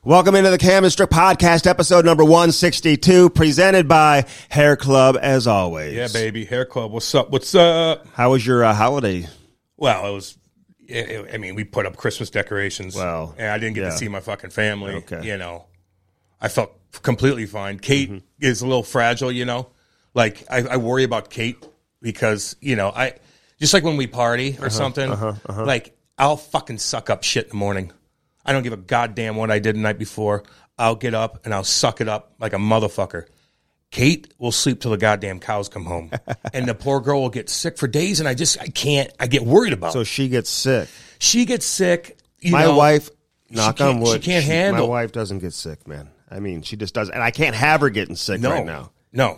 Welcome into the Cam and Strick Podcast, episode number 162, presented by Hair Club, as always. Yeah, baby. Hair Club. What's up? What's up? How was your holiday? Well, it was, I mean, we put up Christmas decorations. Well, and I didn't get to see my fucking family. Okay. You know, I felt completely fine. Kate is a little fragile, you know. Like, I worry about Kate because, you know, just like when we party or something, like, I'll fucking suck up shit in the morning. I don't give a goddamn what I did the night before. I'll get up and I'll suck it up like a motherfucker. Kate will sleep till the goddamn cows come home. And the poor girl will get sick for days, and I get worried about it. So she gets sick. She gets sick. My wife, knock on wood, she can't handle. My wife doesn't get sick, man. I mean, she just doesn't. And I can't have her getting sick right now. No.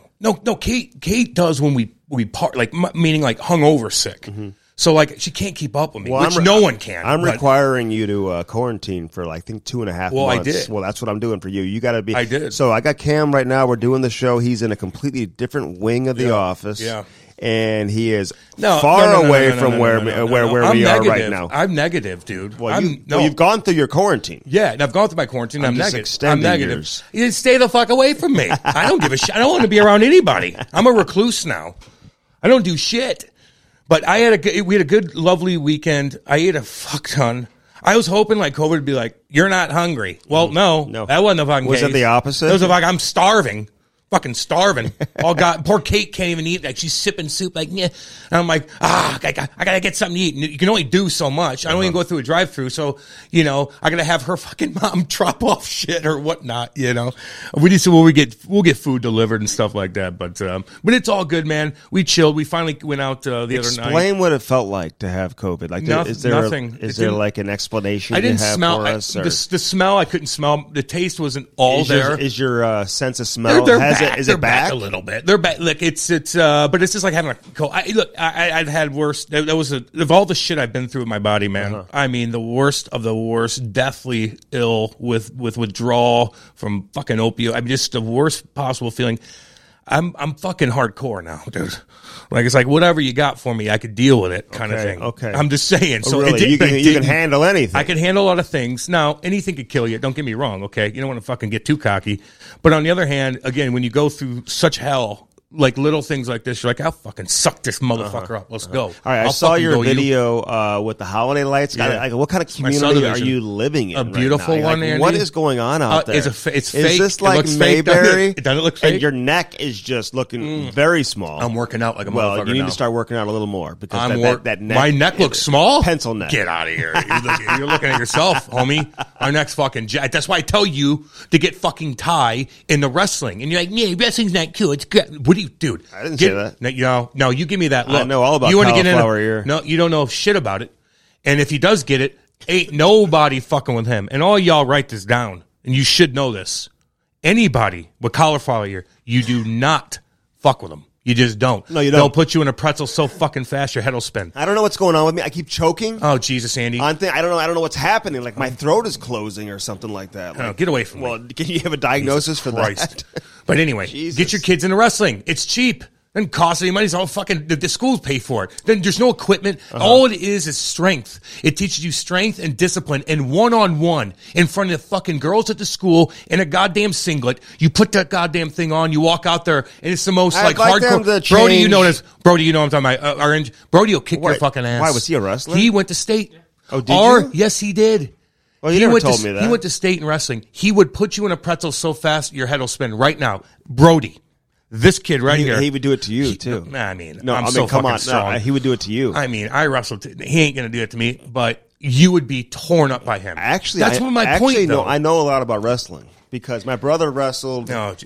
Kate does when we part, like, meaning like hungover sick. So, like, she can't keep up with me, which no one can. I'm requiring you to quarantine for, like, I think 2.5 months. Well, I did. Well, that's what I'm doing for you. You got to be. I did. So I got Cam right now. We're doing the show. He's in a completely different wing of the office. Yeah. And he is far away from where we are right now. I'm negative, dude. Well, you've gone through your quarantine. Yeah, and I've gone through my quarantine. I'm negative. I'm negative. Yours. You stay the fuck away from me. I don't give a shit. I don't want to be around anybody. I'm a recluse now. I don't do shit. But we had a good, lovely weekend. I ate a fuck ton. I was hoping like COVID would be like, you're not hungry. Well, no, that wasn't the fucking case. Was it the opposite? It was like, I'm starving. Fucking starving. Poor Kate can't even eat. Like, she's sipping soup. Like, yeah. And I'm like, I gotta get something to eat. And you can only do so much. I don't even go through a drive-through. So, you know, I gotta have her fucking mom drop off shit or whatnot. You know, we'll get food delivered and stuff like that. But it's all good, man. We chilled. We finally went out the other night. Explain what it felt like to have COVID. Like, nothing. Is there like an explanation? I didn't you have smell for us, the smell. I couldn't smell. The taste wasn't there. Is your sense of smell? Is it back a little bit? They're back. Look, but it's just like having a cold. I've had worse. That was of all the shit I've been through with my body, man. I mean, the worst of the worst. Deathly ill with withdrawal from fucking opioid. I mean, just the worst possible feeling. I'm fucking hardcore now, dude. Like, it's like whatever you got for me, I could deal with it, kind of thing. Okay, I'm just saying. So really? You can handle anything. I can handle a lot of things. Now, anything could kill you. Don't get me wrong. Okay, you don't want to fucking get too cocky. But on the other hand, again, when you go through such hell, like little things like this, you're like, I'll fucking suck this motherfucker up. Let's go. All right, I saw your video with the holiday lights. Yeah. Like, what kind of community are you living in? A beautiful one, like, Andy. what is going on out there? It's fake. Is this like Mayberry? Doesn't it look fake? And your neck is just looking very small. I'm working out like a motherfucker. Well, you need to start working out a little more because that neck. My neck looks small. Pencil neck. Get out of here. You're looking at yourself, homie. Our neck's fucking jacked. That's why I tell you to get fucking Thai in the wrestling. And you're like, yeah, wrestling's not cool. It's good. What do you, dude? I didn't say that. No, you give me that look. I know all about cauliflower ear. No, you don't know shit about it. And if he does get it, ain't nobody fucking with him. And all y'all write this down, and you should know this. Anybody with cauliflower ear, you do not fuck with them. You just don't. No, you don't. They'll put you in a pretzel so fucking fast your head will spin. I don't know what's going on with me. I keep choking. Oh, Jesus, Andy. I don't know what's happening. Like, my throat is closing or something like that. Like, get away from me. Well, can you have a diagnosis for that? But anyway, get your kids into wrestling. It's cheap. Doesn't cost any money. It's all fucking, the schools pay for it. Then there's no equipment. All it is strength. It teaches you strength and discipline and one-on-one in front of the fucking girls at the school in a goddamn singlet. You put that goddamn thing on, you walk out there, and it's the most hardcore. Brody, you know what I'm talking about. Brody will kick your fucking ass. Why, was he a wrestler? He went to state. Oh, did you? Yes, he did. Well, you never told me that. He went to state in wrestling. He would put you in a pretzel so fast your head will spin right now. Brody. This kid here. He would do it to you, too. I'm so come on. strong. No, he would do it to you. I mean, I wrestled. He ain't going to do it to me, but you would be torn up by him. Actually, that's my point, though. No, I know a lot about wrestling because my brother wrestled, I'm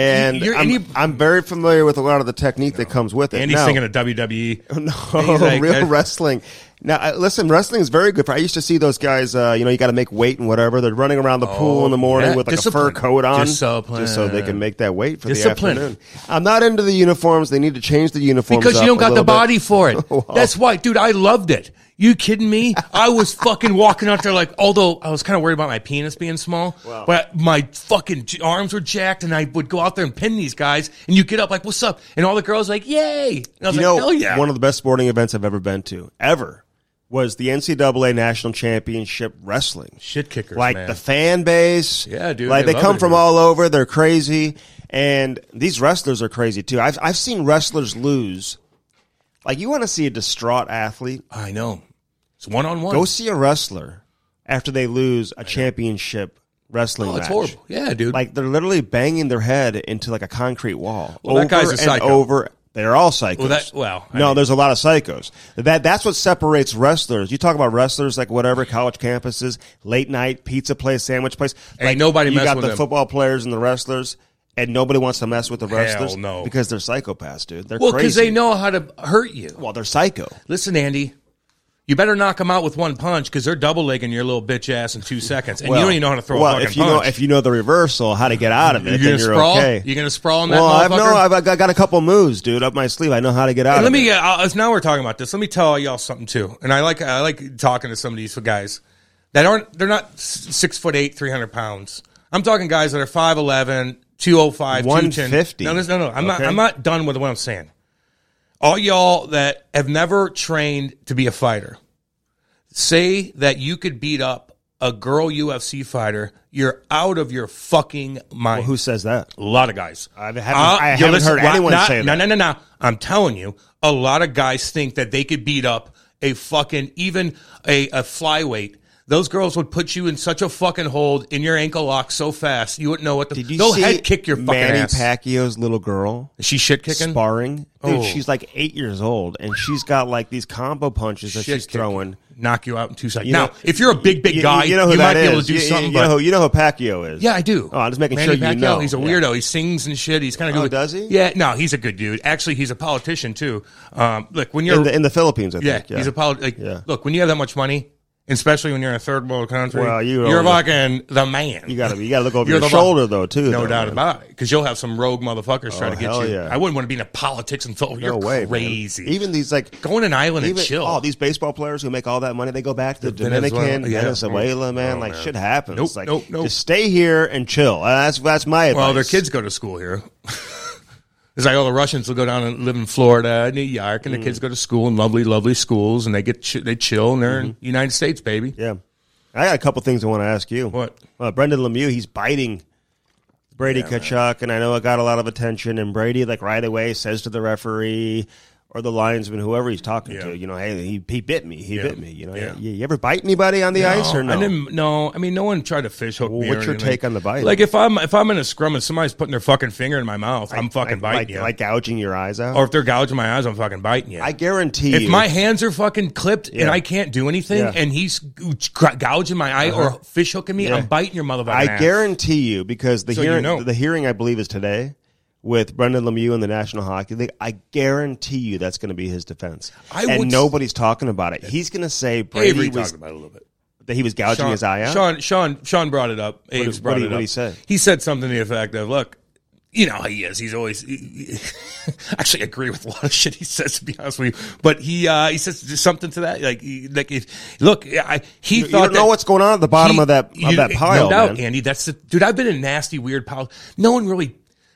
very familiar with a lot of the technique that comes with it. Andy's thinking of WWE. No, real wrestling. Now, listen, wrestling is very good. I used to see those guys, you got to make weight and whatever. They're running around the pool in the morning with like a fur coat on. Discipline. Just so they can make that weight for the afternoon. I'm not into the uniforms. They need to change the uniforms because you don't got the body for it. Wow. That's why, dude, I loved it. You kidding me? I was fucking walking out there like, although I was kind of worried about my penis being small, but my fucking arms were jacked, and I would go out there and pin these guys, and you get up like, what's up? And all the girls like, yay. And I was like, hell yeah. One of the best sporting events I've ever been to, ever, was the NCAA National Championship Wrestling. Shit kickers, like man. The fan base. Yeah, dude. Like they come from all over. They're crazy. And these wrestlers are crazy, too. I've seen wrestlers lose. Like, you want to see a distraught athlete? I know. It's one-on-one. Go see a wrestler after they lose a championship wrestling match. It's horrible. Yeah, dude. Like, they're literally banging their head into, like, a concrete wall. Well, that guy's a psycho. Over. They're all psychos. There's a lot of psychos. That's what separates wrestlers. You talk about wrestlers like whatever, college campuses, late night, pizza place, sandwich place. Like, nobody mess with them. You got the football players and the wrestlers. And nobody wants to mess with the wrestlers. Hell no. Because they're psychopaths, dude. They're crazy. Well, because they know how to hurt you. Well, they're psycho. Listen, Andy, you better knock them out with one punch because they're double-legging your little bitch ass in 2 seconds. And you don't even know how to throw a fucking punch. If you know the reversal, how to get out of it, then you're okay. You're going to sprawl on that motherfucker? Well, I've got a couple moves, dude, up my sleeve. I know how to get out of it. Now we're talking about this. Let me tell y'all something, too. And I like talking to some of these guys that they're not 6'8", 300 pounds. I'm talking guys that are 5'11", 205, 150. No. I'm not done with what I'm saying. All y'all that have never trained to be a fighter, say that you could beat up a girl UFC fighter, you're out of your fucking mind. Well, who says that? A lot of guys. I haven't heard anyone say that. No. I'm telling you, a lot of guys think that they could beat up a fucking, even a flyweight. Those girls would put you in such a fucking hold in your ankle lock so fast you wouldn't know what to do. They'll head kick your fucking Manny ass. Pacquiao's little girl? Is she shit kicking? Sparring? Dude, she's like 8 years old, and she's got like these combo punches that she's throwing. Knock you out in 2 seconds. Now, if you're a big guy, you might be able to do something. You know who Pacquiao is? Yeah, I do. Oh, I'm just making Manny sure Pacquiao, you know. He's a weirdo. He sings and shit. He's kind of good. Oh, does he? Yeah, no, he's a good dude. Actually, he's a politician too. Look, when you're in the Philippines, I think. Yeah, he's a politician. Look, when you have that much money, especially when you're in a third world country, well, you're fucking the man. You gotta look over your shoulder though, too. No doubt about it, because you'll have some rogue motherfuckers trying to get you. Yeah. I wouldn't want to be in politics and feel you're crazy. Man. Even these go on an island and chill. Oh, these baseball players who make all that money, they go back to the Dominican, Venezuela, man. Like shit happens. Nope. Just stay here and chill. That's my advice. Well, their kids go to school here. It's like all the Russians will go down and live in Florida, New York, and the kids go to school in lovely, lovely schools, and they chill, and they're in the United States, baby. Yeah. I got a couple things I want to ask you. What? Brendan Lemieux, he's biting Brady Tkachuk, and I know it got a lot of attention, and Brady, like, right away says to the referee or the linesman, whoever he's talking to, hey, he bit me. He bit me. You ever bite anybody on the ice or no? No. I mean, no one tried to fish hook me. What's your take on the bite? Like, if I'm in a scrum and somebody's putting their fucking finger in my mouth, I'm fucking biting you. Like gouging your eyes out? Or if they're gouging my eyes, I'm fucking biting you. I guarantee if my hands are fucking clipped and I can't do anything and he's gouging my eye or fish hooking me, I'm biting your motherfucking ass. I guarantee you, because the hearing, I believe, is today. With Brendan Lemieux in the National Hockey League, I guarantee you that's going to be his defense. Nobody's talking about it. He's going to say Brady talked about it a little bit. That he was gouging his eye out? Sean brought it up. Abe's brought it up. What did he say? He said something to the effect of, look, you know how he is. He's always actually I agree with a lot of shit he says, to be honest with you. But he says something to that. He thought you don't know what's going on at the bottom of that pile. No doubt, man. Andy. Dude, I've been in nasty, weird piles. No one really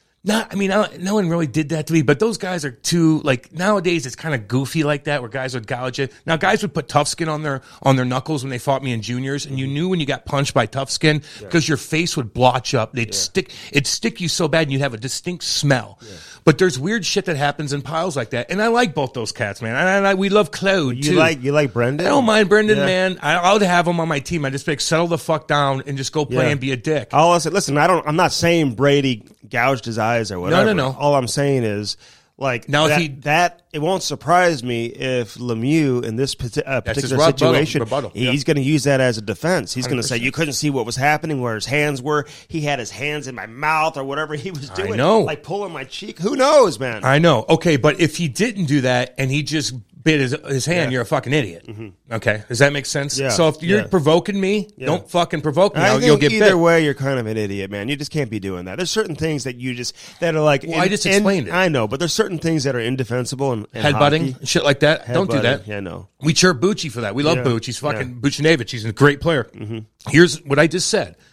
did that to me, but those guys are too, nowadays it's kind of goofy like that, where guys would gouge it. Now, guys would put Tough Skin on their knuckles when they fought me in juniors, and you knew when you got punched by Tough Skin because your face would blotch up. It'd stick you so bad, and you'd have a distinct smell. Yeah. But there's weird shit that happens in piles like that, and I like both those cats, man. And we love Claude too. You like Brendan? I don't mind Brendan, man. I would have him on my team. I just settle the fuck down and just go play and be a dick. Listen, I'm not saying Brady gouged his eyes or whatever. No. All I'm saying is, now it won't surprise me if Lemieux in this particular situation, he's going to use that as a defense. He's going to say, you couldn't see what was happening, where his hands were. He had his hands in my mouth or whatever he was doing. I know. Like pulling my cheek. Who knows, man? I know. Okay, but if he didn't do that and he just bit his hand, you're a fucking idiot. Mm-hmm. Okay, does that make sense? Yeah. So if you're provoking me, don't fucking provoke me. You'll get either bit. way, you're kind of an idiot, man. You just can't be doing that. There's certain things that that are like. Well, I just explained it. I know, but there's certain things that are indefensible and headbutting, hockey. shit like that. Don't do that. Yeah, no. We cheer Bucci for that. We love Bucci. He's fucking Buchnevich. He's a great player. Mm-hmm. Here's what I just said.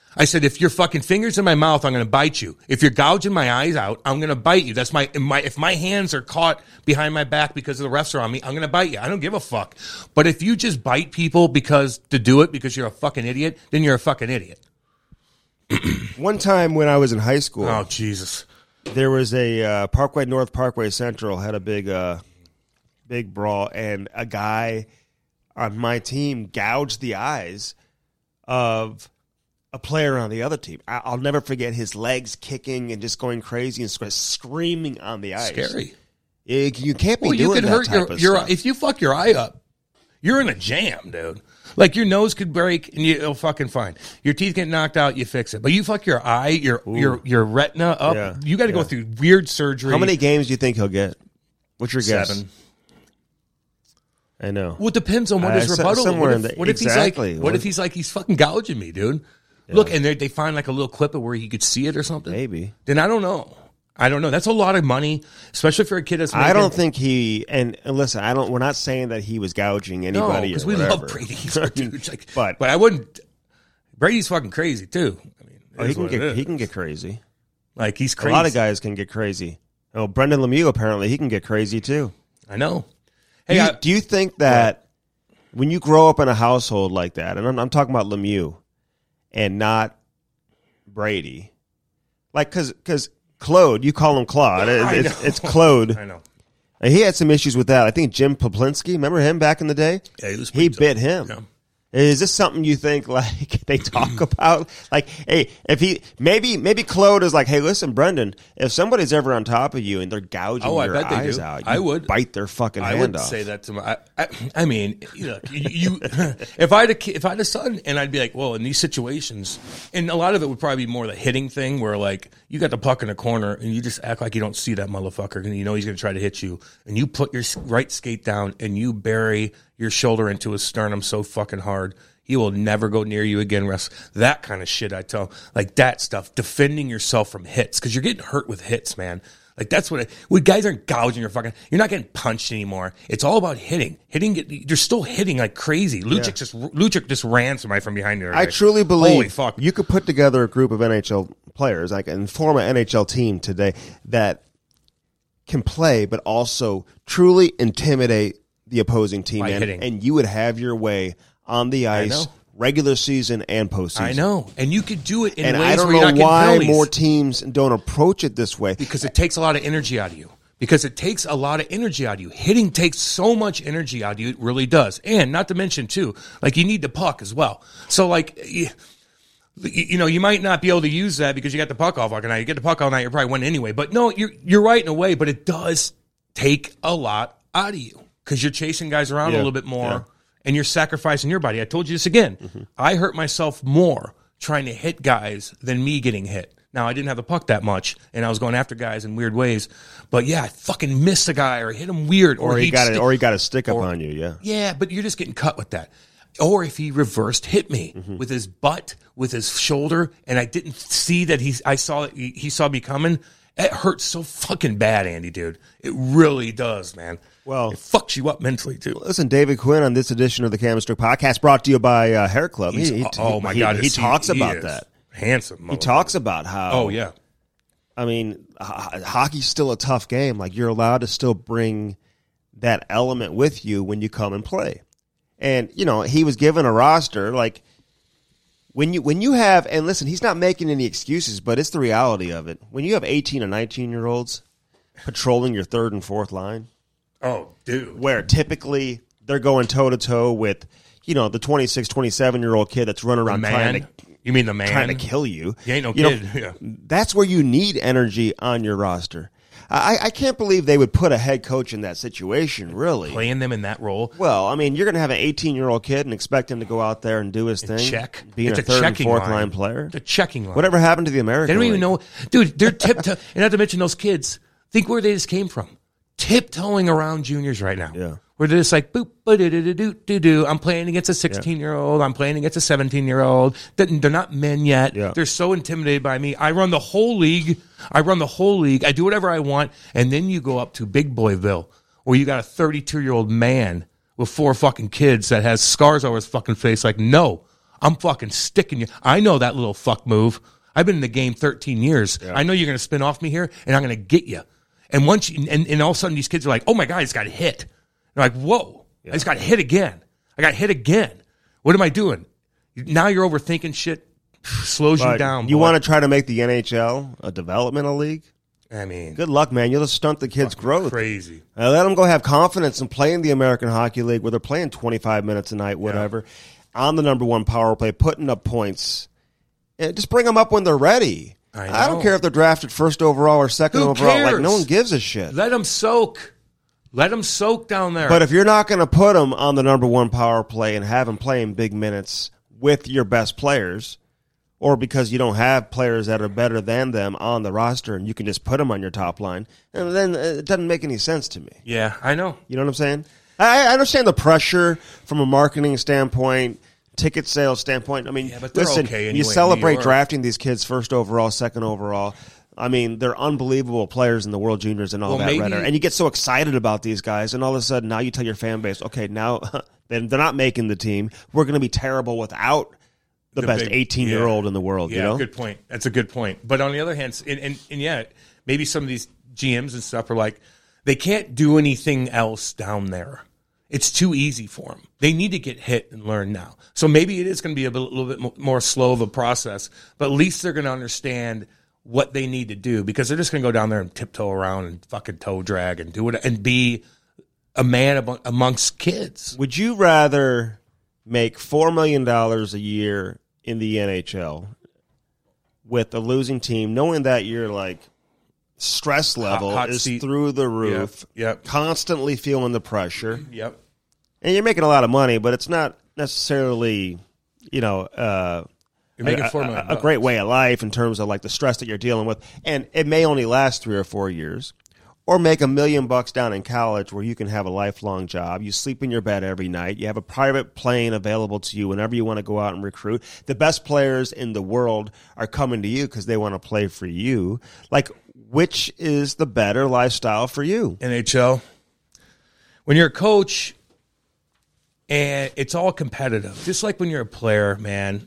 I said, if your fucking finger's in my mouth, I'm going to bite you. If you're gouging my eyes out, I'm going to bite you. That's if my hands are caught behind my back because the refs are on me, I'm going to bite you. I don't give a fuck. But if you just bite people because you're a fucking idiot, then you're a fucking idiot. One time when I was in high school. Oh, Jesus. There was a Parkway North, Parkway Central had a big brawl, and a guy on my team gouged the eyes of a player on the other team. I'll never forget his legs kicking and just going crazy and screaming on the ice. Scary. You can't be doing that type of stuff. If you fuck your eye up, you're in a jam, dude. Like your nose could break and it'll fucking fine. Your teeth get knocked out, you fix it. But you fuck your eye, your retina up. You got to go through weird surgery. How many games do you think he'll get? What's your guess? 7. I know. Well, it depends on what his rebuttal. What if he's like he's fucking gouging me, dude? Yeah. Look, and they find like a little clip of where he could see it or something. Maybe. Then I don't know. That's a lot of money, especially for a kid that's making... I don't think and listen, we're not saying that he was gouging anybody. No, because we love Brady. Dude. But I wouldn't... Brady's fucking crazy, too. I mean, he can get crazy. Like, he's crazy. A lot of guys can get crazy. Oh, Brendan Lemieux, apparently, he can get crazy, too. I know. Hey, do you think that when you grow up in a household like that, and I'm talking about Lemieux and not Brady, like, because Claude, you call him Claude. It's Claude. I know. He had some issues with that. I think Jim Poplinski, remember him back in the day? Yeah, he bit him. Yeah. Is this something you think like they talk about? Like, hey, if he maybe Claude is like, hey, listen, Brendan, if somebody's ever on top of you and they're gouging your eyes out, I would bite their fucking hand off. I would say that to my. I mean, look, you if I had a son, and I'd be like, well, in these situations, and a lot of it would probably be more the hitting thing, where like you got the puck in the corner and you just act like you don't see that motherfucker, and you know he's going to try to hit you, and you put your right skate down and you bury your shoulder into his sternum so fucking hard, he will never go near you again, Russ. That kind of shit I tell. Like that stuff. Defending yourself from hits. Because you're getting hurt with hits, man. Like that's when guys aren't gouging your fucking... You're not getting punched anymore. It's all about hitting. You're still hitting like crazy. Lucic just ran somebody from behind you. I truly believe you could put together a group of NHL players and form an NHL team today that can play but also truly intimidate the opposing team, and you would have your way on the ice, regular season and postseason. I know, and you could do it in ways I don't where you're know not why penalties. More teams don't approach it this way. Because it takes a lot of energy out of you. Hitting takes so much energy out of you, it really does. And not to mention too, like you need the puck as well. So like, you know, you might not be able to use that because you got the puck all fucking night. You get the puck all night, you're probably winning anyway. But no, you're right in a way, but it does take a lot out of you. Because you're chasing guys around a little bit more, and you're sacrificing your body. I told you this again. Mm-hmm. I hurt myself more trying to hit guys than me getting hit. Now, I didn't have the puck that much, and I was going after guys in weird ways. But, yeah, I fucking missed a guy or hit him weird. Or he got a stick up on you, yeah. Yeah, but you're just getting cut with that. Or if he reversed hit me with his butt, with his shoulder, and I didn't see that he saw me coming, it hurts so fucking bad, Andy, dude. It really does, man. Well, it fucks you up mentally, too. Listen, David Quinn on this edition of the Cam and Strick podcast brought to you by Hair Club. Oh, my God. He talks about that. Handsome. He talks about how... Oh, yeah. I mean, hockey's still a tough game. Like, you're allowed to still bring that element with you when you come and play. And, you know, he was given a roster, like... When you have, and listen, he's not making any excuses, but it's the reality of it. When you have 18 and 19-year-olds patrolling your third and fourth line, oh, dude, where typically they're going toe-to-toe with, you know, the 26, 27-year-old kid that's running around trying to kill you. He ain't no kid. Yeah. That's where you need energy on your roster. I can't believe they would put a head coach in that situation, really. Playing them in that role. Well, I mean, you're going to have an 18-year-old kid and expect him to go out there and do his thing. Check. Being a third and fourth line player. The checking line. Whatever happened to the American They don't even League? know. Dude, they're tiptoeing. And not to mention those kids. Think where they just came from. Tiptoeing around juniors right now. Yeah. Where they're just like, boop, ba-do-do-do-do-do. I'm playing against a 16-year-old. I'm playing against a 17-year-old. They're not men yet. Yeah. They're so intimidated by me. I run the whole league. I do whatever I want. And then you go up to Big Boyville, where you got a 32-year-old man with 4 fucking kids that has scars over his fucking face. Like, no, I'm fucking sticking you. I know that little fuck move. I've been in the game 13 years. Yeah. I know you're going to spin off me here, and I'm going to get you. And once and all of a sudden these kids are like, oh my God, he's got hit. They're like, whoa, I just got hit again. I got hit again. What am I doing? Now you're overthinking shit. Slows you down. You want to try to make the NHL a developmental league? I mean, good luck, man. You'll just stunt the kids' growth. Crazy. Let them go have confidence and play in the American Hockey League where they're playing 25 minutes a night, whatever, on the number one power play, putting up points. And just bring them up when they're ready. I don't care if they're drafted first overall or second overall. Cares? Like, no one gives a shit. Let them soak. Let them soak down there. But if you're not going to put them on the number one power play and have them playing big minutes with your best players, or because you don't have players that are better than them on the roster and you can just put them on your top line, and then it doesn't make any sense to me. Yeah, I know. You know what I'm saying? I understand the pressure from a marketing standpoint, ticket sales standpoint. I mean, yeah, but listen, okay anyway, you celebrate drafting these kids first overall, second overall. I mean, they're unbelievable players in the World Juniors and all that. And you get so excited about these guys, and all of a sudden now you tell your fan base, okay, now they're not making the team. We're going to be terrible without the best 18-year-old in the world. Yeah, you know? Good point. That's a good point. But on the other hand, and yeah, maybe some of these GMs and stuff are like, they can't do anything else down there. It's too easy for them. They need to get hit and learn now. So maybe it is going to be a little bit more slow of a process, but at least they're going to understand what they need to do, because they're just going to go down there and tiptoe around and fucking toe drag and do it and be a man amongst kids. Would you rather make $4 million a year in the NHL with a losing team, knowing that your stress level is through the roof, yep. Constantly feeling the pressure, yep, and you're making a lot of money, but it's not necessarily, you're making a great way of life in terms of the stress that you're dealing with, and it may only last 3 or 4 years. Or make $1 million down in college where you can have a lifelong job. You sleep in your bed every night. You have a private plane available to you whenever you want to go out and recruit. The best players in the world are coming to you because they want to play for you. Which is the better lifestyle for you? NHL. When you're a coach, and it's all competitive. Just like when you're a player, man.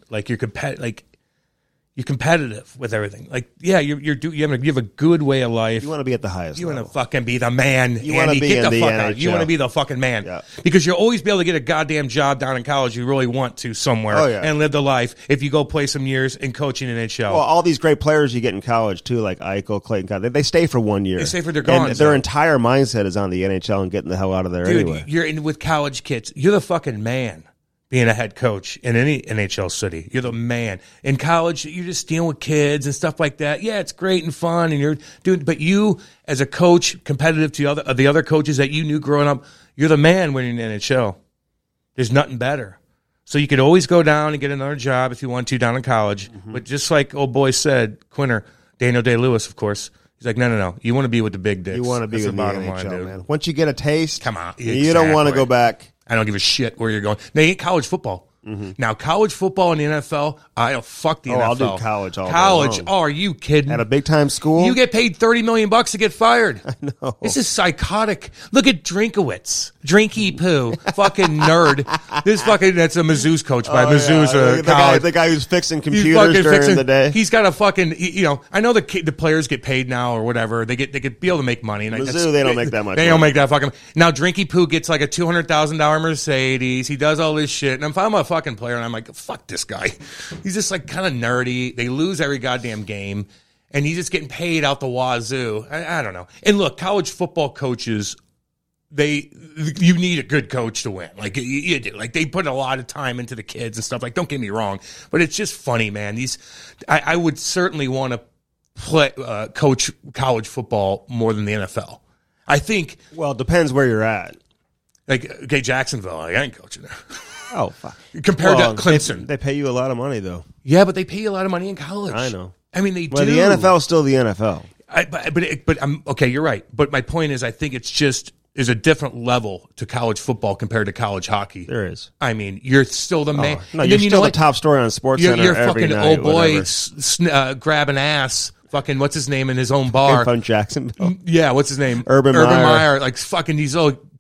You're competitive with everything. You have a good way of life. You want to be at the highest level. You want to fucking be the man. You want to be in the NHL. You want to be the fucking man. Yeah. Because you'll always be able to get a goddamn job down in college you really want to somewhere and live the life if you go play some years in coaching in NHL. Well, all these great players you get in college, too, like Eichel, Clayton, they stay for 1 year. They stay for they're gone. And their entire mindset is on the NHL and getting the hell out of there anyway. You're in with college kids. You're the fucking man. Being a head coach in any NHL city, you're the man. In college, you're just dealing with kids and stuff like that. Yeah, it's great and fun, and you're doing. But you, as a coach, competitive to the other coaches that you knew growing up, you're the man when you're in the NHL. There's nothing better. So you could always go down and get another job if you want to down in college. Mm-hmm. But just like old boy said, Quinter, Daniel Day-Lewis, of course. He's like, no. You want to be with the big dicks. You want to be with the bottom line, dude. Man. Once you get a taste, come on, you don't want to go back. I don't give a shit where you're going. They ain't college football. Mm-hmm. Now, college football in the NFL, fuck the NFL. I'll do college all day College? long. Oh, are you kidding? At a big-time school? You get paid $30 million to get fired. I know. This is psychotic. Look at Drinkowitz. Drinky poo. Fucking nerd. That's a Mizzou's coach by Mizzou's college. The guy who's fixing computers during the day. He's got a fucking, I know the players get paid now or whatever. They could be able to make money. Mizzou, they don't make that much They don't make that fucking Now, Drinky poo gets a $200,000 Mercedes. He does all this shit. And if I'm a fucking player and I'm like, fuck this guy. He's just kind of nerdy. They lose every goddamn game. And he's just getting paid out the wazoo. I don't know. And look, college football coaches, you need a good coach to win. You do. They put a lot of time into the kids and stuff. Don't get me wrong. But it's just funny, man. I would certainly want to play coach college football more than the NFL. I think. Well, it depends where you're at. Jacksonville, I ain't coaching there. Oh, fuck. Compared to Clemson. They pay you a lot of money, though. Yeah, but they pay you a lot of money in college. I know. I mean, they do. The NFL is still the NFL. But I'm okay. You're right. But my point is, I think there's a different level to college football compared to college hockey. There is. I mean, you're still the man. No, you're still the top story on SportsCenter. You're every fucking night, old boy grabbing ass. Fucking what's his name in his own bar? From Jacksonville. Yeah, what's his name? Urban Meyer. Fucking these old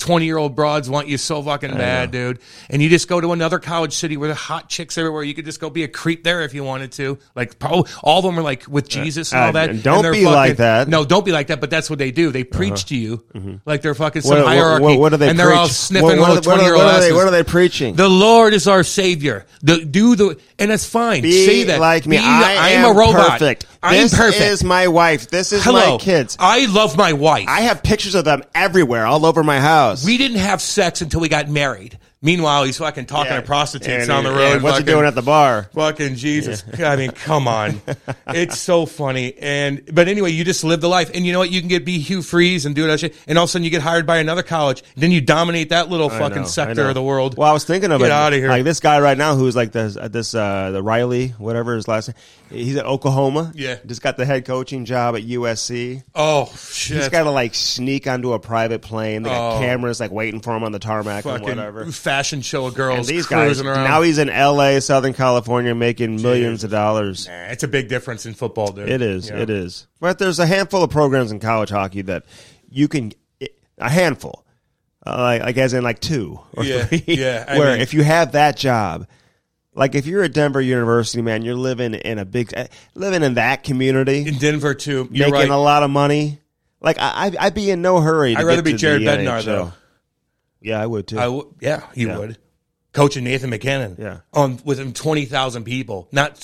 20-year-old broads want you so fucking bad, dude. And you just go to another college city where there are hot chicks everywhere. You could just go be a creep there if you wanted to. Like, probably all of them are like with Jesus and all that. And don't be like that. No, don't be like that. But that's what they do. They preach to you like they're fucking some hierarchy. What do they and preach? They're all sniffing little 20-year-old asses. What are they preaching? The Lord is our Savior. And that's fine. Say that. Like me. I'm a robot. Perfect. I'm perfect. This is my wife. This is my kids. I love my wife. I have pictures of them everywhere, all over my house. We didn't have sex until we got married. Meanwhile, he's fucking talking to prostitutes on the road. Yeah, what's he doing at the bar? Fucking Jesus. Yeah. I mean, come on. It's so funny. But anyway, you just live the life. And you know what? You can be Hugh Freeze and do that shit. And all of a sudden you get hired by another college. And then you dominate that little fucking sector of the world. Well, I was thinking of Get out of here. Like this guy right now who's like the Riley, whatever his last name. He's at Oklahoma. Yeah. Just got the head coaching job at USC. Oh, shit. He's got to like sneak onto a private plane. They got cameras like waiting for him on the tarmac fucking and whatever. Fashion show of girls these cruising guys, around. Now he's in LA, Southern California, making millions of dollars. Nah, it's a big difference in football, dude. It is. Yeah. It is. But there's a handful of programs in college hockey that you can a handful, like as in like 2 or 3. Yeah. Where if you have that job. Like if you're at Denver University, man, you're living in that community. In Denver too, you're making a lot of money. Like I'd be in no hurry. I'd rather be Jared Bednar though. Yeah, I would too. He would. Coaching Nathan McKinnon. Yeah. With him 20,000 people, not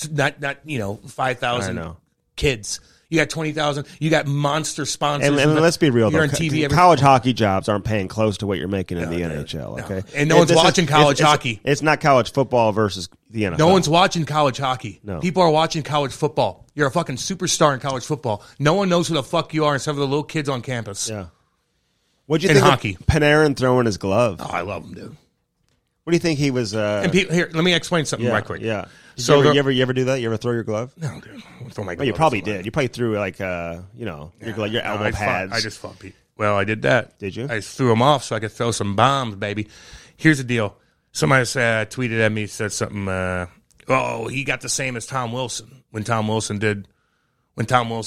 5,000 kids. You got 20,000. You got monster sponsors. And let's be real, you're though. on TV college hockey jobs aren't paying close to what you're making in the NHL, okay? No. And no one's watching college hockey. It's not college football versus the NFL. No one's watching college hockey. No. People are watching college football. You're a fucking superstar in college football. No one knows who the fuck you are except for the little kids on campus. Yeah. What'd you think hockey? Of Panarin throwing his glove? Oh, I love him, dude. What do you think he was? And here, let me explain something right quick. Yeah. So you ever do that? You ever throw your glove? No, dude. Throw my glove. Well, you probably did. You probably threw like your elbow pads. I just fought people. Well, I did that. Did you? I threw them off so I could throw some bombs, baby. Here's the deal. Somebody tweeted at me, said something. He got the same as Tom Wilson when Tom Wilson did to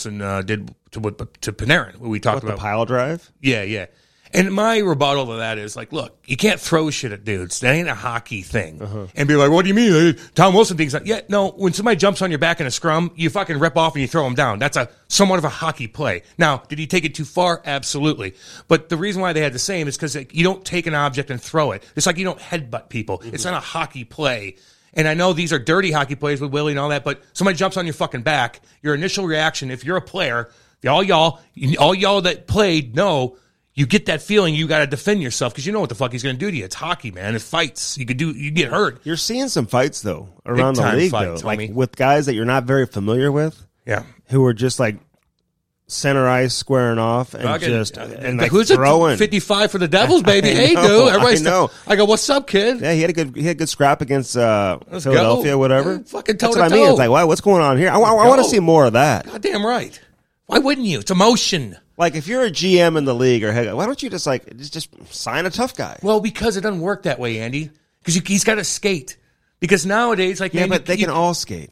Panarin. What we talked about the pile drive. Yeah. And my rebuttal to that is like, look, you can't throw shit at dudes. That ain't a hockey thing. And be like, what do you mean? Tom Wilson thinks that. Yeah, no, when somebody jumps on your back in a scrum, you fucking rip off and you throw them down. That's somewhat of a hockey play. Now, did he take it too far? Absolutely. But the reason why they had the same is because you don't take an object and throw it. It's like you don't headbutt people. It's not a hockey play. And I know these are dirty hockey plays with Willie and all that, but somebody jumps on your fucking back, your initial reaction, if you're a player, all y'all that played know, you get that feeling you got to defend yourself because you know what the fuck he's going to do to you. It's hockey, man. It's fights. You get hurt. You're seeing some fights though around the league, though, like with guys that you're not very familiar with. Yeah, who are just like center ice squaring off and who's throwing 55 for the Devils, baby. Hey, dude. Everybody's know. I go, what's up, kid? Yeah, he had a good scrap against Philadelphia, whatever. Yeah, fucking That's what I mean. It's like, wow, what's going on here? I want to see more of that. Goddamn right. Why wouldn't you? It's emotion. Like, if you're a GM in the league, why don't you just sign a tough guy? Well, because it doesn't work that way, Andy. Because he's got to skate. Because nowadays, like, yeah, but they can all skate.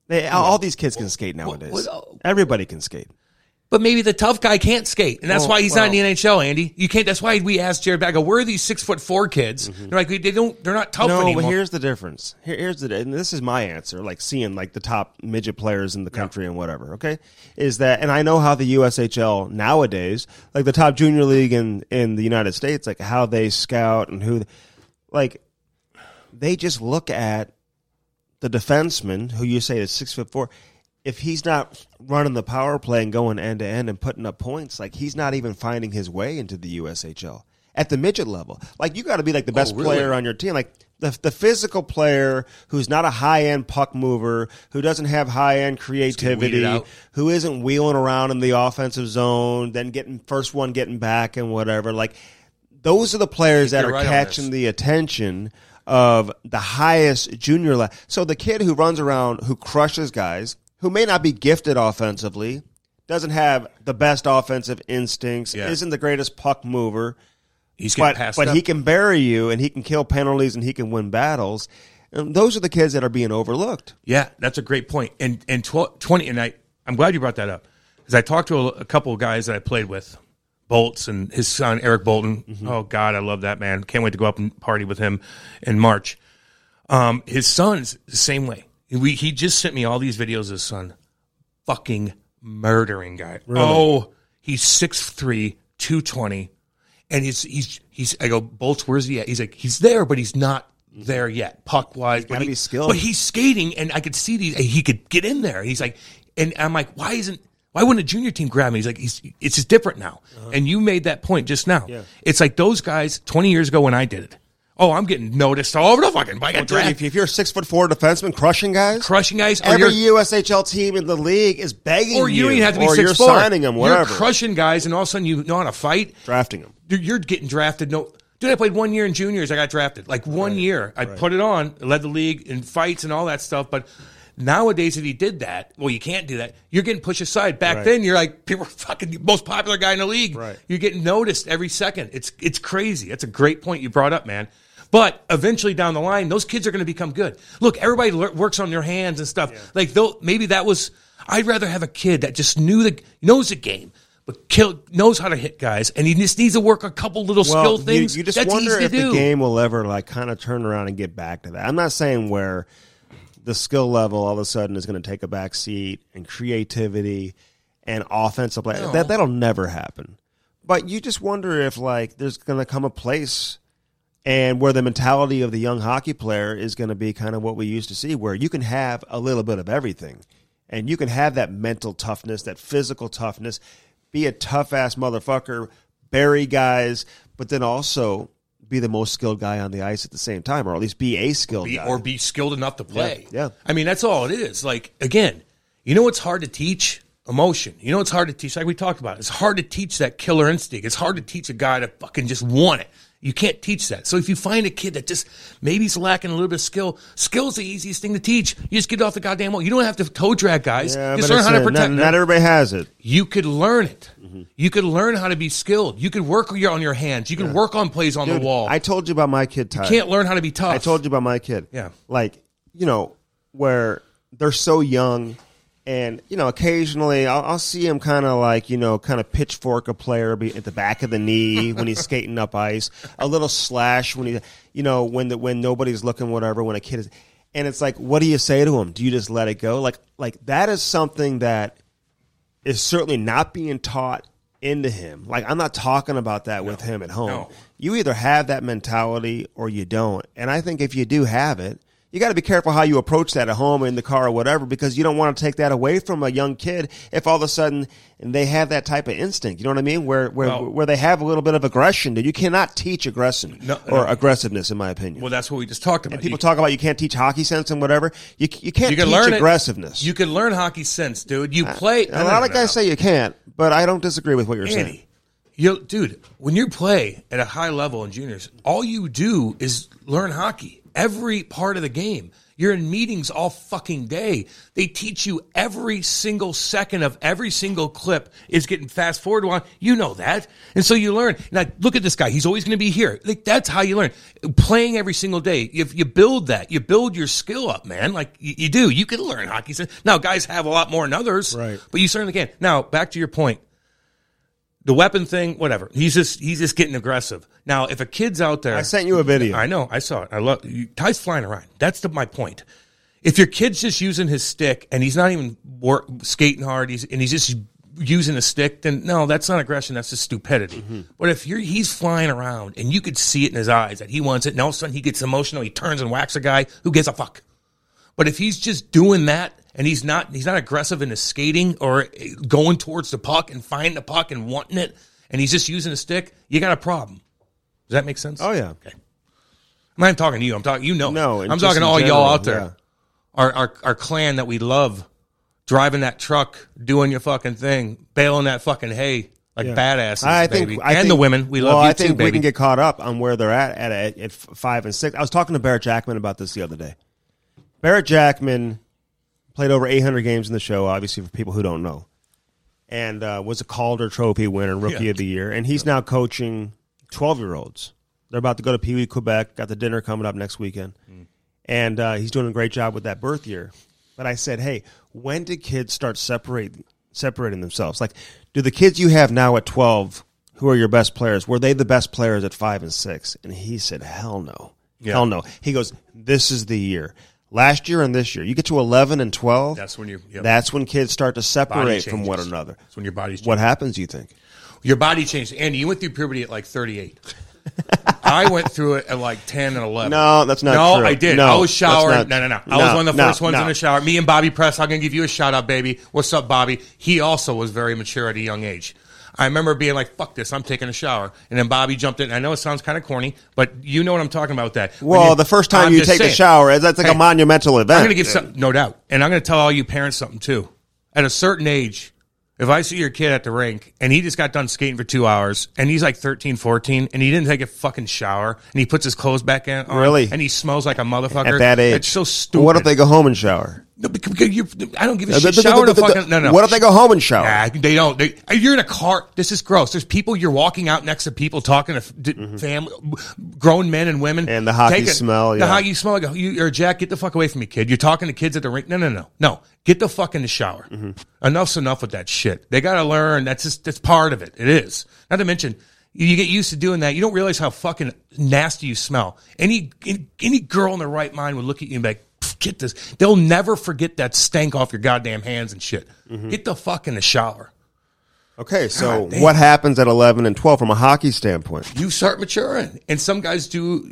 All these kids can skate nowadays. Everybody can skate. But maybe the tough guy can't skate, and that's why he's not in the NHL, Andy. You can't. That's why we asked Jared Bagel, where are these 6'4" kids? They're like, they're not tough anymore. No, but here's the difference. And this is my answer, like seeing like the top midget players in the country and whatever, okay? Is that, and I know how the USHL nowadays, like the top junior league in the United States, like how they scout and who, like, they just look at the defenseman who you say is 6'4". If he's not running the power play and going end to end and putting up points, like he's not even finding his way into the USHL at the midget level. Like you got to be like the best player on your team. Like the physical player who's not a high end puck mover, who doesn't have high end creativity, who isn't wheeling around in the offensive zone, then getting back and whatever. Like those are the players that are catching the attention of the highest junior level. So the kid who runs around, who crushes guys, who may not be gifted offensively, doesn't have the best offensive instincts, isn't the greatest puck mover, but he can bury you and he can kill penalties and he can win battles. And those are the kids that are being overlooked. Yeah, that's a great point. And 20, and I'm glad you brought that up because I talked to a couple of guys that I played with Bolts and his son, Eric Bolton. Mm-hmm. Oh, God, I love that man. Can't wait to go up and party with him in March. His son's the same way. He just sent me all these videos of his son. Fucking murdering guy. Really? Oh, he's 6'3", 220. And he's I go, Bolts, where's he at? He's like, he's there, but he's not there yet, puck-wise. He's got to be skilled. But he's skating, and I could see he could get in there. He's like, and I'm like, why wouldn't a junior team grab him? He's like, it's just different now. Uh-huh. And you made that point just now. Yeah. It's like those guys 20 years ago when I did it. Oh, I'm getting noticed all over the fucking bike. If you're a 6'4" defenseman crushing guys, every USHL team in the league is begging you. Or you don't even have to be 6'4". You're signing them, whatever. You're crushing guys, and all of a sudden you know how to fight. Drafting them. You're getting drafted. No, dude, I played 1 year in juniors. I got drafted. Like 1 year. I put it on, led the league in fights and all that stuff. But nowadays, if you did that, well, you can't do that. You're getting pushed aside. Back then, you're like, people were fucking the most popular guy in the league. Right. You're getting noticed every second. It's crazy. That's a great point you brought up, man. But eventually down the line, those kids are going to become good. Look, everybody works on their hands and stuff. Yeah. Like, maybe that was, I'd rather have a kid that just knows the game, but knows how to hit guys, and he just needs to work a couple little skill things. You just wonder if the game will ever like kind of turn around and get back to that. I'm not saying where the skill level all of a sudden is going to take a back seat and creativity and offensive play. No. That'll never happen. But you just wonder if like there's going to come a place and where the mentality of the young hockey player is going to be kind of what we used to see, where you can have a little bit of everything. And you can have that mental toughness, that physical toughness, be a tough-ass motherfucker, bury guys, but then also be the most skilled guy on the ice at the same time, or at least be a skilled guy. Or be skilled enough to play. Yeah. I mean, that's all it is. Like, again, you know what's hard to teach? Emotion. You know what's hard to teach? Like we talked about. It's hard to teach that killer instinct. It's hard to teach a guy to fucking just want it. You can't teach that. So if you find a kid that just maybe he's lacking a little bit of skill's the easiest thing to teach. You just get off the goddamn wall. You don't have to toe drag guys. Yeah, just learn how to protect them. Not everybody has it. You could learn it. Mm-hmm. You could learn how to be skilled. You could work on your hands. You can work on plays on the wall. I told you about my kid, Ty. You can't learn how to be tough. I told you about my kid. Yeah. Like, where they're so young. And, occasionally I'll see him kind of pitchfork a player at the back of the knee when he's skating up ice, a little slash when when nobody's looking, whatever, when a kid is. And it's like, what do you say to him? Do you just let it go? Like that is something that is certainly not being taught into him. Like, I'm not talking about that with him at home. No. You either have that mentality or you don't. And I think if you do have it, you got to be careful how you approach that at home, in the car, or whatever, because you don't want to take that away from a young kid if all of a sudden they have that type of instinct. You know what I mean? Where they have a little bit of aggression. You cannot teach aggressiveness, in my opinion. Well, that's what we just talked about. And people talk about you can't teach hockey sense and whatever. You can't teach aggressiveness. You can learn hockey sense, dude. You play. A lot of guys say you can't, but I don't disagree with what you're saying. Dude, when you play at a high level in juniors, all you do is learn hockey. Every part of the game. You're in meetings all fucking day. They teach you every single second of every single clip is getting fast forwarded on. You know that. And so you learn. Now, look at this guy. He's always going to be here. Like, that's how you learn. Playing every single day. If you build that, you build your skill up, man. Like, you do. You can learn hockey. Now, guys have a lot more than others. Right. But you certainly can. Now, back to your point. The weapon thing, whatever. He's just getting aggressive. Now, if a kid's out there, I sent you a video. I know, I saw it. I love Ty's flying around. That's my point. If your kid's just using his stick and he's not even skating hard, he's just using a stick, then no, that's not aggression. That's just stupidity. Mm-hmm. But if he's flying around and you could see it in his eyes that he wants it, and all of a sudden he gets emotional, he turns and whacks a guy. Who gives a fuck? But if he's just doing that, and he's not aggressive in his skating or going towards the puck and finding the puck and wanting it, and he's just using a stick, you got a problem. Does that make sense? Oh, yeah. Okay. I'm not even talking to you. I'm talking, No, I'm talking to all y'all out there. Yeah. Our clan that we love, driving that truck, doing your fucking thing, baling that fucking hay like badasses, baby. And the women, we love you too, baby. I think we can get caught up on where they're at 5 and 6. I was talking to Barrett Jackman about this the other day. Barrett Jackman played over 800 games in the show, obviously, for people who don't know. And was a Calder Trophy winner, Rookie of the Year. And he's now coaching 12-year-olds. They're about to go to Pee Wee, Quebec. Got the dinner coming up next weekend. And he's doing a great job with that birth year. But I said, hey, when did kids start separating themselves? Like, do the kids you have now at 12 who are your best players? Were they the best players at 5 and 6? And he said, hell no. Yeah. Hell no. He goes, this is the year. Last year and this year. You get to 11 and 12. That's when that's when kids start to separate from one another. That's when your body's changing. What happens, you think? Your body changes. Andy, you went through puberty at like 38. I went through it at like 10 and 11. No, that's not true. No, I did. I was showering. No. I was one of the first ones in the shower. Me and Bobby Press, I'm going to give you a shout out, baby. What's up, Bobby? He also was very mature at a young age. I remember being like, fuck this, I'm taking a shower. And then Bobby jumped in. I know it sounds kind of corny, but you know what I'm talking about with that. Well, the first time you take a shower, that's like a monumental event. I'm going to give some, no doubt. And I'm going to tell all you parents something too. At a certain age, if I see your kid at the rink and he just got done skating for 2 hours and he's like 13, 14 and he didn't take a fucking shower and he puts his clothes back on really? And he smells like a motherfucker. At that age. It's so stupid. What if they go home and shower? No, because I don't give a shit. Shower in a fucking... No. What if they go home and shower? Nah, they don't. You're in a car. This is gross. There's people, you're walking out next to people talking to family, grown men and women. And the hockey smell. The hockey smell. Like, you're Jack, get the fuck away from me, kid. You're talking to kids at the rink. No. Get the fuck in the shower. Enough's enough with that shit. They got to learn. That's part of it. It is. Not to mention, you get used to doing that. You don't realize how fucking nasty you smell. Any girl in their right mind would look at you and be like, get this. They'll never forget that stank off your goddamn hands and shit. Get the fuck in the shower. Okay, so what happens at 11 and 12 from a hockey standpoint? You start maturing. And some guys do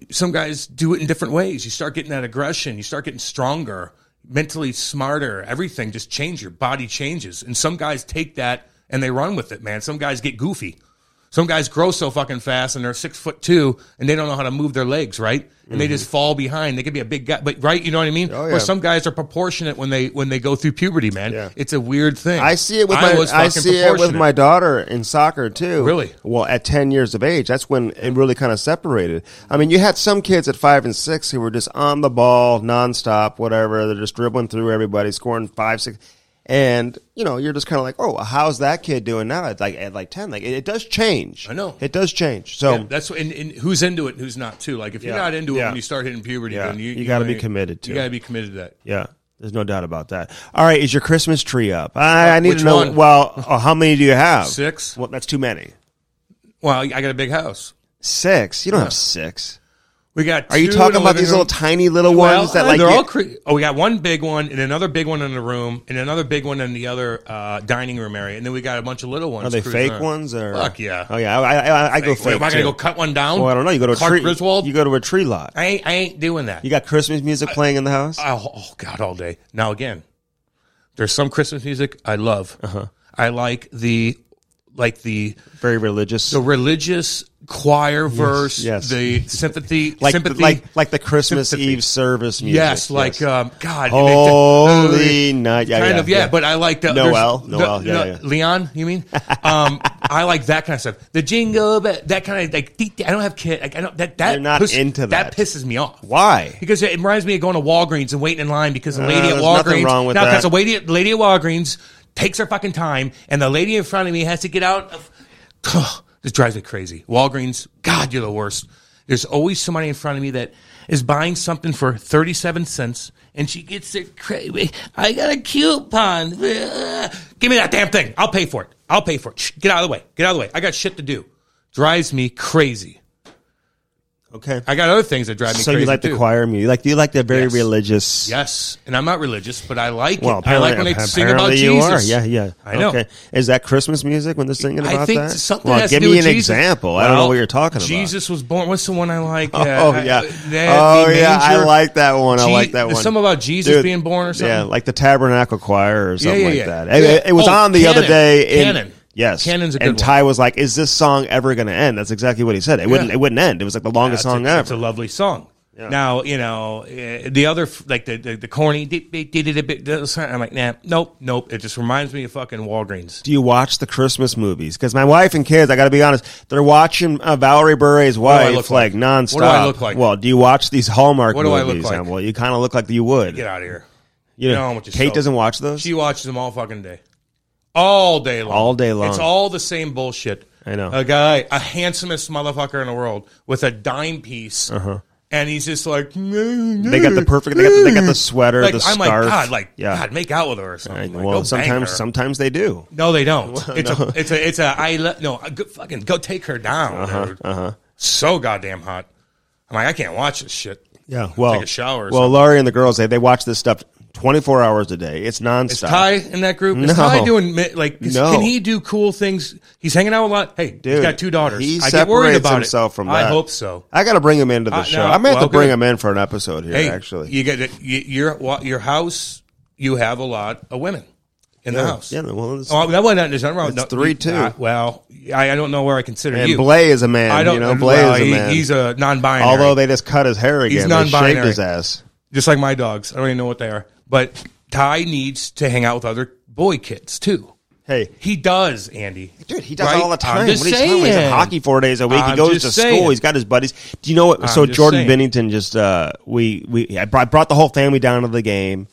it in different ways. You start getting that aggression. You start getting stronger, mentally smarter. Everything just changes. Your body changes. And some guys take that and they run with it, man. Some guys get goofy. Some guys grow so fucking fast and they're 6'2" and they don't know how to move their legs, right? And they just fall behind. They could be a big guy, but right, you know what I mean? Oh, yeah. Where some guys are proportionate when they go through puberty, man. Yeah. It's a weird thing. I see it with my daughter in soccer too. Really? Well, at 10 years of age, that's when it really kind of separated. I mean, you had some kids at 5 and 6 who were just on the ball, nonstop, whatever. They're just dribbling through everybody, scoring 5, 6. And, you're just kind of like, oh, how's that kid doing now? It's like at 10. Like it does change. I know. It does change. So that's and who's into it and who's not too. Like if you're not into it when you start hitting puberty, then you got to be committed to. You got to be committed to that. Yeah. There's no doubt about that. All right, is your Christmas tree up? I need to know. One? Well, how many do you have? 6. Well, that's too many. Well, I got a big house. 6? You don't have 6. We got. Are you talking about these little tiny little ones that like? They're all. We got one big one and another big one in the room and another big one in the other dining room area, and then we got a bunch of little ones. Are they fake ones or? Fuck yeah! Oh yeah, I go fake. Am I gonna go cut one down? Well, I don't know. You go to Clark a tree. Griswold? You go to a tree lot. I ain't doing that. You got Christmas music playing in the house? Oh God, all day. Now again, there's some Christmas music I love. I like the very religious, the religious choir verse, the sympathy, like the Christmas Eve service music. Yes, like God, Holy Night, kind of, but I like the Noel, Leon. You mean? I like that kind of stuff. The jingle, that kind of like. I don't have kids. Like, I don't that. You're not into that. That pisses me off. Why? Because it reminds me of going to Walgreens and waiting in line because the lady at Walgreens. Nothing wrong with that. Because the lady at Walgreens takes her fucking time, and the lady in front of me has to get out of... This drives me crazy. Walgreens, God, you're the worst. There's always somebody in front of me that is buying something for 37 cents, and she gets it crazy. I got a coupon. Give me that damn thing. I'll pay for it. Shh, get out of the way. I got shit to do. Drives me crazy. Okay. I got other things that drive me crazy. So you like the choir music? You like the very religious? Yes. And I'm not religious, but I like it. I like when they sing about Jesus. You are. Yeah. I know. Okay. Is that Christmas music when they're singing about that? I think something has to do give with me an Jesus. example. I don't know what you're talking about. Jesus was born. What's the one I like? I like that one. There's something about Jesus being born or something. Yeah, like the Tabernacle Choir or something like that. It was on the other day. Canon. Yes, Canon's a good and Ty was like, "Is this song ever going to end?" That's exactly what he said. It wouldn't end. It was like the longest song ever. It's a lovely song. Yeah. Now the other like the corny. I'm like, nah, nope. It just reminds me of fucking Walgreens. Do you watch the Christmas movies? Because my wife and kids, I got to be honest, they're watching Valerie Buray's wife like nonstop. What do I look like? Well, do you watch these Hallmark movies? What do I look like? Well, you kind of look like you would. Get out of here. Kate doesn't watch those. She watches them all fucking day. All day long. It's all the same bullshit. I know. A guy, a handsomest motherfucker in the world with a dime piece And he's just like, they got the perfect. They got the sweater, the scarf. I'm like, God, make out with her or something. Well, sometimes they do. No, they don't. Fucking go take her down. Dude. So goddamn hot. I'm like, I can't watch this shit. Yeah, well, take a shower. Laurie and the girls, they watch this stuff 24 hours a day. It's nonstop. Is Ty in that group? Is Ty doing can he do cool things? He's hanging out a lot. Hey, dude, he's got 2 daughters. I get worried about himself from that. I hope so. I got to bring him into the show. I may have to bring him in for an episode here. Actually, you get your house. You have a lot of women in the house. Yeah, well, there's nothing wrong. It's 3 too. I don't know where I consider and you. Blay is a man. Blay is a man. He's a non-binary. Although they just cut his hair again. He's non-binary. They shaved his ass. Just like my dogs. I don't even know what they are. But Ty needs to hang out with other boy kids too. Hey, he does, Andy. Dude, he does all the time. What are you talking about? He's at hockey 4 days a week. He goes to school. He's got his buddies. Do you know what? So Jordan Binnington just I brought the whole family down to the game,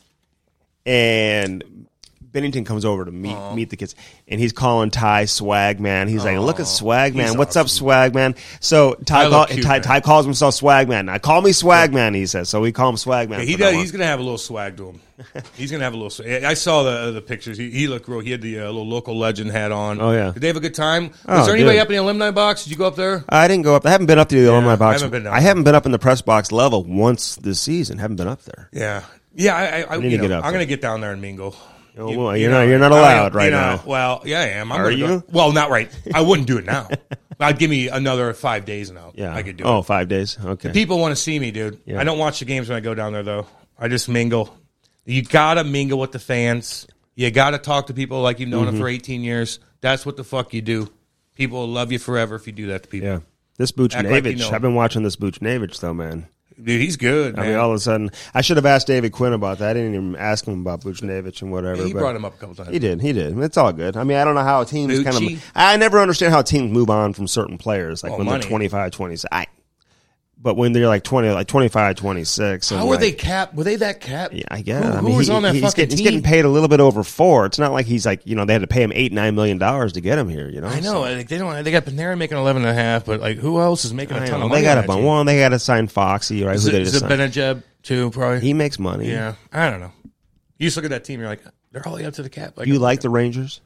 and Binnington comes over to meet the kids, and he's calling Ty Swag Man. He's like, "Look at Swag Man. What's up, Swag Man?" So Ty calls himself Swag Man. Now call me Swag Man, he says. So we call him Swag Man. Yeah, he's gonna have a little swag to him. He's gonna have a little. I saw the pictures. He looked real. He had the little local legend hat on. Oh yeah. Did they have a good time? Was there anybody up in the alumni box? Did you go up there? I didn't go up. I haven't been up to the alumni box. I haven't been up in the press box level once this season. Haven't been up there. Yeah. I need to get up. I'm gonna get down there and mingle. You're not allowed right now. Well, yeah, I am. Are you? Well, not right. I wouldn't do it now. I'd give me another 5 days now. Yeah, I could do it. Oh, 5 days. Okay. The people want to see me, dude. Yeah. I don't watch the games when I go down there, though. I just mingle. You gotta mingle with the fans. You gotta talk to people like you've known them for 18 years. That's what the fuck you do. People will love you forever if you do that to people. Yeah. This Buchnevich, I've been watching this Buchnevich, though, man. Dude, he's good, man. I mean, all of a sudden, I should have asked David Quinn about that. I didn't even ask him about Buchnevich and whatever. Yeah, he brought him up a couple times. He did. It's all good. I mean, I don't know how teams I never understand how teams move on from certain players, like when they're 25, 26. But when they're like 25, 26. How were they capped? Were they that capped? Yeah, I guess. Who was on that fucking team? He's getting paid a little bit over $4. It's not like he's like, they had to pay him $8-9 million to get him here, I know. Like, they got Panarin making 11.5, but like who else is making a ton of money? They got to sign Foxy, right? Is it Benajeb too, probably? He makes money. Yeah. I don't know. You just look at that team, you're like, they're all the way up to the cap. You like the Rangers?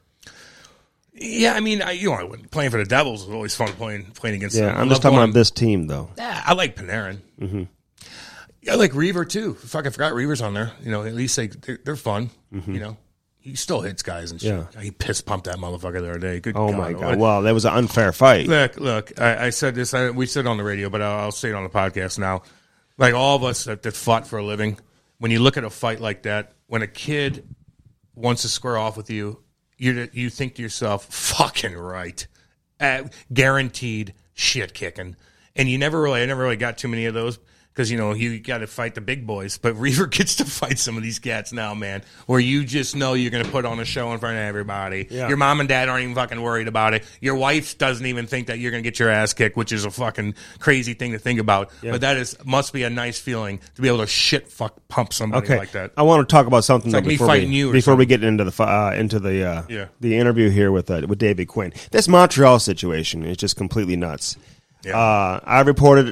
Yeah, I mean, playing for the Devils was always fun playing against them. I'm just talking about this team, though. Yeah, I like Panarin. Mm-hmm. I like Reaver, too. Fuck, I forgot Reaver's on there. At least they're fun. Mm-hmm. He still hits guys and shit. Yeah. He piss-pumped that motherfucker the other day. Good God. My God. Well, that was an unfair fight. Look, I said this. We said it on the radio, but I'll say it on the podcast now. Like, all of us that fought for a living, when you look at a fight like that, when a kid wants to square off with you, you think to yourself, fucking right. Guaranteed shit kicking. And I never really got too many of those because, you got to fight the big boys. But Reaver gets to fight some of these cats now, man, where you just know you're going to put on a show in front of everybody. Yeah. Your mom and dad aren't even fucking worried about it. Your wife doesn't even think that you're going to get your ass kicked, which is a fucking crazy thing to think about. Yeah. But that must be a nice feeling to be able to pump somebody like that. I want to talk about something like before we get into the interview here with David Quinn. This Montreal situation is just completely nuts. Yeah. I reported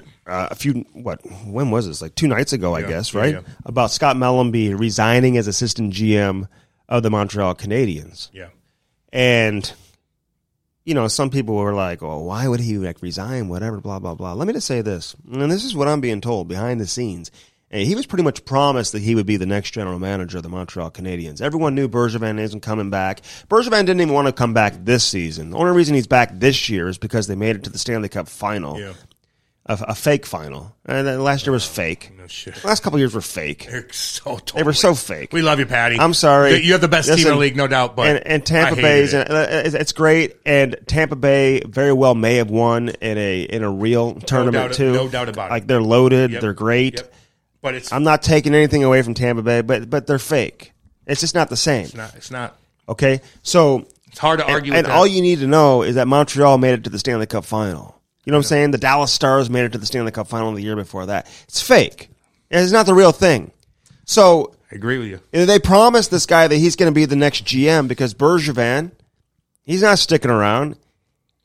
when was this? Like 2 nights ago, I guess, right? Yeah. About Scott Mellenby resigning as assistant GM of the Montreal Canadiens. Yeah. And, some people were like, oh, why would he resign? Whatever, blah, blah, blah. Let me just say this. And this is what I'm being told behind the scenes. And he was pretty much promised that he would be the next general manager of the Montreal Canadiens. Everyone knew Bergevin isn't coming back. Bergevin didn't even want to come back this season. The only reason he's back this year is because they made it to the Stanley Cup final. Yeah. A fake final. And then last year was fake. No shit. The last couple of years were fake. They were so fake. We love you, Patty. I'm sorry. You have the best team in the league, no doubt. But and Tampa Bay's it's great. And Tampa Bay very well may have won in a real tournament too. No doubt about it. Like they're loaded. Yep. They're great. Yep. But I'm not taking anything away from Tampa Bay, but they're fake. It's just not the same. It's not. Okay, so it's hard to argue. And with all you need to know is that Montreal made it to the Stanley Cup final. You know what I'm saying? The Dallas Stars made it to the Stanley Cup final the year before that. It's fake. It's not the real thing. So I agree with you. They promised this guy that he's going to be the next GM because Bergevin, he's not sticking around.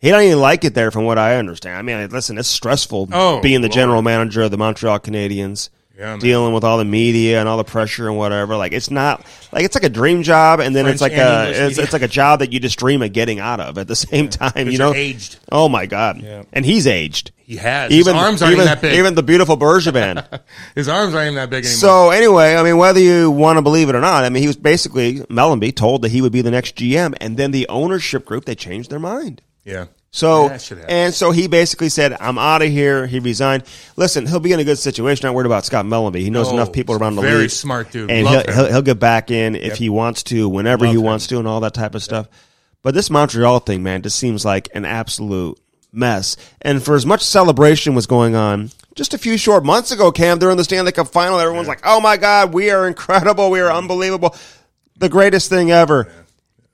He don't even like it there, from what I understand. I mean, listen, it's stressful being the general manager of the Montreal Canadiens, dealing with all the media and all the pressure and whatever. Like, it's not like it's like a dream job, and then it's like a job that you just dream of getting out of at the same time. You know, aged. Oh my God, and he's aged. He has. His arms aren't even that big. Even the beautiful Bergevin. His arms aren't even that big anymore. So anyway, I mean, whether you want to believe it or not, I mean, he was basically Mellanby told that he would be the next GM, and then the ownership group, they changed their mind. Yeah. So, so he basically said, I'm out of here. He resigned. Listen, he'll be in a good situation. Not worried about Scott Mellanby. He knows enough people around the league. Very smart dude. And he'll get back in if he wants to, whenever he wants to, and all that type of stuff. But this Montreal thing, man, just seems like an absolute mess. And for as much celebration was going on just a few short months ago, Cam, during the Stanley Cup final, everyone's like, oh my God, we are incredible. We are unbelievable. The greatest thing ever. Yeah.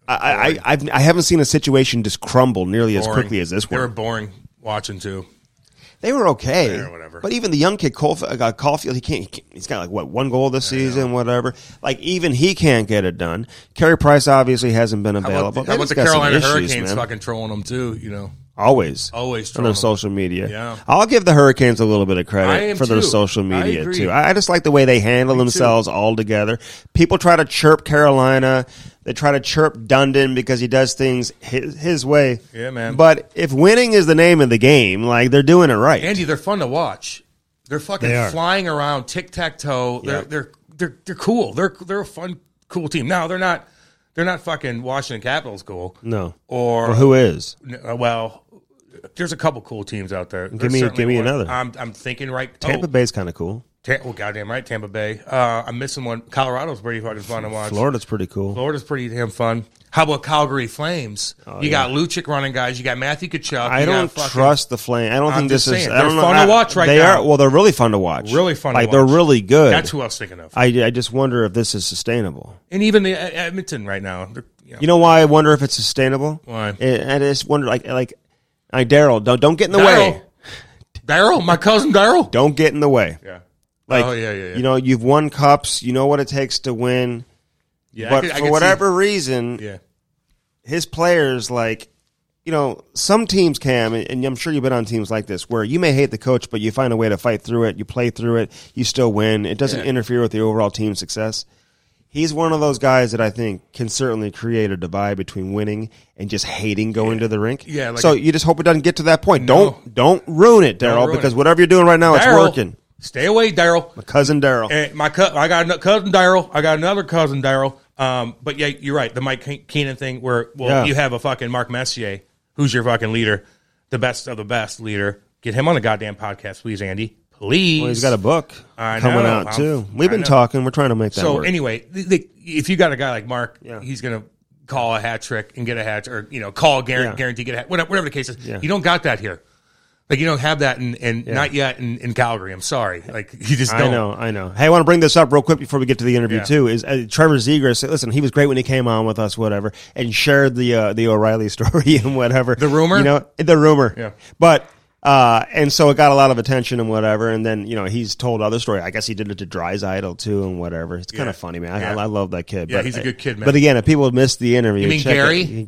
I haven't seen a situation just crumble nearly as quickly as this one. They were boring watching too. They were okay, whatever. But even the young kid Caulfield, he's got like one goal this season, whatever. Like even he can't get it done. Carey Price obviously hasn't been available. How about the Carolina Hurricanes fucking trolling them too? You know. Always on their social media. Yeah. I'll give the Hurricanes a little bit of credit for their social media too. I just like the way they handle themselves all together. People try to chirp Carolina. They try to chirp Dundon because he does things his way. Yeah, man. But if winning is the name of the game, like they're doing it right. Andy, they're fun to watch. They're fucking flying around, tic-tac-toe. They're cool. They're a fun, cool team. Now they're not fucking Washington Capitals cool. No. Or who is? Well, there's a couple cool teams out there. Give me another. I'm thinking right. Tampa Bay's kind of cool. Well, goddamn right, Tampa Bay. I'm missing one. Colorado's pretty fucking fun to watch. Florida's pretty cool. Florida's pretty damn fun. How about Calgary Flames? You got Lucic running guys. You got Matthew Tkachuk. I don't trust the Flames. I don't think this is. They're fun to watch right now. They are. Well, they're really fun to watch. Really fun to watch. Like they're really good. That's who I was thinking of. I just wonder if this is sustainable. And even the Edmonton right now. You know why I wonder if it's sustainable? Why? I just wonder, like Daryl, don't get in the way. Daryl, my cousin Daryl. Don't get in the way. Yeah. Like, you know, you've won cups. You know what it takes to win. Yeah, but for whatever reason, his players, like, you know, some teams, Cam, and I'm sure you've been on teams like this, where you may hate the coach, but you find a way to fight through it. You play through it. You still win. It doesn't interfere with the overall team success. He's one of those guys that I think can certainly create a divide between winning and just hating going to the rink. Yeah. So you just hope it doesn't get to that point. No. Don't ruin it, Daryl, because whatever you're doing right now, it's working. Stay away, Daryl. My cousin Daryl. I got a cousin Daryl. I got another cousin Daryl. But yeah, you're right. The Mike Keenan thing, where you have a fucking Mark Messier, who's your fucking leader, the best of the best leader. Get him on the goddamn podcast, please, Andy. Please. Well, he's got a book coming out too. We've been talking. We're trying to make that work. So anyway, if you got a guy like Mark, he's gonna call a hat trick and get a hat, or call guarantee get a hat, whatever the case is. Yeah. You don't got that here. Like, you don't have that not yet in Calgary. I'm sorry. Like, you just don't. I know. Hey, I want to bring this up real quick before we get to the interview, too, is Trevor Zegras. Listen, he was great when he came on with us, whatever, and shared the O'Reilly story and whatever. The rumor? The rumor. Yeah. But, and so it got a lot of attention and whatever, and then, he's told other story. I guess he did it to Draisaitl, too, and whatever. It's kind of funny, man. I love that kid. Yeah, he's a good kid, man. But again, if people missed the interview... You mean Gary?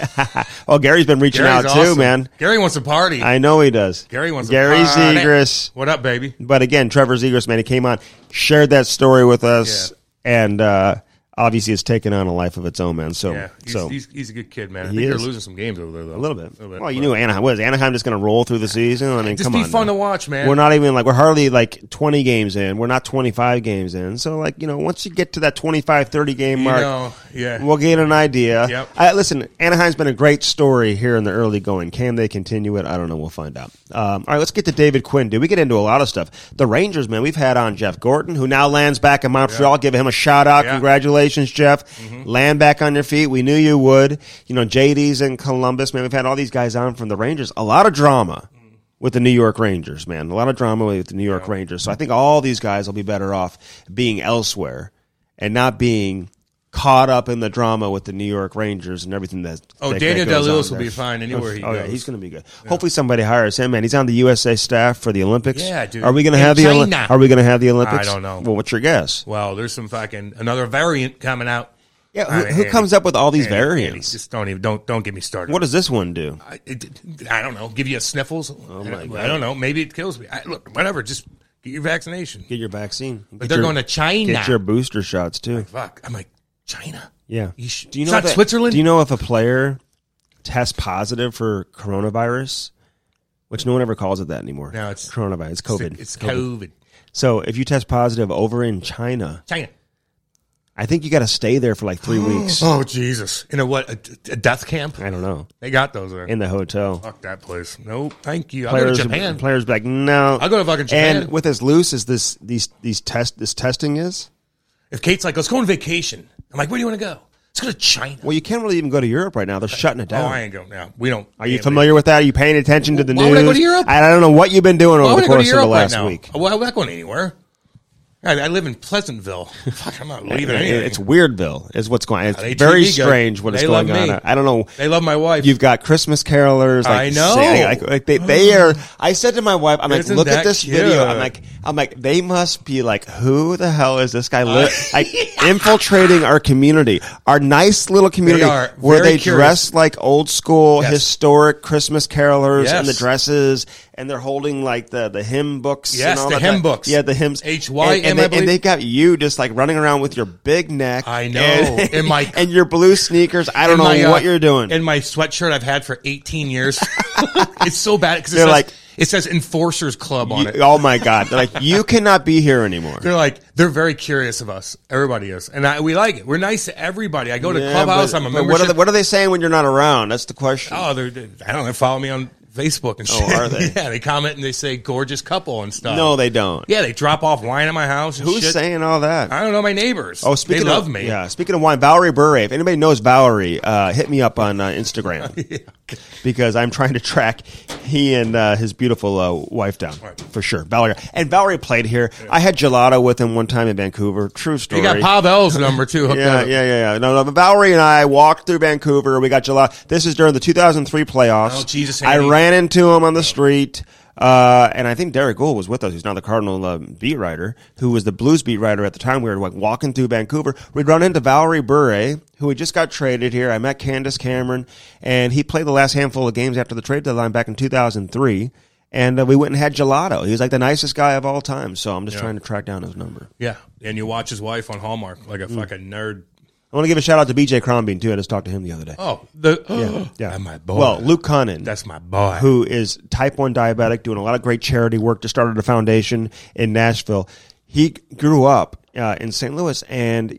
Oh, Gary's been reaching out, too, man. Gary wants to party. I know he does. Gary Zegras. What up, baby? But again, Trevor Zegras, man, he came on, shared that story with us, and obviously it's taken on a life of its own, man. So, he's a good kid, man. I think they're losing some games over there, though. A little bit. Well, you knew Anaheim. What is Anaheim just going to roll through the season? I mean, come on. Just be fun to watch, man. We're not even we're hardly 20 games in. We're not 25 games in. So, once you get to that 25, 30 game mark, we'll gain an idea. Yep. Listen, Anaheim's been a great story here in the early going. Can they continue it? I don't know. We'll find out. All right, let's get to David Quinn, dude. We get into a lot of stuff. The Rangers, man, we've had on Jeff Gordon, who now lands back in Montreal. Give him a shout out. Congratulations, Jeff. Land back on your feet. We knew you would. JD's in Columbus, man. We've had all these guys on from the Rangers. A lot of drama with the New York Rangers, man. A lot of drama with the New York Rangers. So I think all these guys will be better off being elsewhere and not being caught up in the drama with the New York Rangers and everything that. Daniel Deleuze will be fine anywhere he goes. Yeah, he's going to be good. Yeah. Hopefully somebody hires him, man. He's on the USA staff for the Olympics. Yeah, dude. Are we going to have the Olympics? I don't know. Well, what's your guess? Well, there's some another variant coming out. Yeah, who comes up with all these variants? Just don't get me started. What does this one do? I don't know. Give you a sniffles? Oh my God. I don't know. Maybe it kills me. Look, whatever. Just get your vaccination. Get your vaccine. But they're going to China. Get your booster shots too. Fuck. I'm like, China? Yeah. Do you know Switzerland? Do you know if a player tests positive for coronavirus, which no one ever calls it that anymore? No, it's coronavirus. It's COVID. It's COVID. So if you test positive over in China, I think you got to stay there for like 3 weeks. Oh, Jesus. In a death camp? I don't know. They got those there. In the hotel. Fuck that place. No, thank you. I'll go to Japan. Players be like, no. I'll go to fucking Japan. And with as loose as this testing is. If Kate's like, let's go on vacation. I'm like, where do you want to go? Let's go to China. Well, you can't really even go to Europe right now. They're shutting it down. Oh, I ain't going now. We don't. Are you familiar with that? Are you paying attention to the news? Why would I go to Europe? I don't know what you've been doing over the course of the last week. Well, I'm not going anywhere. I live in Pleasantville. Fuck, I'm not leaving anything. It's Weirdville is what's going on. It's very strange what is going on. I don't know. They love my wife. You've got Christmas carolers. I know. They are. I said to my wife, I'm like, look at this video. I'm like, they must be like, who the hell is this guy infiltrating our community, our nice little community where they dress like old school, historic Christmas carolers in the dresses. And they're holding like the hymn books. Yes, and all the hymn books. Yeah, the hymns. HYM, and they got you just like running around with your big neck. I know. And your blue sneakers. I don't know what you're doing. And my sweatshirt I've had for 18 years. It's so bad because it says Enforcers Club on it. Oh my God. They're like, you cannot be here anymore. They're very curious of us. Everybody is. And we like it. We're nice to everybody. I go to Clubhouse. I'm a membership. What are they saying when you're not around? That's the question. Oh, I don't know. They follow me on Facebook and shit. Oh, are they? Yeah, they comment and they say gorgeous couple and stuff. No, they don't. Yeah, they drop off wine at my house and Who's saying all that? I don't know, my neighbors. Oh, they love me. Yeah, speaking of wine, Valerie Bure. If anybody knows Valerie, hit me up on Instagram because I'm trying to track he and his beautiful wife down for sure. Valerie played here. Yeah. I had gelato with him one time in Vancouver. True story. You got Pavel's number too. Yeah. No, Valerie and I walked through Vancouver. We got gelato. This is during the 2003 playoffs. Oh, Jesus, I ran into him on the street. And I think Derek Gould was with us. He's now the Cardinal beat writer, who was the Blues beat writer at the time. We were like walking through Vancouver. We'd run into Valerie Bure, who had just got traded here. I met Candace Cameron, and he played the last handful of games after the trade deadline back in 2003. And we went and had gelato. He was like the nicest guy of all time. So I'm just trying to track down his number. Yeah, and you watch his wife on Hallmark like a fucking nerd. I want to give a shout out to BJ Crombeen, too. I just talked to him the other day. Oh, yeah. My boy. Well, Luke Cunnin. That's my boy. Who is type 1 diabetic, doing a lot of great charity work, just started a foundation in Nashville. He grew up in St. Louis, and,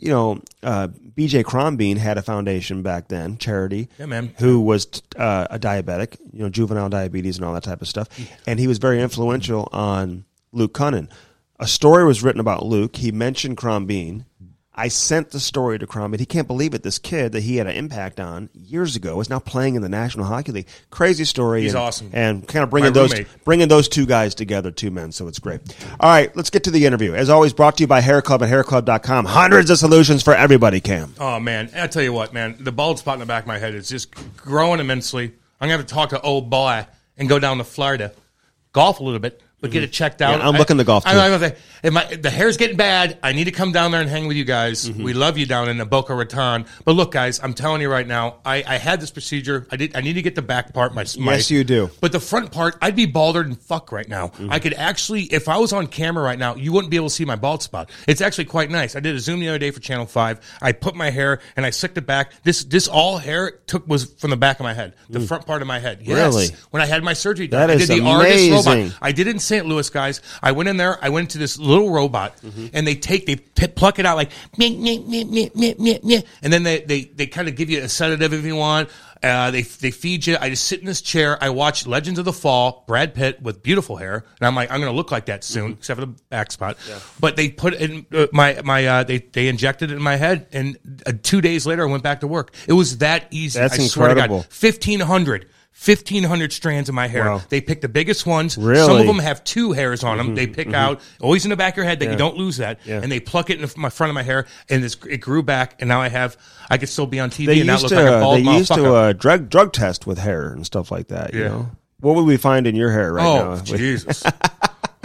BJ Crombeen had a foundation back then, charity, who was a diabetic, juvenile diabetes and all that type of stuff. And he was very influential on Luke Cunnin. A story was written about Luke. He mentioned Crombeen. I sent the story to Crombeen. He can't believe it. This kid that he had an impact on years ago is now playing in the National Hockey League. Crazy story. He's awesome. And kind of bringing those two guys together, two men, so it's great. All right, let's get to the interview. As always, brought to you by Hair Club at hairclub.com. Hundreds of solutions for everybody, Cam. Oh, man. I tell you what, man. The bald spot in the back of my head is just growing immensely. I'm going to have to talk to old boy and go down to Florida, golf a little bit. But get it checked out. Yeah, I'm looking to golf too. The hair's getting bad. I need to come down there and hang with you guys. Mm-hmm. We love you down in the Boca Raton. But look, guys, I'm telling you right now, I had this procedure. I need to get the back part. Yes, you do. But the front part, I'd be balder than fuck right now. Mm-hmm. I could actually, if I was on camera right now, you wouldn't be able to see my bald spot. It's actually quite nice. I did a Zoom the other day for Channel 5. I put my hair and I slicked it back. This all hair was from the back of my head, the front part of my head. Yes. Really? When I had my surgery done. That is I did the amazing. Argus robot. I did it in St. Louis, guys. I went in there. I went to this little robot, and they pluck it out like, meh, meh, meh, meh, meh, meh, meh. And then they kind of give you a sedative if you want. They feed you. I just sit in this chair. I watch Legends of the Fall, Brad Pitt with beautiful hair, and I'm like, I'm going to look like that soon, except for the back spot. Yeah. But they put it in they injected it in my head, and 2 days later I went back to work. It was that easy. That's incredible. Swear to God, 1,500 strands of my hair. Wow. They pick the biggest ones. Really? Some of them have 2 hairs on them. They pick out, always in the back of your head, that you don't lose that. Yeah. And they pluck it in my front of my hair, and it grew back, and now I could still be on TV and not look like a bald motherfucker. They used to drug test with hair and stuff like that. You know? What would we find in your hair right now? Oh, Jesus.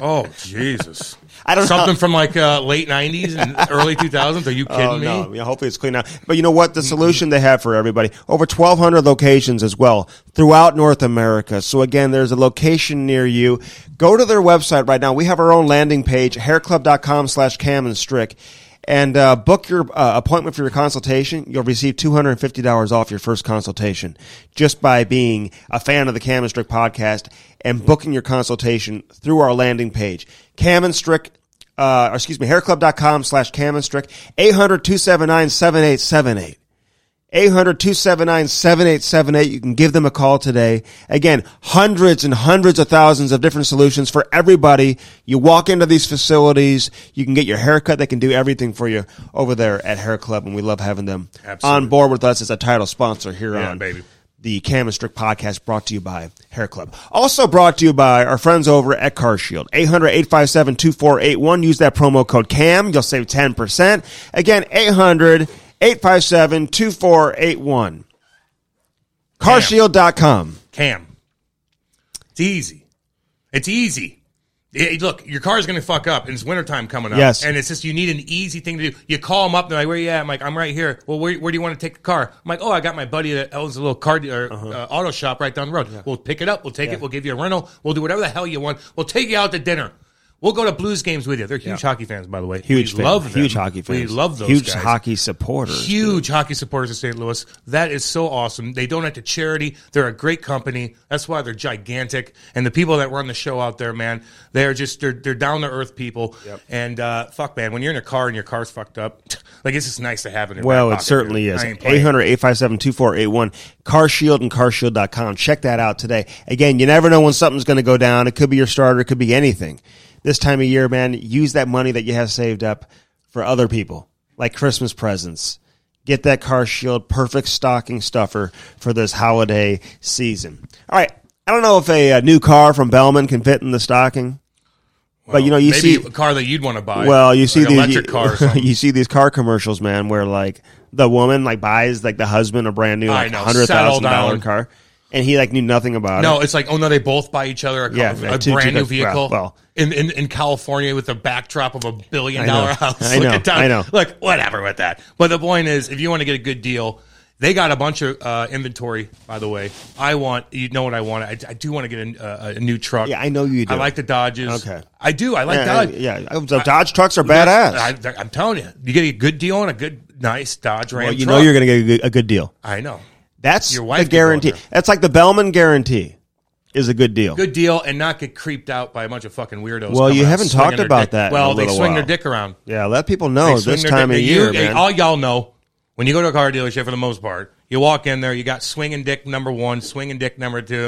Oh, Jesus. I don't Something know. from like late 90s and early 2000s? Are you kidding me? No. Yeah, hopefully it's clean now. But you know what? The solution they have for everybody, over 1,200 locations as well throughout North America. So again, there's a location near you. Go to their website right now. We have our own landing page, hairclub.com/Cam and Strick. And book your appointment for your consultation. You'll receive $250 off your first consultation just by being a fan of the Cam and Strick podcast and booking your consultation through our landing page. Cam and Strick, hairclub.com/Cam and Strick, 800-279-7878. 800-279-7878. You can give them a call today. Again, hundreds and hundreds of thousands of different solutions for everybody. You walk into these facilities, you can get your haircut. They can do everything for you over there at Hair Club, and we love having them on board with us as a title sponsor here on the Cam and Strick podcast, brought to you by Hair Club. Also brought to you by our friends over at CarShield. 800-857-2481. Use that promo code CAM. You'll save 10%. Again, 800-857-2481. CarShield.com. Cam. It's easy. It's easy. Look, your car's going to fuck up, and it's wintertime coming up. Yes. And it's just, you need an easy thing to do. You call them up, they're like, where you at? I'm like, I'm right here. Well, where do you want to take the car? I'm like, oh, I got my buddy that owns a little car auto shop right down the road. Yeah. We'll pick it up. We'll take it. We'll give you a rental. We'll do whatever the hell you want. We'll take you out to dinner. We'll go to Blues games with you. They're huge hockey fans, by the way. Huge fans. Love them. Huge hockey fans. We love those huge guys. Hockey supporters. Huge hockey supporters of St. Louis. That is so awesome. They donate to charity. They're a great company. That's why they're gigantic. And the people that run the show out there, man, they're down-to-earth people. Yep. And fuck, man, when you're in a car and your car's fucked up, like, it's just nice to have it in Well, it certainly is. 800-857-2481. CarShield and CarShield.com. Check that out today. Again, you never know when something's going to go down. It could be your starter. It could be anything. This time of year, man, use that money that you have saved up for other people, like Christmas presents. Get that CarShield perfect stocking stuffer for this holiday season. All right, I don't know if a new car from Bellman can fit in the stocking, but you maybe see a car that you'd want to buy. Well, you see like these electric car or something. You see these car commercials, man, where like the woman like buys like the husband a brand new like $100,000 car. And he like knew nothing about it. No, it's like, oh no, they both buy each other a brand new vehicle. Well, in California with the backdrop of $1 billion house. I know. Look, whatever with that. But the point is, if you want to get a good deal, they got a bunch of inventory. By the way, you know what I want? I do want to get a new truck. Yeah, I know you do. I like the Dodges. Okay, I do. I like Dodge. So Dodge trucks are badass. I'm telling you, you get a good deal on a good, nice Dodge Ram. Well, you truck. know you're going to get a good deal. I know. That's your wife the guarantee. That's like the Bellman guarantee is a good deal. Good deal, and not get creeped out by a bunch of fucking weirdos. Well, you haven't talked about that. Well, they swing their dick around. Yeah, let people know this time of year, man. All y'all know, when you go to a car dealership, for the most part, you walk in there, you got swinging dick number 1, swinging dick number 2.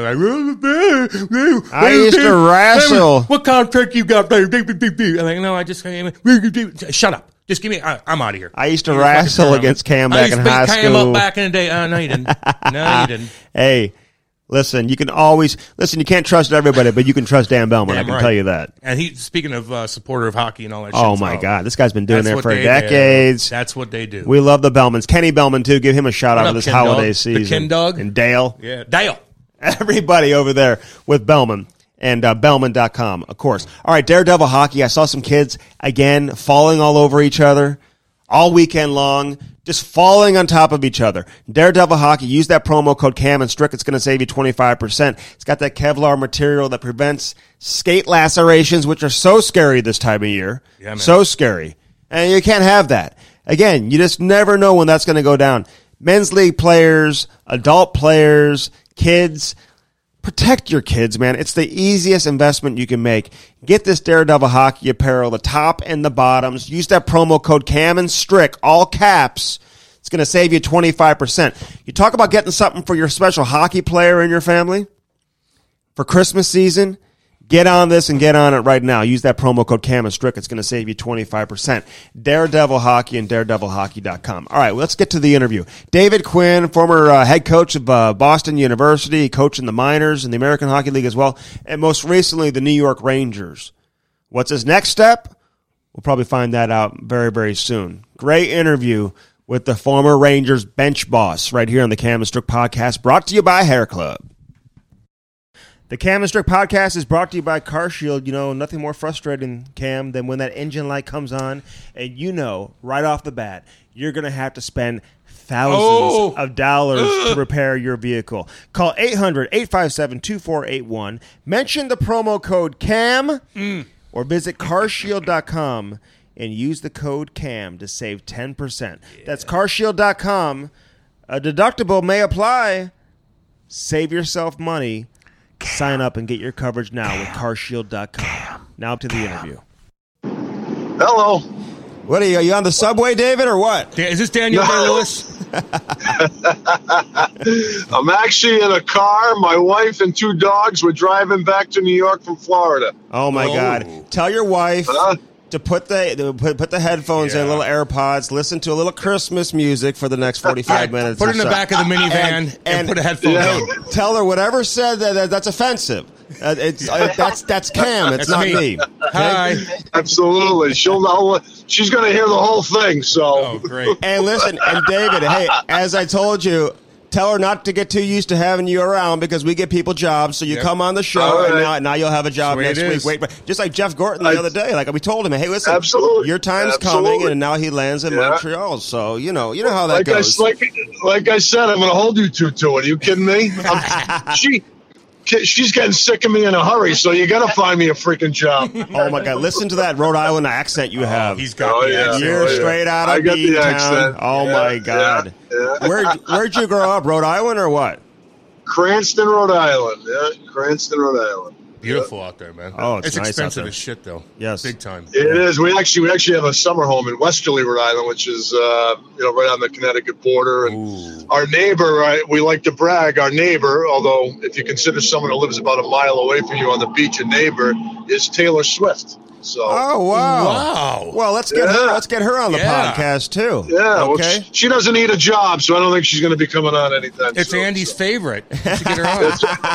I used to wrestle. What contract you got there? I'm like, no, I just shut up. Just give me. I'm out of here. I used to wrestle against Cam back in high school. Cam up back in the day. No, you didn't. No, you didn't. Hey, listen. You can always listen. You can't trust everybody, but you can trust Dan Bellman. I can tell you that. And speaking of supporter of hockey and all that. Oh my God, this guy's been doing that for decades. That's what they do. We love the Bellmans. Kenny Bellman too. Give him a shout out for this holiday season. The Ken Dog and Dale. Yeah, Dale. Everybody over there with Bellman. And Bellman.com, of course. All right, Daredevil Hockey. I saw some kids, again, falling all over each other all weekend long, just falling on top of each other. Daredevil Hockey, use that promo code CAM and Strick. It's going to save you 25%. It's got that Kevlar material that prevents skate lacerations, which are so scary this time of year. Yeah, man. So scary. And you can't have that. Again, you just never know when that's going to go down. Men's league players, adult players, kids. Protect your kids, man. It's the easiest investment you can make. Get this Daredevil Hockey apparel, the top and the bottoms. Use that promo code CAM and Strick, all caps. It's going to save you 25%. You talk about getting something for your special hockey player in your family for Christmas season. Get on this and get on it right now. Use that promo code CAM and Strick. It's going to save you 25%. Daredevil Hockey and daredevilhockey.com. All right, let's get to the interview. David Quinn, former head coach of Boston University, coaching the minors in the American Hockey League as well, and most recently the New York Rangers. What's his next step? We'll probably find that out very, very soon. Great interview with the former Rangers bench boss right here on the Cam and Strick podcast, brought to you by Hair Club. The Cam and Strick podcast is brought to you by CarShield. You know, nothing more frustrating, Cam, than when that engine light comes on and you know right off the bat you're going to have to spend thousands of dollars to repair your vehicle. Call 800-857-2481. Mention the promo code CAM or visit carshield.com and use the code CAM to save 10%. Yeah. That's carshield.com. A deductible may apply. Save yourself money. Sign up and get your coverage now with carshield.com. Now to the interview. Hello. What are you on the subway, David, or what? Is this Daniel Day-Lewis? I'm actually in a car. My wife and 2 dogs were driving back to New York from Florida. Oh, my God. Tell your wife to put the headphones in, little AirPods, listen to a little Christmas music for the next 45 minutes. Put it in the back of the minivan and put a headphone in. Tell her whatever said that's offensive. That's Cam. It's not me. Hi. Absolutely. She'll know. She's going to hear the whole thing. So. Oh, great. And listen, and David, hey, as I told you, tell her not to get too used to having you around because we get people jobs. So you come on the show, and now you'll have a job next week. Wait, but just like Jeff Gorton the other day, like we told him, hey, listen, your time's coming, and now he lands in Montreal. So you know how that goes. Like I said, I'm going to hold you to it. Are you kidding me? She's getting sick of me in a hurry, so you got to find me a freaking job. Oh, my God. Listen to that Rhode Island accent you have. He's got the accent. You're straight out of B-Town. Oh, my God. Yeah. Where'd you grow up, Rhode Island or what? Cranston, Rhode Island. Yeah, Cranston, Rhode Island. Beautiful out there, man. Oh, it's nice expensive as shit, though. Yes, big time. It is. We actually have a summer home in Westerly, Rhode Island, which is right on the Connecticut border. And our neighbor, we like to brag, our neighbor, although if you consider someone who lives about a mile away from you on the beach a neighbor, is Taylor Swift. So. Oh wow! Well, let's get her. Let's get her on the podcast too. Yeah. Okay. Well, she doesn't need a job, so I don't think she's going to be coming on anytime soon. It's Andy's favorite. To get her on.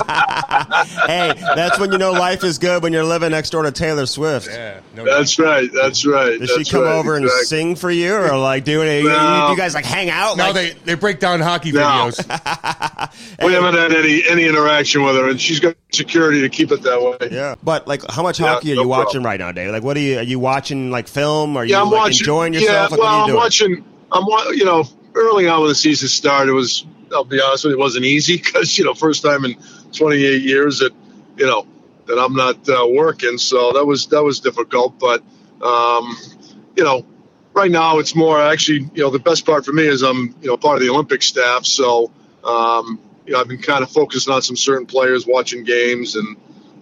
Hey, that's when you know life is good when you're living next door to Taylor Swift. Yeah. That's right. Does she come over and sing for you, or like do it? No. You guys like hang out? No, they break down hockey videos. We haven't had any interaction with her, and she's got security to keep it that way. Yeah. But like, how much hockey are you watching right now, Dave? Like, what are you watching? Like film? Are you enjoying yourself? Yeah, well, I'm watching. Early on when the season started, I'll be honest with you, it wasn't easy because first time in 28 years that I'm not working, so that was difficult. But right now it's more actually. The best part for me is I'm part of the Olympic staff, so I've been kind of focusing on some certain players, watching games, and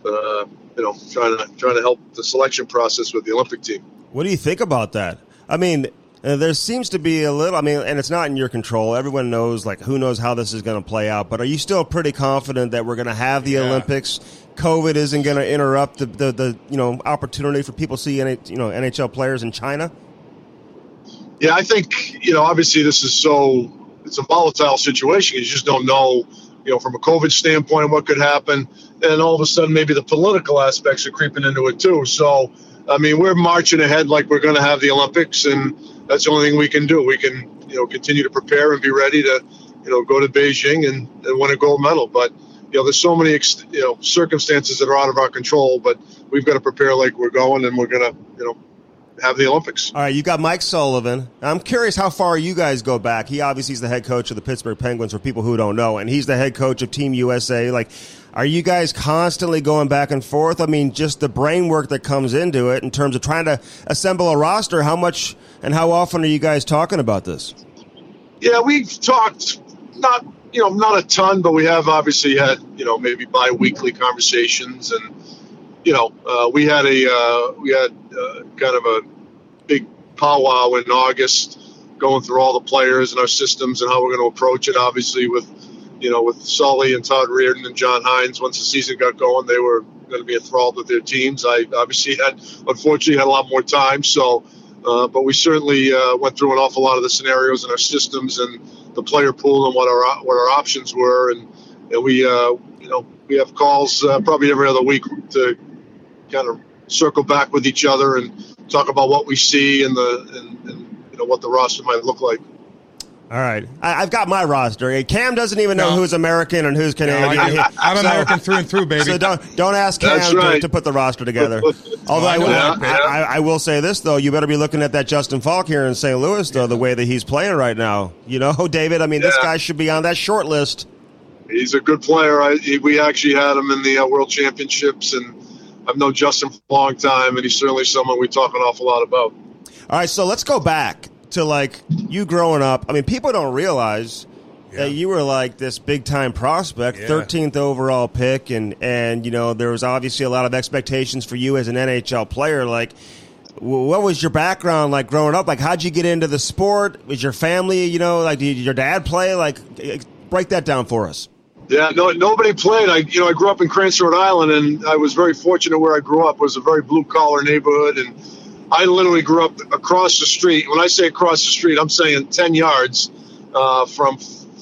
trying to help the selection process with the Olympic team. What do you think about that? I mean, there seems to be a little. I mean, and it's not in your control. Everyone knows, like, who knows how this is going to play out. But are you still pretty confident that we're going to have the Olympics? COVID isn't going to interrupt the opportunity for people to see NHL players in China. Yeah, I think obviously this is it's a volatile situation. You just don't know. From a COVID standpoint, what could happen, and all of a sudden maybe the political aspects are creeping into it too. So, I mean, we're marching ahead like we're going to have the Olympics, and that's the only thing we can do. We can, continue to prepare and be ready to, go to Beijing and win a gold medal. But, there's so many, circumstances that are out of our control, but we've got to prepare like we're going, and we're going to, have the Olympics. All right, you got Mike Sullivan. I'm curious how far you guys go back. He obviously is the head coach of the Pittsburgh Penguins for people who don't know, and he's the head coach of Team USA. Like, are you guys constantly going back and forth? I mean, just the brain work that comes into it in terms of trying to assemble a roster. How much and how often are you guys talking about this? Yeah, we've talked not a ton, but we have obviously had maybe bi-weekly conversations, and we had kind of a big powwow in August, going through all the players and our systems and how we're going to approach it. Obviously, with Sully and Todd Reardon and John Hines, once the season got going, they were going to be enthralled with their teams. I obviously unfortunately had a lot more time, so but we certainly went through an awful lot of the scenarios in our systems and the player pool and what our options were, and we have calls probably every other week to kind of circle back with each other and talk about what we see and what the roster might look like. All right. I've got my roster. Cam doesn't even know who's American and who's Canadian. No, I'm American through and through, baby. So don't ask Cam to put the roster together. Although I will say this, though. You better be looking at that Justin Falk here in St. Louis, though, the way that he's playing right now. You know, David, I mean, this guy should be on that short list. He's a good player. We actually had him in the World Championships, and I've known Justin for a long time, and he's certainly someone we talk an awful lot about. All right, so let's go back to, like, you growing up. I mean, people don't realize that you were, like, this big-time prospect, 13th overall pick, and, you know, there was obviously a lot of expectations for you as an NHL player. Like, what was your background like growing up? Like, how'd you get into the sport? Was your family, you know, like, did your dad play? Like, break that down for us. Yeah, nobody played. I grew up in Cranston, Rhode Island, and I was very fortunate where I grew up. It was a very blue-collar neighborhood, and I literally grew up across the street. When I say across the street, I'm saying 10 yards from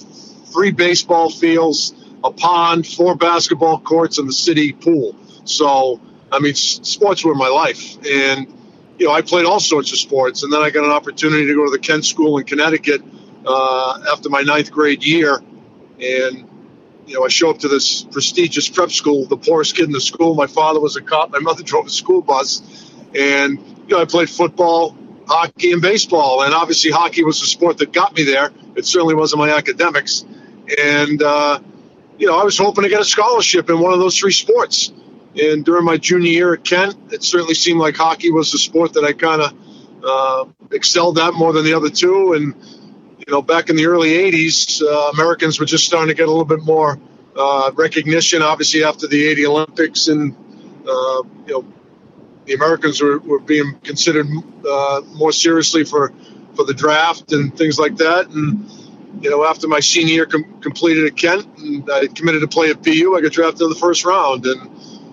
3 baseball fields, a pond, 4 basketball courts, and the city pool. So, I mean, sports were my life. And, you know, I played all sorts of sports. And then I got an opportunity to go to the Kent School in Connecticut after my 9th grade year. And, you know, I show up to this prestigious prep school, the poorest kid in the school. My father was a cop. My mother drove a school bus. And, you know, I played football, hockey, and baseball. And obviously hockey was the sport that got me there. It certainly wasn't my academics. And, you know, I was hoping to get a scholarship in one of those 3 sports. And during my junior year at Kent, it certainly seemed like hockey was the sport that I kind of excelled at more than the other 2. And, you know, back in the early 80s, Americans were just starting to get a little bit more recognition, obviously, after the 80 Olympics. And, you know, the Americans were being considered more seriously for the draft and things like that. And, you know, after my senior year completed at Kent, and I committed to play at BU, I got drafted in the first round. And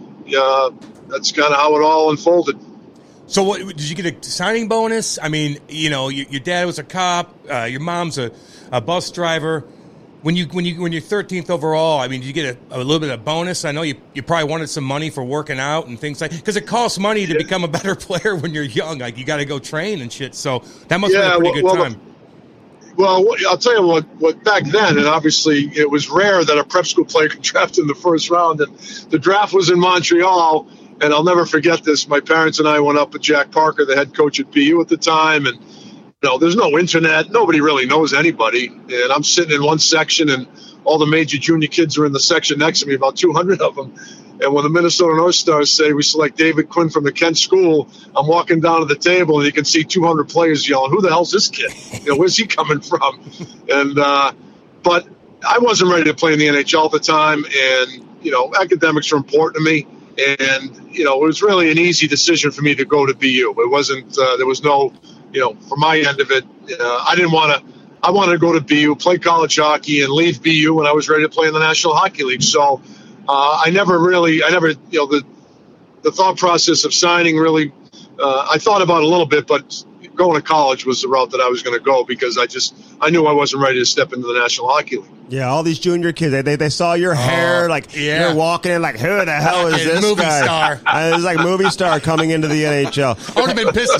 that's kind of how it all unfolded. So what, did you get a signing bonus? I mean, you know, your dad was a cop, your mom's a bus driver. When you're 13th overall, I mean, did you get a little bit of bonus? I know you probably wanted some money for working out and things like, because it costs money to become a better player when you're young. Like, you got to go train and shit. So that must have been a pretty good time. Well, I'll tell you what back then, and obviously it was rare that a prep school player could draft in the first round. And the draft was in Montreal, and I'll never forget this. My parents and I went up with Jack Parker, the head coach at BU at the time, and you know, there's no internet. Nobody really knows anybody. And I'm sitting in one section, and all the major junior kids are in the section next to me, about 200 of them. And when the Minnesota North Stars say we select David Quinn from the Kent School, I'm walking down to the table, and you can see 200 players yelling, "Who the hell's this kid? You know, where's he coming from?" And but I wasn't ready to play in the NHL at the time, and you know, academics are important to me. And you know, it was really an easy decision for me to go to BU. It wasn't. There was no, you know, from my end of it, I didn't want to. I wanted to go to BU, play college hockey, and leave BU when I was ready to play in the National Hockey League. So. I never, you know, the thought process of signing really, I thought about it a little bit, but going to college was the route that I was going to go because I knew I wasn't ready to step into the National Hockey League. Yeah, all these junior kids, they saw your hair, like you're walking in like, who the hell is this movie guy? Star. It was like movie star coming into the NHL. I would have been pissed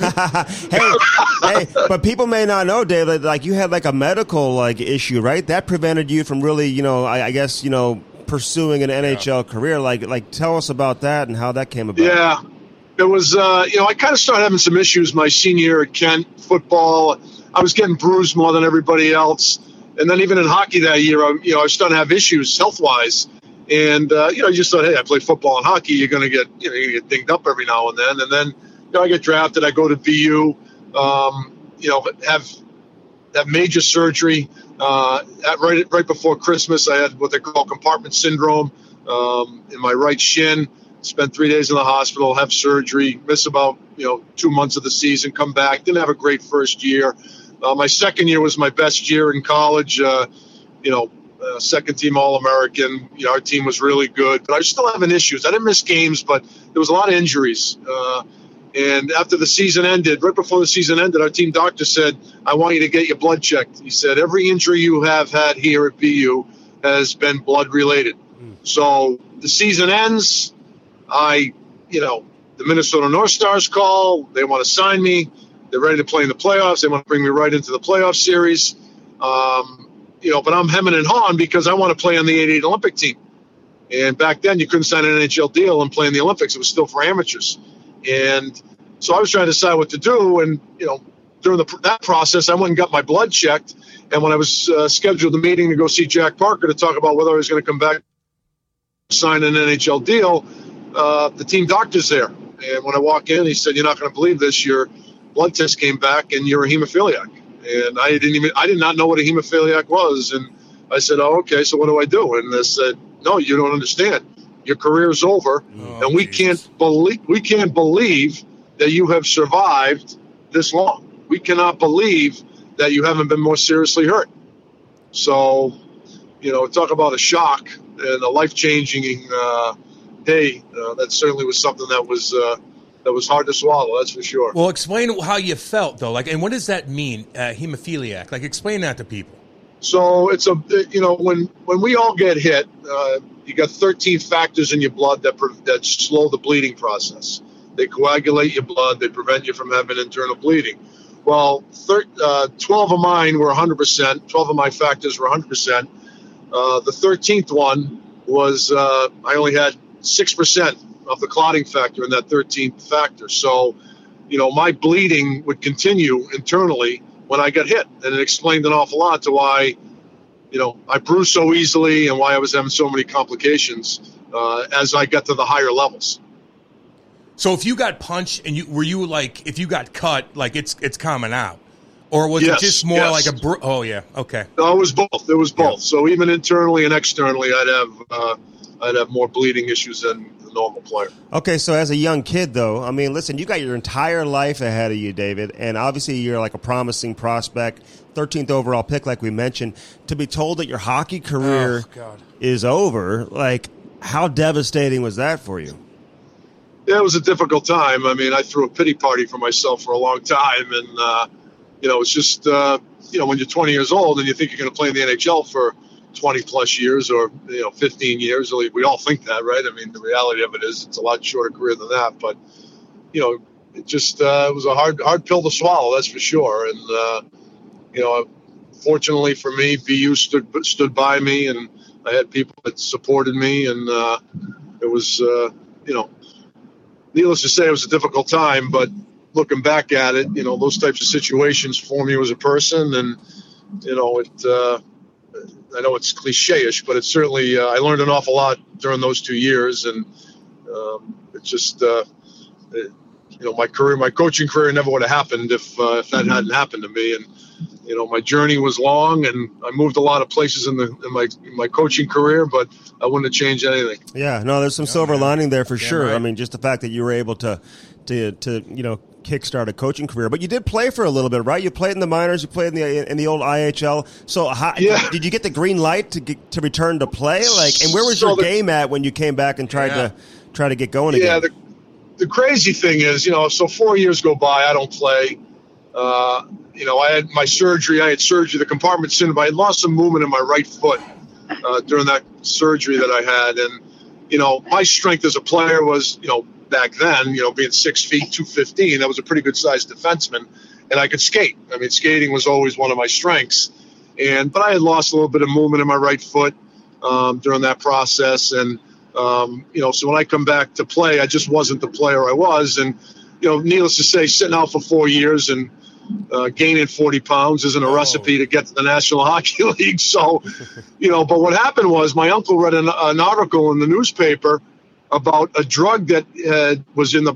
too. hey, but people may not know, David, like you had like a medical like issue, right? That prevented you from really, you know, I guess, you know, pursuing an NHL career. Like tell us about that and how that came about. Yeah, it was, you know, I kind of started having some issues my senior year at Kent football. I was getting bruised more than everybody else. And then even in hockey that year, I was starting to have issues health-wise. And, you know, I just thought, hey, I play football and hockey. You're going to get dinged up every now and then. And then, you know, I get drafted. I go to BU, you know, have major surgery. Right before Christmas, I had what they call compartment syndrome in my right shin. Spent 3 days in the hospital, have surgery, miss about 2 months of the season, come back. Didn't have a great first year. My second year was my best year in college. Second team All-American. Our team was really good, but I was still having issues. I didn't miss games, but there was a lot of injuries. And after the season ended, right before the season ended, our team doctor said, "I want you to get your blood checked." He said, "Every injury you have had here at BU has been blood related." So the season ends. The Minnesota North Stars call. They want to sign me. They're ready to play in the playoffs. They want to bring me right into the playoff series. But I'm hemming and hawing because I want to play on the 88 Olympic team. And back then, you couldn't sign an NHL deal and play in the Olympics. It was still for amateurs. And so I was trying to decide what to do. And, during that process, I went and got my blood checked. And when I was scheduled the meeting to go see Jack Parker to talk about whether I was going to come back sign an NHL deal, the team doctor's there. And when I walk in, he said, "You're not going to believe this. Your blood test came back and you're a hemophiliac." And I did not know what a hemophiliac was. And I said, "Oh, okay. So what do I do?" And they said, "No, you don't understand. Your career's over, and we can't believe that you have survived this long. We cannot believe that you haven't been more seriously hurt." So, talk about a shock and a life-changing day. That certainly was something that was hard to swallow. That's for sure. Well, explain how you felt though. And what does that mean, hemophiliac? Explain that to people. So it's when we all get hit, you got 13 factors in your blood that slow the bleeding process. They coagulate your blood. They prevent you from having internal bleeding. Well, 12 of mine were 100%. 12 of my factors were 100%. The 13th one was I only had 6% of the clotting factor in that 13th factor. So, my bleeding would continue internally when I got hit. And it explained an awful lot to why, I bruised so easily and why I was having so many complications as I got to the higher levels. So if you got punched and if you got cut, it's coming out? Or was it just more like a oh yeah, okay. No, it was both. It was both. Yeah. So even internally and externally, I'd have more bleeding issues than the normal player. Okay, so as a young kid, though, listen, you got your entire life ahead of you, David, and obviously you're like a promising prospect, 13th overall pick, like we mentioned. To be told that your hockey career is over, how devastating was that for you? Yeah, it was a difficult time. I threw a pity party for myself for a long time, and it's just when you're 20 years old and you think you're going to play in the NHL for 20 plus years or 15 years, we all think that, right? The reality of it is it's a lot shorter career than that, but it just it was a hard pill to swallow, that's for sure. And fortunately for me, BU stood by me, and I had people that supported me, and it was needless to say, it was a difficult time, but looking back at it, those types of situations form you as a person, and I know it's cliche-ish, but it's certainly I learned an awful lot during those 2 years, and it's just my coaching career never would have happened if that hadn't happened to me. And my journey was long, and I moved a lot of places in my coaching career, but I wouldn't have changed anything. Yeah, no, there's some silver lining there for sure. Right. Just the fact that you were able to kickstart a coaching career, but you did play for a little bit, right? You played in the minors, you played in the old IHL. So did you get the green light to return to play? And where was your game at when you came back and tried to get going again? Yeah, the crazy thing is, so 4 years go by, I don't play. I had my surgery. I had surgery, the compartment syndrome. I had lost some movement in my right foot during that surgery that I had. And, my strength as a player was, back then, being 6 feet, 215, I was a pretty good sized defenseman, and I could skate. Skating was always one of my strengths. But I had lost a little bit of movement in my right foot during that process. And, so when I come back to play, I just wasn't the player I was. And, needless to say, sitting out for 4 years and gaining 40 pounds isn't a recipe to get to the National Hockey League. So, but what happened was my uncle read an article in the newspaper about a drug that was in the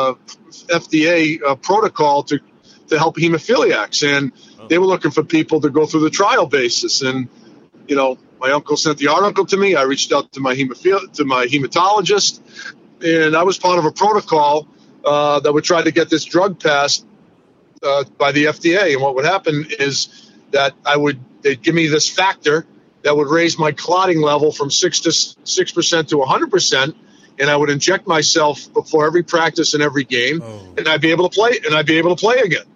FDA protocol to help hemophiliacs. And they were looking for people to go through the trial basis. And, my uncle sent the article to me. I reached out to my hematologist, and I was part of a protocol that would try to get this drug passed by the FDA. And what would happen is that they'd give me this factor that would raise my clotting level from 6% to 100%, and I would inject myself before every practice and every game, and I'd be able to play again.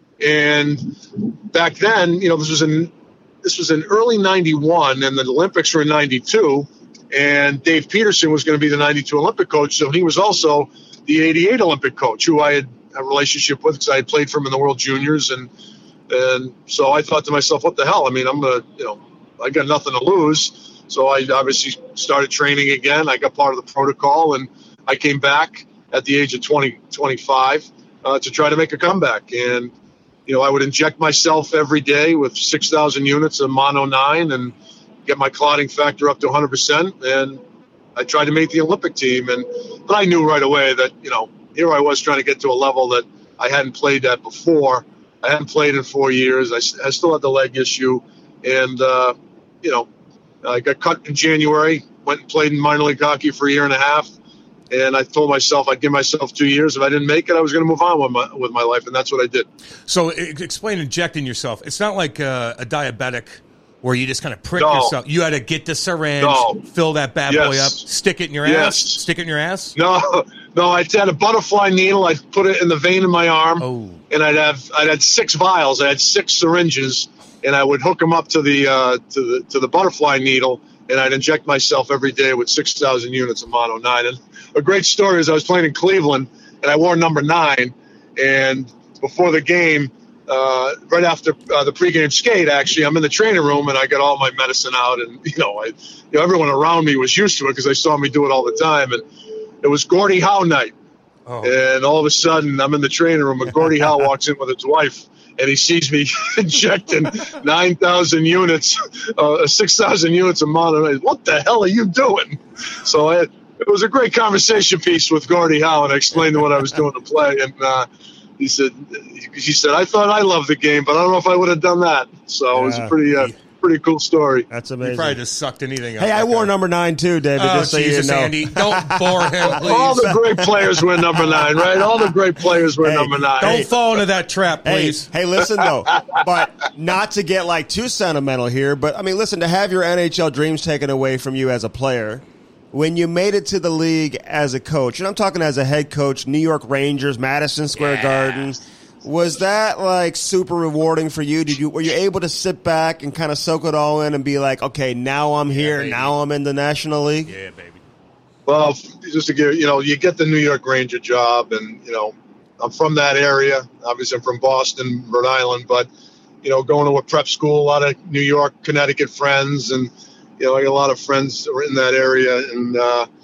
And back then, this was in early '91, and the Olympics were in '92, and Dave Peterson was going to be the '92 Olympic coach, so he was also the '88 Olympic coach, who I had a relationship with because I had played for him in the World Juniors, and And so I thought to myself, what the hell? I mean, I got nothing to lose. So I obviously started training again. I got part of the protocol, and I came back at the age of 25 to try to make a comeback. And, I would inject myself every day with 6,000 units of Mono 9 and get my clotting factor up to 100%. And I tried to make the Olympic team. But I knew right away that, here I was trying to get to a level that I hadn't played at before. I hadn't played in 4 years. I still had the leg issue. And, I got cut in January, went and played in minor league hockey for a year and a half. And I told myself I'd give myself 2 years. If I didn't make it, I was going to move on with my life. And that's what I did. So explain injecting yourself. It's not like a diabetic where you just kind of prick yourself. You had to get the syringe, fill that bad boy up, stick it in your ass. Stick it in your ass? No, I had a butterfly needle. I put it in the vein in my arm. Oh. And I'd had 6 vials. I had 6 syringes, and I would hook them up to the butterfly needle, and I'd inject myself every day with 6,000 units of Mono 9. And a great story is I was playing in Cleveland, and I wore number 9. And before the game, right after the pregame skate, actually, I'm in the training room, and I got all my medicine out, and everyone around me was used to it because they saw me do it all the time. And it was Gordie Howe night. Oh. And all of a sudden, I'm in the training room, and Gordie Howe walks in with his wife, and he sees me injecting 9,000 units, 6,000 units of Mono. What the hell are you doing? So it was a great conversation piece with Gordie Howe, and I explained what I was doing to play. And she said, I thought I loved the game, but I don't know if I would have done that. So it was a pretty cool story. That's amazing. You probably just sucked anything up. Hey, I wore number 9 too, David. Just so Jesus, you know. Andy, don't bore him, please. All the great players wear number 9, right? All the great players wear number 9. Don't fall into that trap, please. Hey, listen though, but not to get too sentimental here, but I mean, listen, to have your NHL dreams taken away from you as a player, when you made it to the league as a coach, and I'm talking as a head coach, New York Rangers, Madison Square Garden. Was that super rewarding for you? Were you able to sit back and kind of soak it all in and be like, okay, now I'm here, now I'm in the National League? Yeah, baby. Well, just to give you get the New York Ranger job, and I'm from that area. Obviously, I'm from Boston, Rhode Island, but going to a prep school, a lot of New York, Connecticut friends, and I got a lot of friends that were in that area, and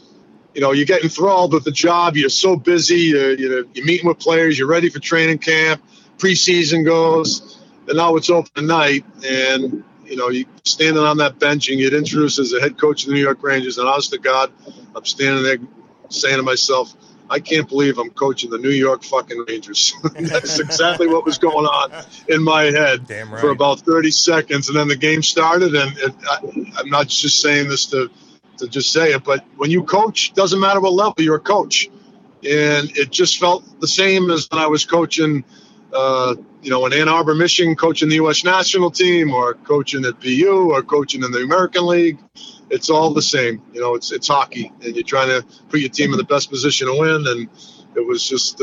you get enthralled with the job. You're so busy. You're meeting with players. You're ready for training camp. Preseason goes. And now it's open night. And, you standing on that bench and get introduced as the head coach of the New York Rangers. And honest to God, I'm standing there saying to myself, I can't believe I'm coaching the New York fucking Rangers. That's exactly what was going on in my head for about 30 seconds. And then the game started. And I'm not just saying this to just say it, but when you coach, doesn't matter what level, you're a coach. And it just felt the same as when I was coaching, in Ann Arbor, Michigan, coaching the U.S. national team, or coaching at BU, or coaching in the American League. It's all the same. It's hockey, and you're trying to put your team in the best position to win. And it was just,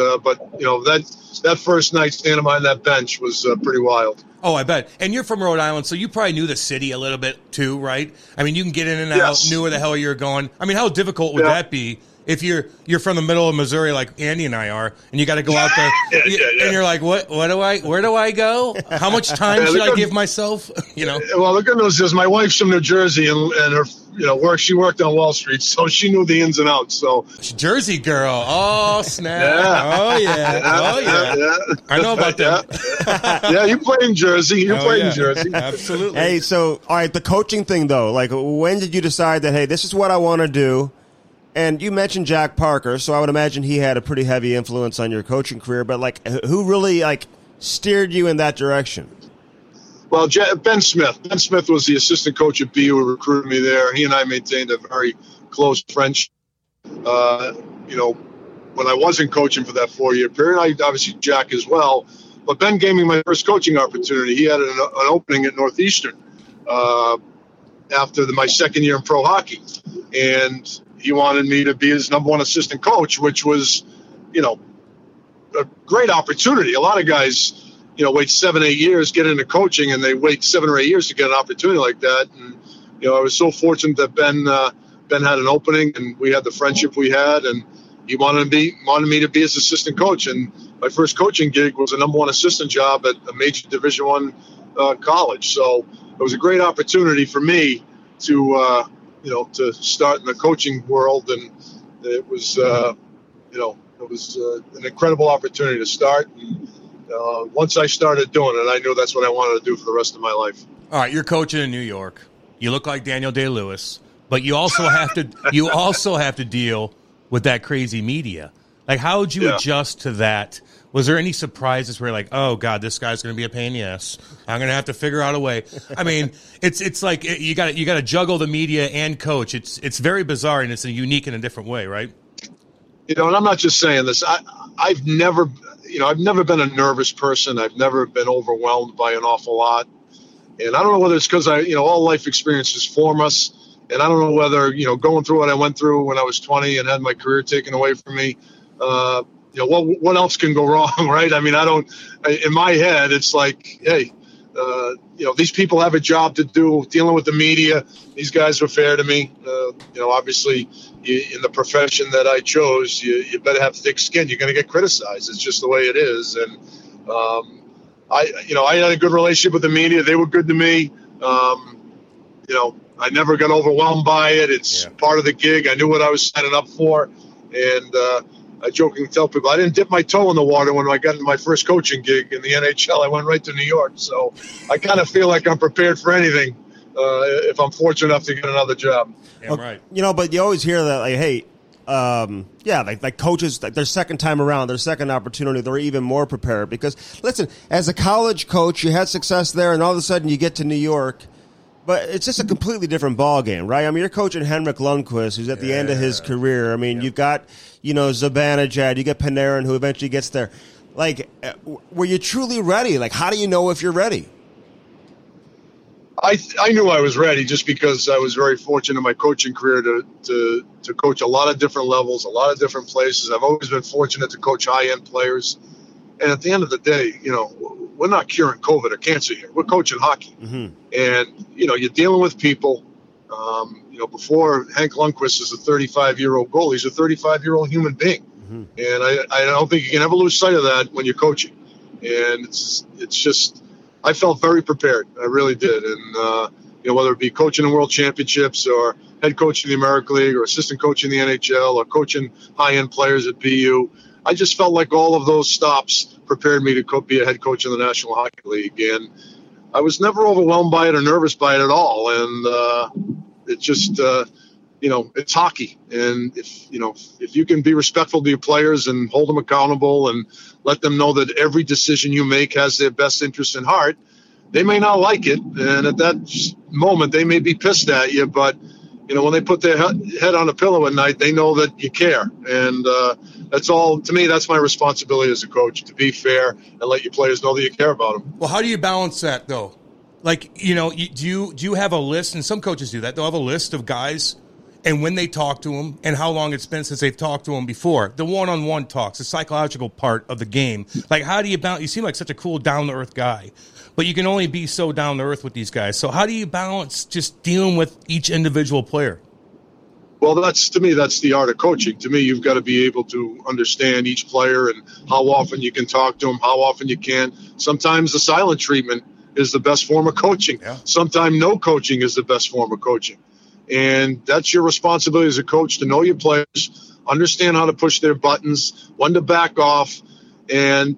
that first night standing behind that bench was pretty wild. Oh, I bet. And you're from Rhode Island, so you probably knew the city a little bit too, right? I mean, you can get in and out, knew where the hell you're going. I mean, how difficult would that be if you're from the middle of Missouri like Andy and I are, and you got to go out there, and you're like, where do I go? How much time should I give myself? Well, the good news is my wife's from New Jersey, and her she worked on Wall Street, so she knew the ins and outs. So Jersey girl, oh snap, oh yeah. I know about that. Yeah, you played in Jersey. You played in Jersey, absolutely. Hey, so all right, the coaching thing though, when did you decide that this is what I want to do? And you mentioned Jack Parker, so I would imagine he had a pretty heavy influence on your coaching career. But who really steered you in that direction? Well, Ben Smith. Ben Smith was the assistant coach at BU who recruited me there. He and I maintained a very close friendship. When I wasn't coaching for that 4-year period, obviously Jack as well. But Ben gave me my first coaching opportunity. He had an opening at Northeastern after my second year in pro hockey. And he wanted me to be his number one assistant coach, which was, a great opportunity. A lot of guys, wait 7-8 years, get into coaching, and they wait 7 or 8 years to get an opportunity like that. And, I was so fortunate that Ben had an opening, and we had the friendship we had, and he wanted me to be his assistant coach. And my first coaching gig was a number one assistant job at a major Division I college. So it was a great opportunity for me to to start in the coaching world, and it was an incredible opportunity to start. And once I started doing it, I knew that's what I wanted to do for the rest of my life. All right, you're coaching in New York. You look like Daniel Day-Lewis, but you also have to deal with that crazy media. Like, how would you adjust to that? Was there any surprises where you're like, oh God, this guy's going to be a pain in the ass. I'm going to have to figure out a way. I mean, it's like you got to juggle the media and coach. It's very bizarre, and it's a unique in a different way, right? And I'm not just saying this. I've never been a nervous person. I've never been overwhelmed by an awful lot. And I don't know whether it's because all life experiences form us. And I don't know whether, going through what I went through when I was 20 and had my career taken away from me, what else can go wrong, right? I mean, in my head, it's like, hey, these people have a job to do, dealing with the media. These guys were fair to me. Obviously, in the profession that I chose, you better have thick skin. You're going to get criticized. It's just the way it is. And, I had a good relationship with the media. They were good to me. I never got overwhelmed by it. It's part of the gig. I knew what I was signing up for. And I jokingly tell people I didn't dip my toe in the water when I got into my first coaching gig in the NHL. I went right to New York. So I kind of feel like I'm prepared for anything if I'm fortunate enough to get another job. Yeah, right. But you always hear that, like, hey, like coaches, like their second time around, their second opportunity, they're even more prepared. Because, listen, as a college coach, you had success there, and all of a sudden you get to New York. But it's just a completely different ballgame, right? I mean, you're coaching Henrik Lundqvist, who's at the end of his career. I mean, you've got, Zibanejad, you get Panarin, who eventually gets there. Like, were you truly ready? Like, how do you know if you're ready? I knew I was ready just because I was very fortunate in my coaching career to coach a lot of different levels, a lot of different places. I've always been fortunate to coach high-end players. And at the end of the day, we're not curing COVID or cancer here. We're coaching hockey. Mm-hmm. And, you're dealing with people. Before Hank Lundqvist is a 35-year-old goalie, he's a 35-year-old human being. Mm-hmm. And I don't think you can ever lose sight of that when you're coaching. And it's just, I felt very prepared. I really did. And, whether it be coaching in World Championships or head coach in the American League or assistant coach in the NHL or coaching high-end players at BU, I just felt like all of those stops prepared me to be a head coach in the National Hockey League. And I was never overwhelmed by it or nervous by it at all. And it just, it's hockey. And if you can be respectful to your players and hold them accountable and let them know that every decision you make has their best interest in heart, they may not like it. And at that moment, they may be pissed at you. But, when they put their head on a pillow at night, they know that you care. And that's all. To me, that's my responsibility as a coach, to be fair and let your players know that you care about them. Well, how do you balance that, though? Like, do you have a list? And some coaches do that. They'll have a list of guys, and when they talk to them, and how long it's been since they've talked to them before. The one-on-one talks, the psychological part of the game. Like, how do you balance? You seem like such a cool, down-to-earth guy, but you can only be so down-to-earth with these guys. So how do you balance just dealing with each individual player? Well, to me, that's the art of coaching. To me, you've got to be able to understand each player and how often you can talk to them, how often you can. Sometimes the silent treatment is the best form of coaching. Yeah. Sometimes no coaching is the best form of coaching. And that's your responsibility as a coach, to know your players, understand how to push their buttons, when to back off. And,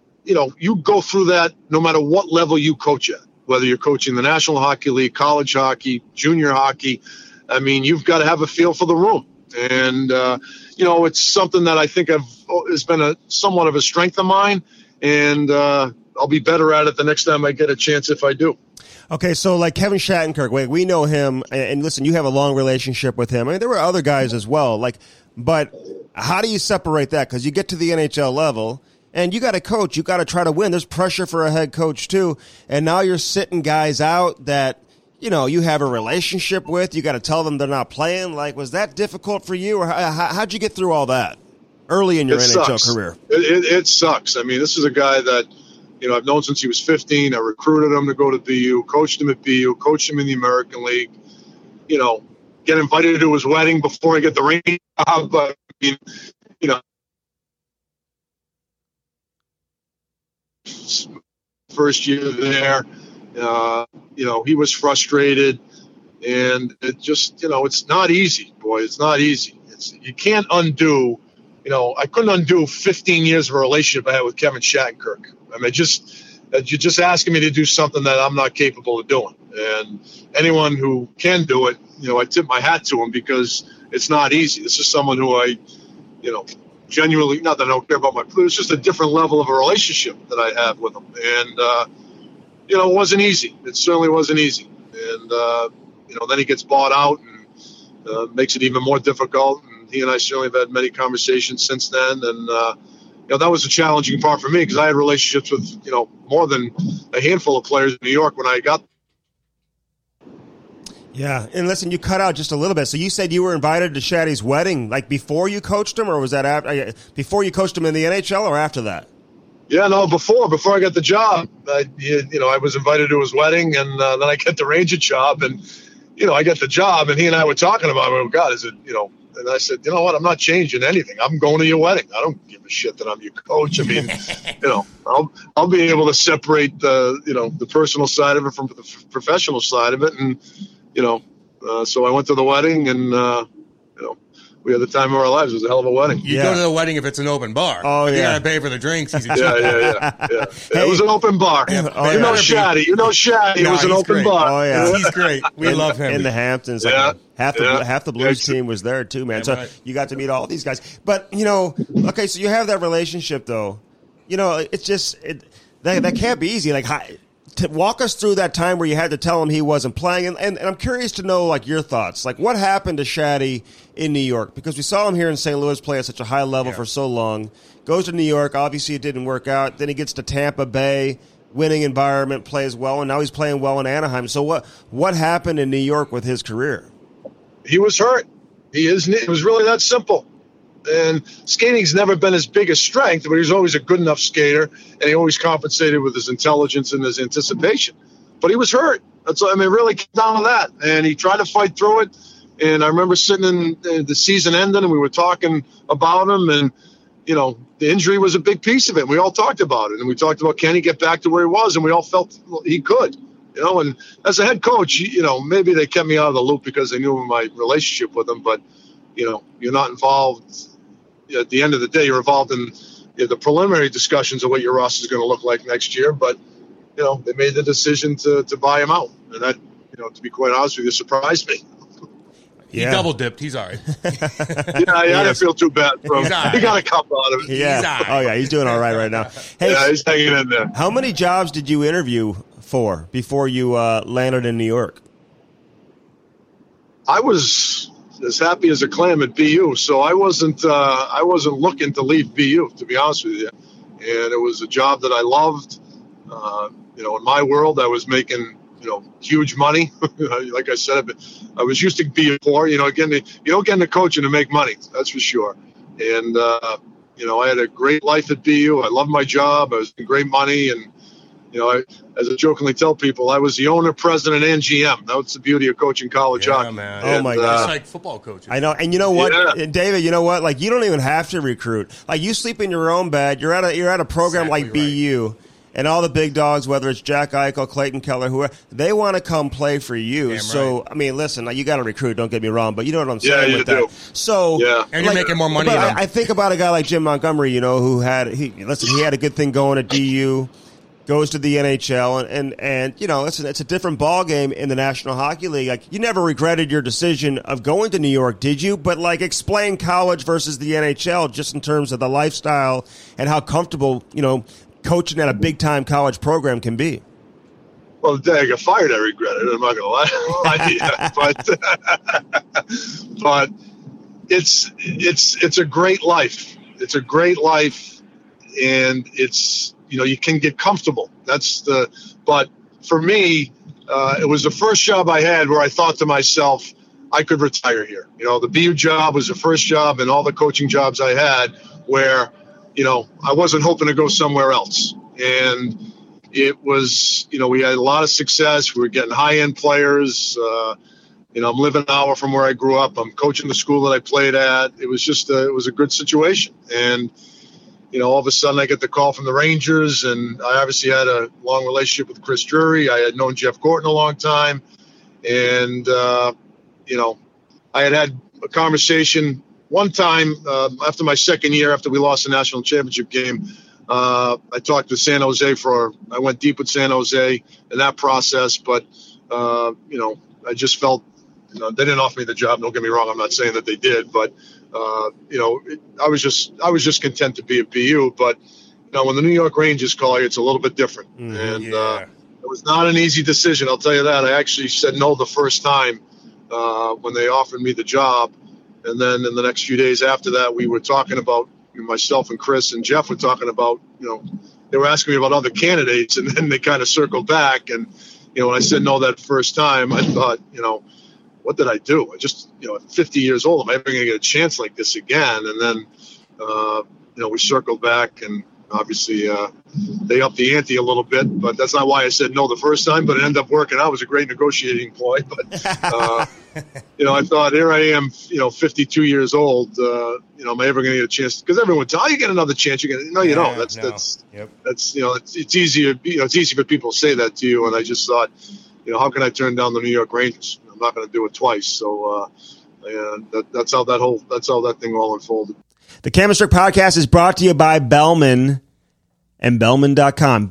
you go through that no matter what level you coach at, whether you're coaching the National Hockey League, college hockey, junior hockey. I mean, you've got to have a feel for the room. And, it's something that I think has been somewhat of a strength of mine. And I'll be better at it the next time I get a chance if I do. Okay, so like Kevin Shattenkirk, we know him. And listen, you have a long relationship with him. I mean, there were other guys as well. But how do you separate that? Because you get to the NHL level, and you got to coach. You got to try to win. There's pressure for a head coach, too. And now you're sitting guys out that you have a relationship with. You got to tell them they're not playing. Like, was that difficult for you, or how'd you get through all that early in your NHL career? It sucks. I mean, this is a guy that, I've known since he was 15. I recruited him to go to BU, coached him at BU, coached him in the American League. Get invited to his wedding before I get the ring job. But, first year there. He was frustrated, and it just, it's not easy, boy. It's not easy. You can't undo. I couldn't undo 15 years of a relationship I had with Kevin Shattenkirk. I mean, you're just asking me to do something that I'm not capable of doing. And anyone who can do it, I tip my hat to him, because it's not easy. This is someone who I, genuinely, not that I don't care about my players, it's just a different level of a relationship that I have with him. And, it wasn't easy. It certainly wasn't easy. And, then he gets bought out and makes it even more difficult. And he and I certainly have had many conversations since then. And, that was a challenging part for me, because I had relationships with, more than a handful of players in New York when I got. Yeah, and listen, you cut out just a little bit. So you said you were invited to Shaddy's wedding, like before you coached him, or was that after? Before you coached him in the NHL, or after that? Yeah, no, before I got the job, I was invited to his wedding, and then I get the Ranger job, and I get the job, and he and I were talking about, oh God, is it, and I said, you know what, I'm not changing anything. I'm going to your wedding. I don't give a shit that I'm your coach. I mean, I'll be able to separate the personal side of it from the professional side of it, and so I went to the wedding, and we had the time of our lives. It was a hell of a wedding. You go to the wedding if it's an open bar. Oh, yeah. You got to pay for the drinks. Yeah. It was an open bar. Shaddy. Shaddy. It was an open great. bar. Oh, yeah. He's great. We love him. In the Hamptons. Half the Blues team was there, too, man. So you got to meet all these guys. But, okay, so you have that relationship, though. It's just that can't be easy. Like, to walk us through that time where you had to tell him he wasn't playing, and I'm curious to know, like, your thoughts. Like, what happened to Shaddy in New York? Because we saw him here in St. Louis play at such a high level for so long. Goes to New York, obviously it didn't work out. Then he gets to Tampa Bay, winning environment, plays well, and now he's playing well in Anaheim. So what happened in New York with his career? He was hurt. It was really that simple. And skating's never been his biggest strength, but he's always a good enough skater, and he always compensated with his intelligence and his anticipation. But he was hurt. Really came down to that. And he tried to fight through it. And I remember sitting in the season ending, and we were talking about him, and, the injury was a big piece of it. We all talked about it. And we talked about, can he get back to where he was? And we all felt he could. And as a head coach, maybe they kept me out of the loop because they knew my relationship with him. But, you're not involved. At the end of the day, you're involved in the preliminary discussions of what your roster is going to look like next year. But, they made the decision to buy him out. And that, to be quite honest with you, surprised me. He double dipped. He's all right. I didn't feel too bad for him. He got a cup out of it. Yeah. Oh, yeah. He's doing all right now. Hey, he's hanging in there. How many jobs did you interview for before you landed in New York? I was as happy as a clam at BU, so I wasn't looking to leave BU, to be honest with you. And it was a job that I loved. In my world, I was making huge money. Like I said, I was used to being poor. You don't get into coaching to make money, that's for sure. And I had a great life at BU. I loved my job. I was making great money, and as I jokingly tell people, I was the owner, president, and GM. That's the beauty of coaching college hockey. Man. Oh, my God. It's like football coaching. I know. And you know what, David, you know what? Like, you don't even have to recruit. Like, you sleep in your own bed. You're at a program like BU, and all the big dogs, whether it's Jack Eichel, Clayton Keller, whoever, they want to come play for you. Damn so, right. Listen, you got to recruit, don't get me wrong, but you know what I'm saying with that. So, and you're making more money than them. I think about a guy like Jim Montgomery, who had a good thing going at DU. Goes to the NHL, and listen, it's a different ballgame in the National Hockey League. Like, you never regretted your decision of going to New York, did you? But, explain college versus the NHL just in terms of the lifestyle and how comfortable, coaching at a big-time college program can be. Well, the day I got fired, I regret it. I'm not going to lie. But it's a great life. It's a great life, and it's, you can get comfortable. But for me, it was the first job I had where I thought to myself, I could retire here. The BU job was the first job, and all the coaching jobs I had where, I wasn't hoping to go somewhere else. And it was, we had a lot of success. We were getting high-end players. I'm living an hour from where I grew up. I'm coaching the school that I played at. It was just, it was a good situation. And, all of a sudden I get the call from the Rangers, and I obviously had a long relationship with Chris Drury. I had known Jeff Gorton a long time. And, I had a conversation one time after my second year, after we lost the national championship game. I talked to San Jose I went deep with San Jose in that process, but, I just felt, they didn't offer me the job. Don't get me wrong. I'm not saying that they did, but, I was just content to be at BU. But, when the New York Rangers call you, it's a little bit different. And it was not an easy decision. I'll tell you that. I actually said no the first time when they offered me the job. And then in the next few days after that, we were talking about, myself and Chris and Jeff were talking about, they were asking me about other candidates, and then they kind of circled back. And, when I said no that first time, I thought, what did I do? I just, at 50 years old, am I ever going to get a chance like this again? And then, we circled back, and obviously they upped the ante a little bit, but that's not why I said no the first time, but it ended up working out. It was a great negotiating ploy. But, I thought, here I am, 52 years old. Am I ever going to get a chance? Because everyone tells you get another chance. No, you don't. That's it's easier. It's easy for people to say that to you. And I just thought, how can I turn down the New York Rangers? I'm not going to do it twice. So, that's how that thing all unfolded. The Cam and Strick podcast is brought to you by Bellman and Bellman.com.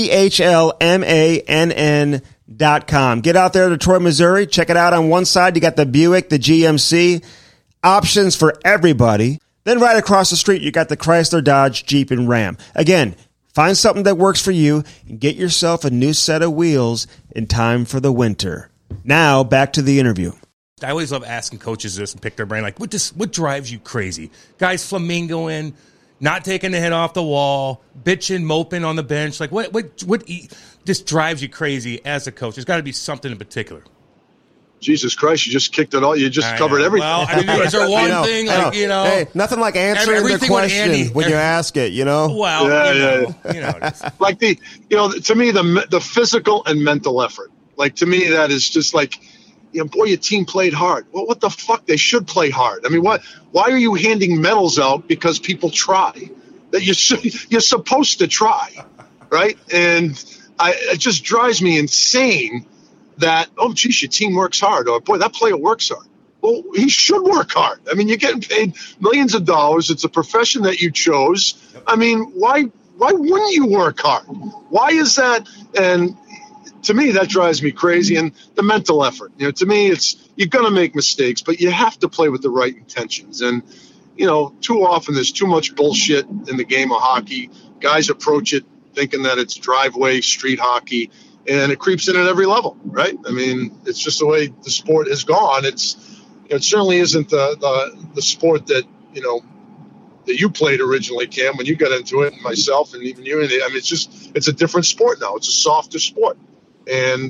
BEHLMANN.com. Get out there to Detroit, Missouri. Check it out. On one side, you got the Buick, the GMC. Options for everybody. Then right across the street, you got the Chrysler, Dodge, Jeep, and Ram. Again, find something that works for you and get yourself a new set of wheels in time for the winter. Now, back to the interview. I always love asking coaches this and pick their brain. Like, what drives you crazy? Guys flamingoing, not taking the head off the wall, bitching, moping on the bench. Like, what just drives you crazy as a coach? There's got to be something in particular. Jesus Christ, you just kicked it all. You just covered everything. Well, I mean, is there one thing, like, Hey, nothing like answering the question when you ask it, Well, like to me, the physical and mental effort. Like, to me, that is just like, boy, your team played hard. Well, what the fuck? They should play hard. I mean, why are you handing medals out because people try? That you're supposed to try, right? And it just drives me insane that, geez, your team works hard. Or, boy, that player works hard. Well, he should work hard. I mean, you're getting paid millions of dollars. It's a profession that you chose. I mean, why wouldn't you work hard? Why is that? And to me, that drives me crazy. And the mental effort, to me, it's, you're going to make mistakes, but you have to play with the right intentions. And, too often there's too much bullshit in the game of hockey. Guys approach it thinking that it's driveway street hockey, and it creeps in at every level, right? I mean, it's just the way the sport has gone. It certainly isn't the sport that, that you played originally, Cam, when you got into it, and myself, and even you. I mean, it's a different sport now. It's a softer sport. And,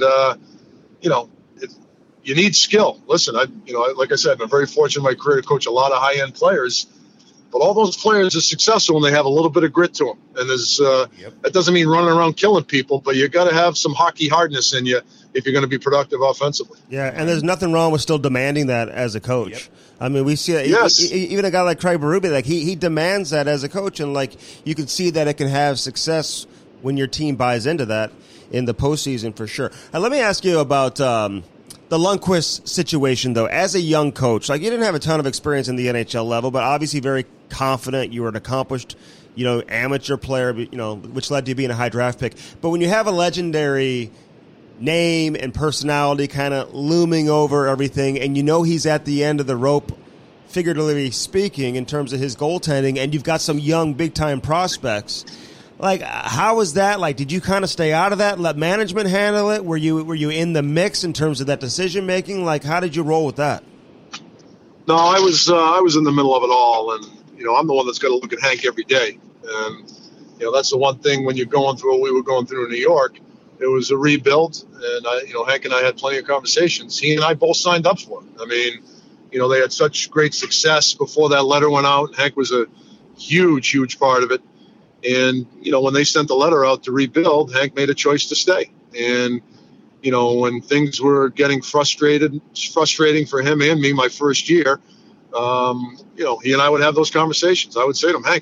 you need skill. Listen, like I said, I'm very fortunate in my career to coach a lot of high-end players, but all those players are successful when they have a little bit of grit to them. And there's, that doesn't mean running around killing people, but you got to have some hockey hardness in you if you're going to be productive offensively. Yeah, and there's nothing wrong with still demanding that as a coach. Yep. I mean, we see it, even a guy like Craig Berube, like he demands that as a coach, and like you can see that it can have success when your team buys into that in the postseason for sure. And let me ask you about the Lundqvist situation, though. As a young coach, like you didn't have a ton of experience in the NHL level, but obviously very confident. You were an accomplished, amateur player, which led to you being a high draft pick. But when you have a legendary name and personality kind of looming over everything, and he's at the end of the rope, figuratively speaking, in terms of his goaltending, and you've got some young, big-time prospects. Like, how was that? Like, did you kind of stay out of that, let management handle it? Were you in the mix in terms of that decision making? Like, how did you roll with that? No, I was in the middle of it all, and I'm the one that's got to look at Hank every day, and that's the one thing when you're going through what we were going through in New York. It was a rebuild, and Hank and I had plenty of conversations. He and I both signed up for it. I mean, they had such great success before that letter went out. Hank was a huge part of it. And, when they sent the letter out to rebuild, Hank made a choice to stay. And, when things were getting frustrating for him and me my first year, he and I would have those conversations. I would say to him, Hank,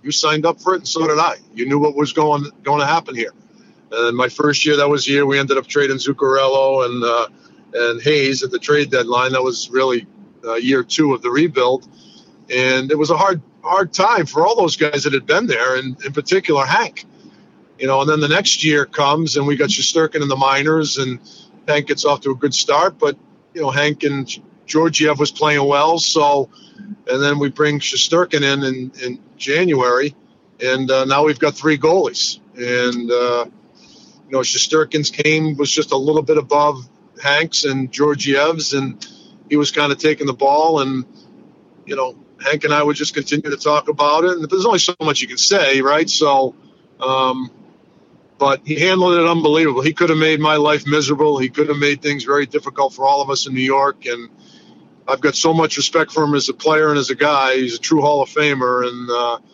You signed up for it, and so did I. You knew what was going to happen here. And my first year, that was the year we ended up trading Zuccarello and Hayes at the trade deadline. That was really year 2 of the rebuild. And it was a hard time for all those guys that had been there, and in particular Hank. And then the next year comes, and we got Shesterkin in the minors, and Hank gets off to a good start. But, Hank and Georgiev was playing well. So, and then we bring Shesterkin in January, and now we've got 3 goalies. And, Shesterkin's was just a little bit above Hank's and Georgiev's, and he was kind of taking the ball, and, Hank and I would just continue to talk about it. And there's only so much you can say, right? So, but he handled it unbelievable. He could have made my life miserable. He could have made things very difficult for all of us in New York. And I've got so much respect for him as a player and as a guy. He's a true Hall of Famer. And,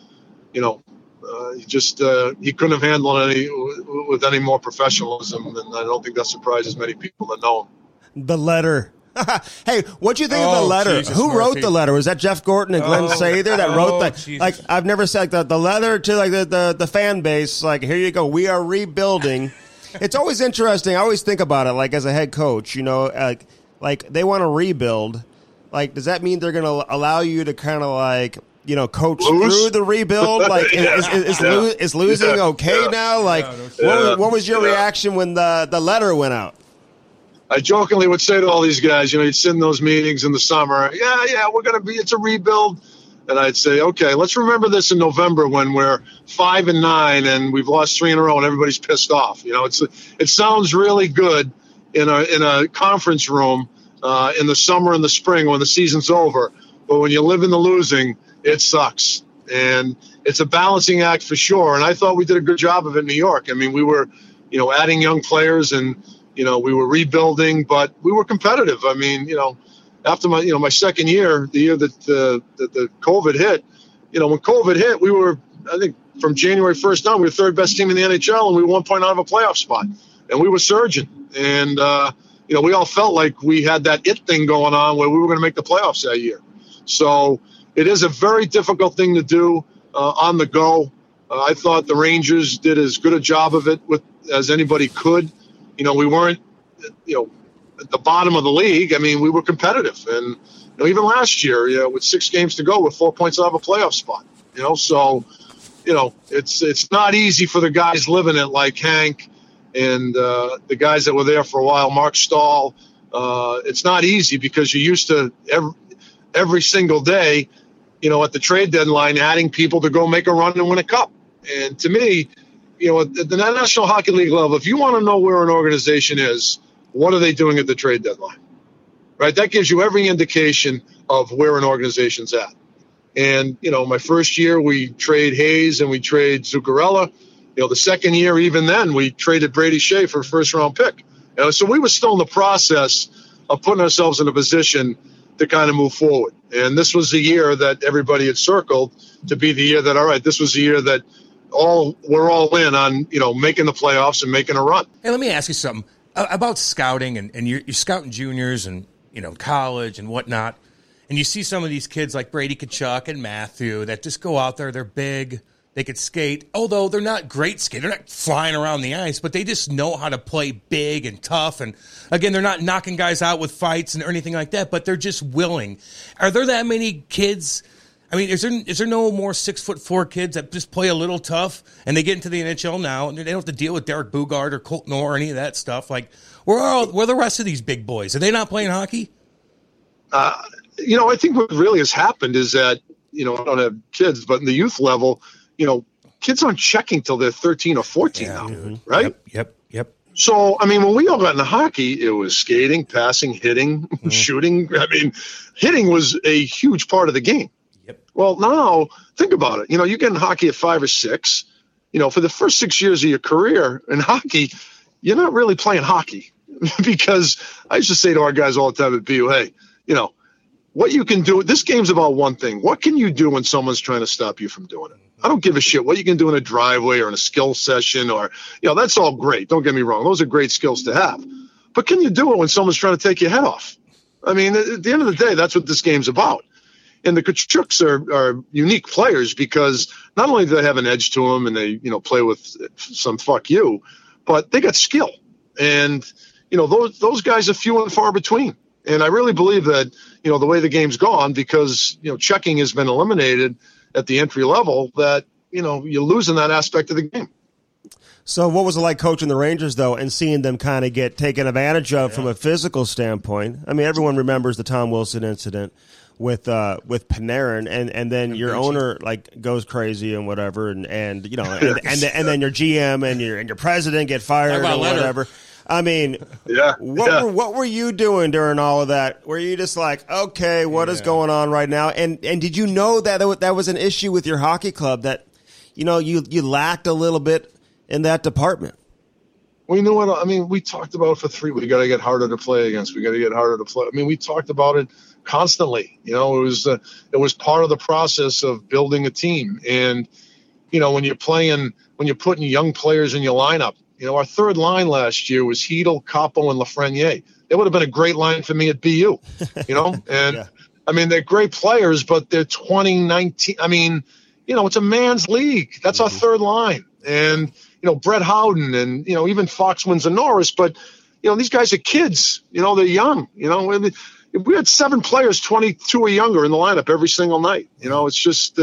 he couldn't have handled it with any more professionalism. And I don't think that surprises many people that know him. The letter. Hey, what'd you think of the letter? Jesus, who wrote the letter? Was that Jeff Gordon and Glenn Sather that wrote that? Jesus. Like, I've never said the letter to like the fan base. Like, here you go. We are rebuilding. It's always interesting. I always think about it. Like, as a head coach, like they want to rebuild. Like, does that mean they're going to allow you to kind of like, coach through the rebuild? Like, is losing okay now? Like, what was your reaction when the letter went out? I jokingly would say to all these guys, you'd sit in those meetings in the summer. It's a rebuild. And I'd say, okay, let's remember this in November when we're 5-9 and we've lost 3 in a row and everybody's pissed off. It sounds really good in a conference room in the summer and the spring when the season's over. But when you live in the losing, it sucks. And it's a balancing act for sure. And I thought we did a good job of it in New York. I mean, we were, adding young players and, we were rebuilding, but we were competitive. I mean, after my second year, the year that the COVID hit, when COVID hit, we were, I think from January 1st on, we were the 3rd best team in the NHL, and we were 1 point out of a playoff spot, and we were surging. And, we all felt like we had that it thing going on where we were going to make the playoffs that year. So it is a very difficult thing to do on the go. I thought the Rangers did as good a job of it as anybody could. We weren't, at the bottom of the league. I mean, we were competitive. And, even last year, with 6 games to go, with 4 points out of a playoff spot, so, it's not easy for the guys living it like Hank and the guys that were there for a while, Mark Stahl. It's not easy because you're used to every single day, at the trade deadline, adding people to go make a run and win a cup. And to me, at the National Hockey League level, if you want to know where an organization is, what are they doing at the trade deadline? Right? That gives you every indication of where an organization's at. And, my first year we trade Hayes and we trade Zuccarello. The second year, even then, we traded Brady Shea for a first-round pick. So we were still in the process of putting ourselves in a position to kind of move forward. And this was the year that everybody had circled to be the year that, all right, this was the year that we're all in on, making the playoffs and making a run. Hey, let me ask you something about scouting, and you're scouting juniors and, college and whatnot, and you see some of these kids like Brady Tkachuk and Matthew that just go out there, they're big, they could skate, although they're not great skaters, they're not flying around the ice, but they just know how to play big and tough, and again, they're not knocking guys out with fights or anything like that, but they're just willing. Are there that many kids? I mean, is there no more 6'4" kids that just play a little tough and they get into the NHL now and they don't have to deal with Derek Bugard or Colton Orr or any of that stuff? Like, where are the rest of these big boys? Are they not playing hockey? I think what really has happened is that, I don't have kids, but in the youth level, kids aren't checking till they're 13 or 14 now, dude. Right? Yep. So, I mean, when we all got into hockey, it was skating, passing, hitting, shooting. I mean, hitting was a huge part of the game. Well, now think about it. You get in hockey at 5 or 6. For the first 6 years of your career in hockey, you're not really playing hockey because I used to say to our guys all the time at BU, hey, what you can do. This game's about one thing. What can you do when someone's trying to stop you from doing it? I don't give a shit what you can do in a driveway or in a skill session or, that's all great. Don't get me wrong. Those are great skills to have. But can you do it when someone's trying to take your head off? I mean, at the end of the day, that's what this game's about. And the Tkachuks are unique players because not only do they have an edge to them and they, play with some fuck you, but they got skill. And, those guys are few and far between. And I really believe that, the way the game's gone, because, checking has been eliminated at the entry level, that, you're losing that aspect of the game. So what was it like coaching the Rangers, though, and seeing them kind of get taken advantage of from a physical standpoint? I mean, everyone remembers the Tom Wilson incident with Panarin, and then your owner goes crazy and whatever, and then your GM and your president get fired or whatever. I mean, what were you doing during all of that? Were you just like, okay, what is going on right now? And did you know that was an issue with your hockey club, that you lacked a little bit in that department? Well, you know what? I mean, we talked about it for 3 weeks. We got to get harder to play against. We got to get harder to play. I mean, we talked about it constantly. It was part of the process of building a team. And, when you're putting young players in your lineup, our third line last year was Hedel, Capo, and Lafreniere. They would have been a great line for me at BU, and I mean, they're great players, but they're 2019. I mean, it's a man's league. That's our third line. And, Brett Howden and, even Foxwins and Norris, but, these guys are kids, they're young, we had 7 players, 22 or younger in the lineup every single night. It's just,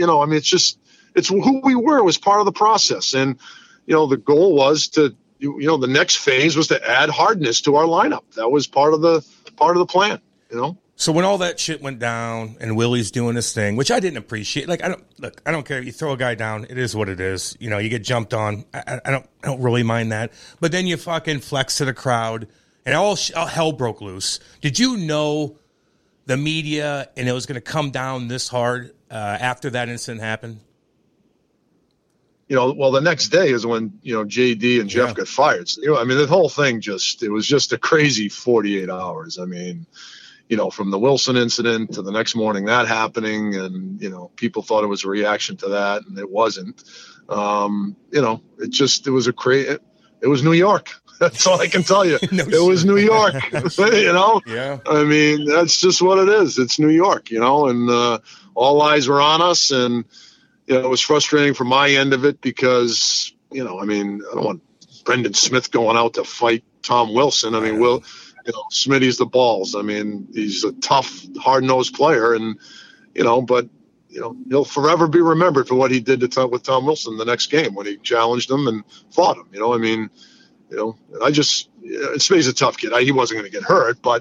it's who we were. It was part of the process. And, the goal was to, the next phase was to add hardness to our lineup. That was part of the plan, So when all that shit went down and Willie's doing this thing, which I didn't appreciate, I don't care. You throw a guy down, it is what it is. You get jumped on. I don't really mind that. But then you fucking flex to the crowd, and all hell broke loose. Did you know the media and it was going to come down this hard after that incident happened? Well, the next day is when, JD and Jeff got fired. So, the whole thing it was just a crazy 48 hours. I mean, from the Wilson incident to the next morning that happening, and, people thought it was a reaction to that, and it wasn't. It was it was New York. That's all I can tell you. It was New York, Yeah. I mean, that's just what it is. It's New York, and all eyes were on us, and, it was frustrating from my end of it because, I don't want Brendan Smith going out to fight Tom Wilson. I mean, Smitty's the balls. I mean, he's a tough, hard-nosed player, and, but, he'll forever be remembered for what he did with Tom Wilson the next game when he challenged him and fought him. Smitty's a tough kid. He wasn't going to get hurt, but,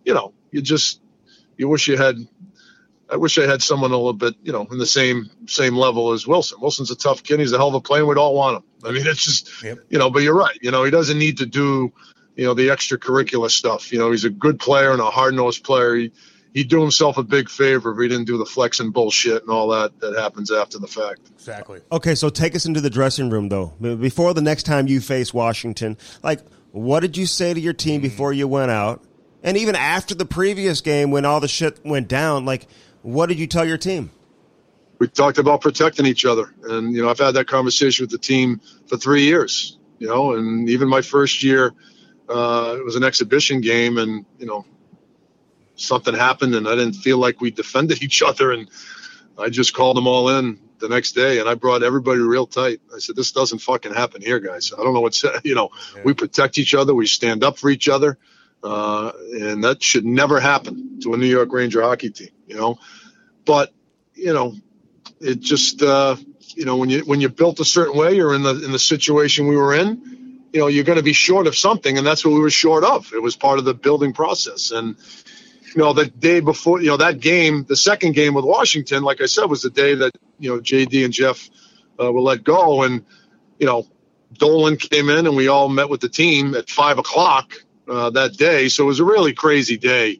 you wish you had. I wish I had someone a little bit, in the same level as Wilson. Wilson's a tough kid. He's a hell of a player. We'd all want him. I mean, it's just, but you're right. He doesn't need to do, the extracurricular stuff. He's a good player and a hard-nosed player. He'd do himself a big favor if he didn't do the flexing bullshit and all that happens after the fact. Exactly. Okay, so take us into the dressing room, though. Before the next time you face Washington, what did you say to your team before you went out? And even after the previous game when all the shit went down, what did you tell your team? We talked about protecting each other. And, I've had that conversation with the team for 3 years, and even my first year, it was an exhibition game and, something happened and I didn't feel like we defended each other. And I just called them all in the next day and I brought everybody real tight. I said, this doesn't fucking happen here, guys. I don't know what's, we protect each other. We stand up for each other. And that should never happen to a New York Ranger hockey team, but, it just, when you're built a certain way or in the situation we were in, you're going to be short of something. And that's what we were short of. It was part of the building process. And, the day before, that game, the second game with Washington, like I said, was the day that, JD and Jeff were let go. And, Dolan came in and we all met with the team at 5:00 that day. So it was a really crazy day,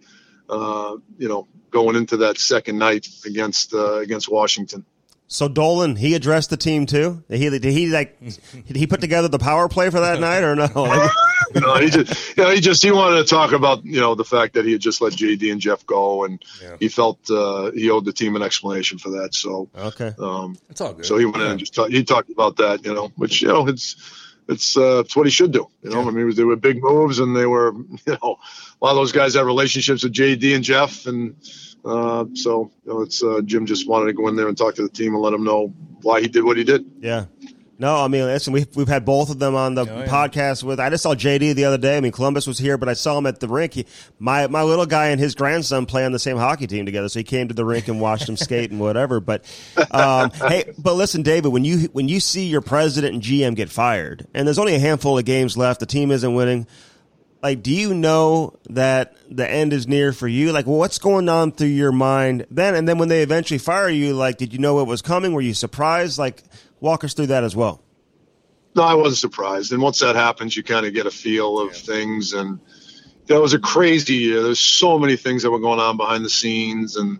going into that second night against Washington. So Dolan, he addressed the team too? Did he put together the power play for that night or no? No, he wanted to talk about, the fact that he had just let JD and Jeff go, and he felt he owed the team an explanation for that. So okay, it's all good. So he went in and just he talked about that, which it's what he should do. I mean, they were big moves, and they were, a lot of those guys have relationships with JD and Jeff, and So it's Jim just wanted to go in there and talk to the team and let them know why he did what he did. Yeah. No, I mean, listen, we've had both of them on the podcast with. I just saw JD the other day. I mean, Columbus was here, but I saw him at the rink. My little guy and his grandson play on the same hockey team together, so he came to the rink and watched him skate and whatever. But hey, but listen, David, when you see your president and GM get fired, and there's only a handful of games left, the team isn't winning. Like, do you know that the end is near for you? Like, well, what's going on through your mind then? And then when they eventually fire you, like, did you know it was coming? Were you surprised? Like, walk us through that as well. No, I wasn't surprised. And once that happens, you kind of get a feel of things. And it was a crazy year. There's so many things that were going on behind the scenes. And,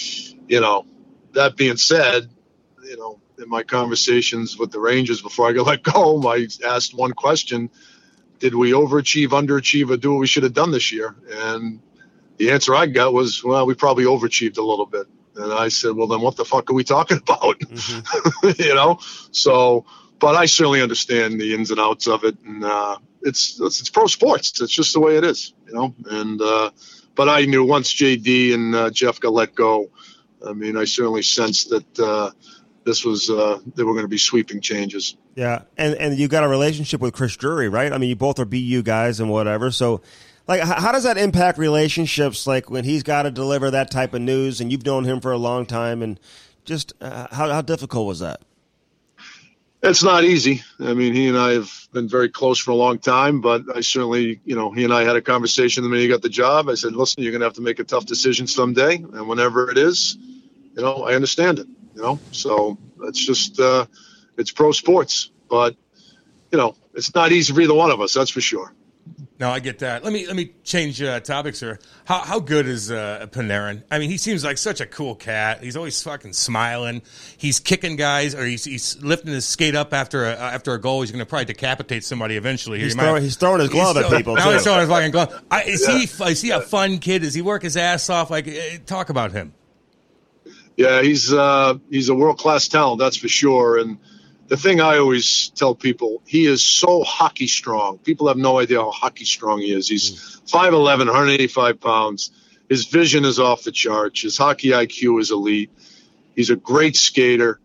that being said, in my conversations with the Rangers before I got let go, I asked one question. Did we overachieve, underachieve, or do what we should have done this year? And the answer I got was, well, we probably overachieved a little bit. And I said, well, then what the fuck are we talking about? Mm-hmm. So, but I certainly understand the ins and outs of it. And it's pro sports. It's just the way it is, And but I knew once JD and Jeff got let go, I mean, I certainly sensed that this was there were going to be sweeping changes. Yeah, and you got a relationship with Chris Drury, right? I mean, you both are BU guys and whatever. So, like, how does that impact relationships? Like when he's got to deliver that type of news, and you've known him for a long time, and just how difficult was that? It's not easy. I mean, he and I have been very close for a long time, but I certainly, he and I had a conversation the minute he got the job. I said, listen, you're going to have to make a tough decision someday, and whenever it is, I understand it. So it's just it's pro sports, but it's not easy for either one of us. That's for sure. No, I get that. Let me change topics here. How good is Panarin? I mean, he seems like such a cool cat. He's always fucking smiling. He's kicking guys, or he's lifting his skate up after a goal. He's going to probably decapitate somebody eventually. He's throwing his glove at people. Now he's throwing his fucking glove. Is he a fun kid? Does he work his ass off? Like, talk about him. Yeah, he's a world-class talent, that's for sure. And the thing I always tell people, he is so hockey strong. People have no idea how hockey strong he is. He's 5'11", 185 pounds. His vision is off the charts. His hockey IQ is elite. He's a great skater.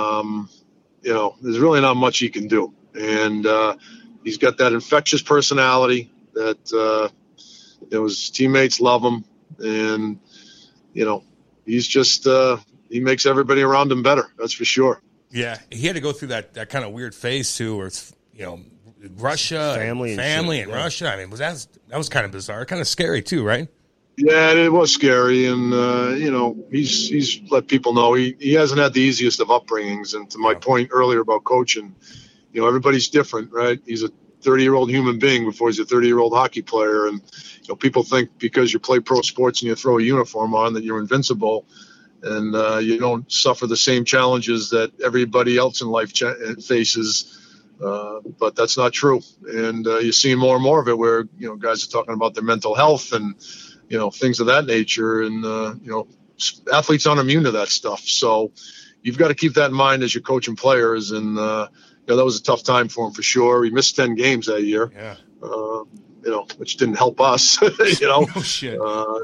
There's really not much he can do. And he's got that infectious personality that his teammates love him. And, he's just he makes everybody around him better. That's for sure. Yeah, he had to go through that kind of weird phase too, where it's Russia, family in Russia. I mean, that was kind of bizarre, kind of scary too, right? Yeah, it was scary, and he's let people know he hasn't had the easiest of upbringings. And to my point earlier about coaching, everybody's different, right? He's a 30-year-old human being before he's a 30-year-old hockey player, and people think because you play pro sports and you throw a uniform on that you're invincible. And you don't suffer the same challenges that everybody else in life faces, but that's not true. And you see more and more of it where guys are talking about their mental health and things of that nature. And athletes aren't immune to that stuff. So you've got to keep that in mind as you're coaching players. And that was a tough time for him for sure. He missed 10 games that year. Yeah. Which didn't help us. Oh, shit.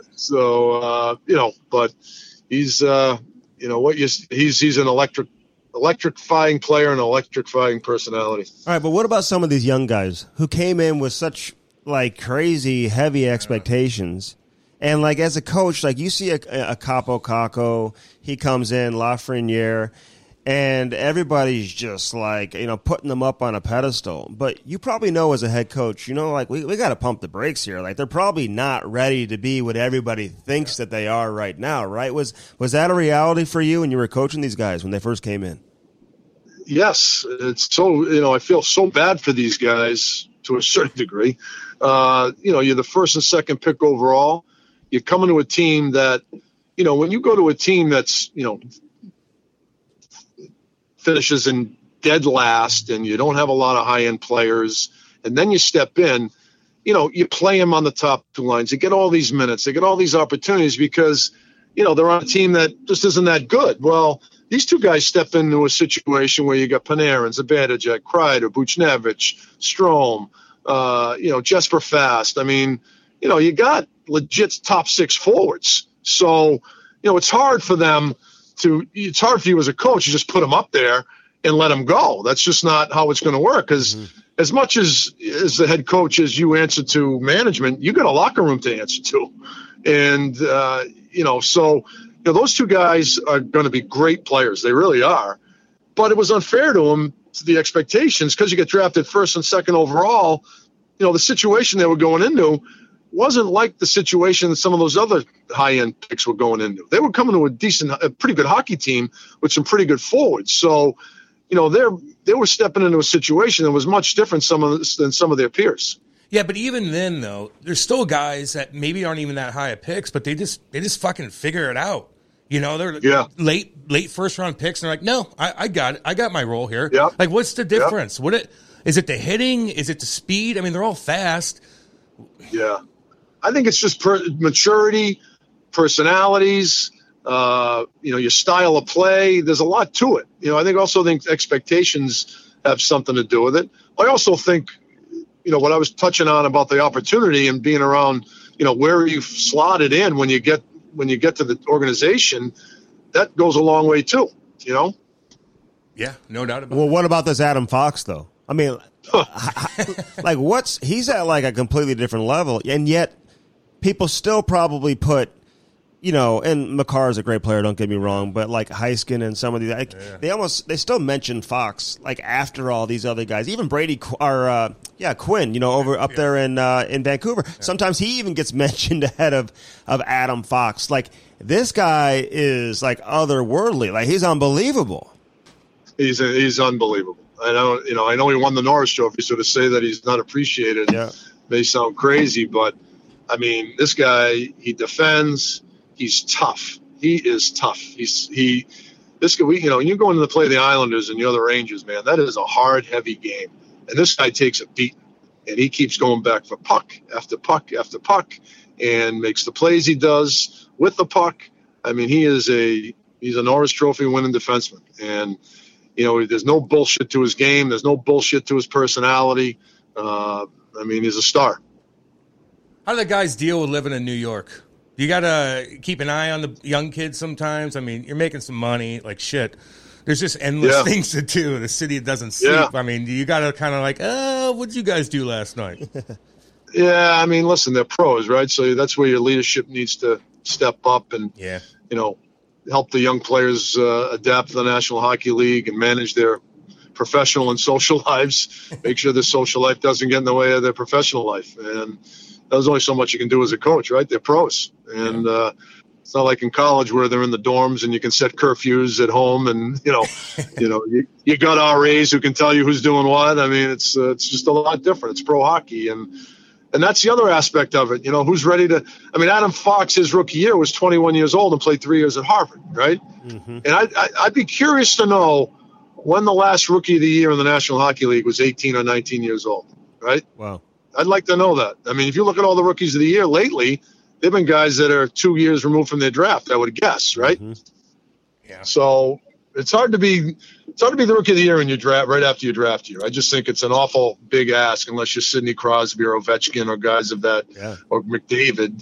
But. He's he's an electrifying player and electrifying personality. All right, but what about some of these young guys who came in with such crazy heavy expectations, and as a coach, you see a Capo Caco, he comes in, Lafreniere, and everybody's just putting them up on a pedestal. But you probably know as a head coach, we got to pump the brakes here. They're probably not ready to be what everybody thinks that they are right now, right? Was that a reality for you when you were coaching these guys when they first came in? Yes. It's so, I feel so bad for these guys to a certain degree. You're the first and second pick overall. You come into a team that, when you go to a team that's, finishes in dead last and you don't have a lot of high-end players, and then you step in, you play them on the top two lines. They get all these minutes. They get all these opportunities because, they're on a team that just isn't that good. Well, these two guys step into a situation where you got Panarin, Zibanejad, Kreider, Buchnevich, Strome, Jesper Fast. I mean, you got legit top six forwards. So, it's hard for them it's hard for you as a coach to just put them up there and let them go. That's just not how it's going to work. Because as much as the head coach as you answer to management, you got a locker room to answer to. And, so those two guys are going to be great players. They really are. But it was unfair to them, to the expectations, because you get drafted first and second overall. The situation they were going into wasn't like the situation that some of those other high-end picks were going into. They were coming to a pretty good hockey team with some pretty good forwards. So, they were stepping into a situation that was much different than some of their peers. Yeah, but even then, though, there's still guys that maybe aren't even that high of picks, but they just fucking figure it out. They're late first round picks, and they're like, no, I got it. I got my role here. Yeah. Like, what's the difference? Yeah. Is it the hitting? Is it the speed? I mean, they're all fast. Yeah. I think it's just maturity, personalities, your style of play. There's a lot to it. I think expectations have something to do with it. I also think, what I was touching on about the opportunity and being around, where you've slotted in when you get to the organization, that goes a long way too, Yeah, no doubt about it. Well, what about this Adam Fox, though? I mean, he's at like a completely different level, and yet people still probably put, and Makar is a great player, don't get me wrong, but like Heiskin and some of these, they still mention Fox like after all these other guys, even Brady or Quinn, over up there in Vancouver. Yeah. Sometimes he even gets mentioned ahead of Adam Fox. Like, this guy is like otherworldly. Like, he's unbelievable. He's unbelievable. I know he won the Norris Trophy, so to say that he's not appreciated may sound crazy, but I mean, this guy, he defends. He's tough. He is tough. This guy, you go into the play of the Islanders and the other Rangers, man, that is a hard, heavy game. And this guy takes a beating, and he keeps going back for puck after puck after puck, and makes the plays he does with the puck. I mean, he's a Norris Trophy winning defenseman, and there's no bullshit to his game. There's no bullshit to his personality. He's a star. How do the guys deal with living in New York? You got to keep an eye on the young kids sometimes. I mean, you're making some money, like shit. There's just endless things to do. The city doesn't sleep. Yeah. I mean, you got to kind of like, what did you guys do last night? Yeah, I mean, listen, they're pros, right? So that's where your leadership needs to step up and, help the young players adapt to the National Hockey League and manage their professional and social lives. Make sure their social life doesn't get in the way of their professional life. And there's only so much you can do as a coach, right? They're pros. And it's not like in college where they're in the dorms and you can set curfews at home and, you got RAs who can tell you who's doing what. I mean, it's just a lot different. It's pro hockey. And that's the other aspect of it. Who's ready to – I mean, Adam Fox, his rookie year, was 21 years old and played 3 years at Harvard, right? Mm-hmm. And I'd be curious to know when the last rookie of the year in the National Hockey League was 18 or 19 years old, right? Wow. I'd like to know that. I mean, if you look at all the rookies of the year lately, they've been guys that are 2 years removed from their draft, I would guess, right? Mm-hmm. Yeah. So it's hard to be the rookie of the year in your draft right after your draft year. I just think it's an awful big ask unless you're Sidney Crosby or Ovechkin or guys of that or McDavid.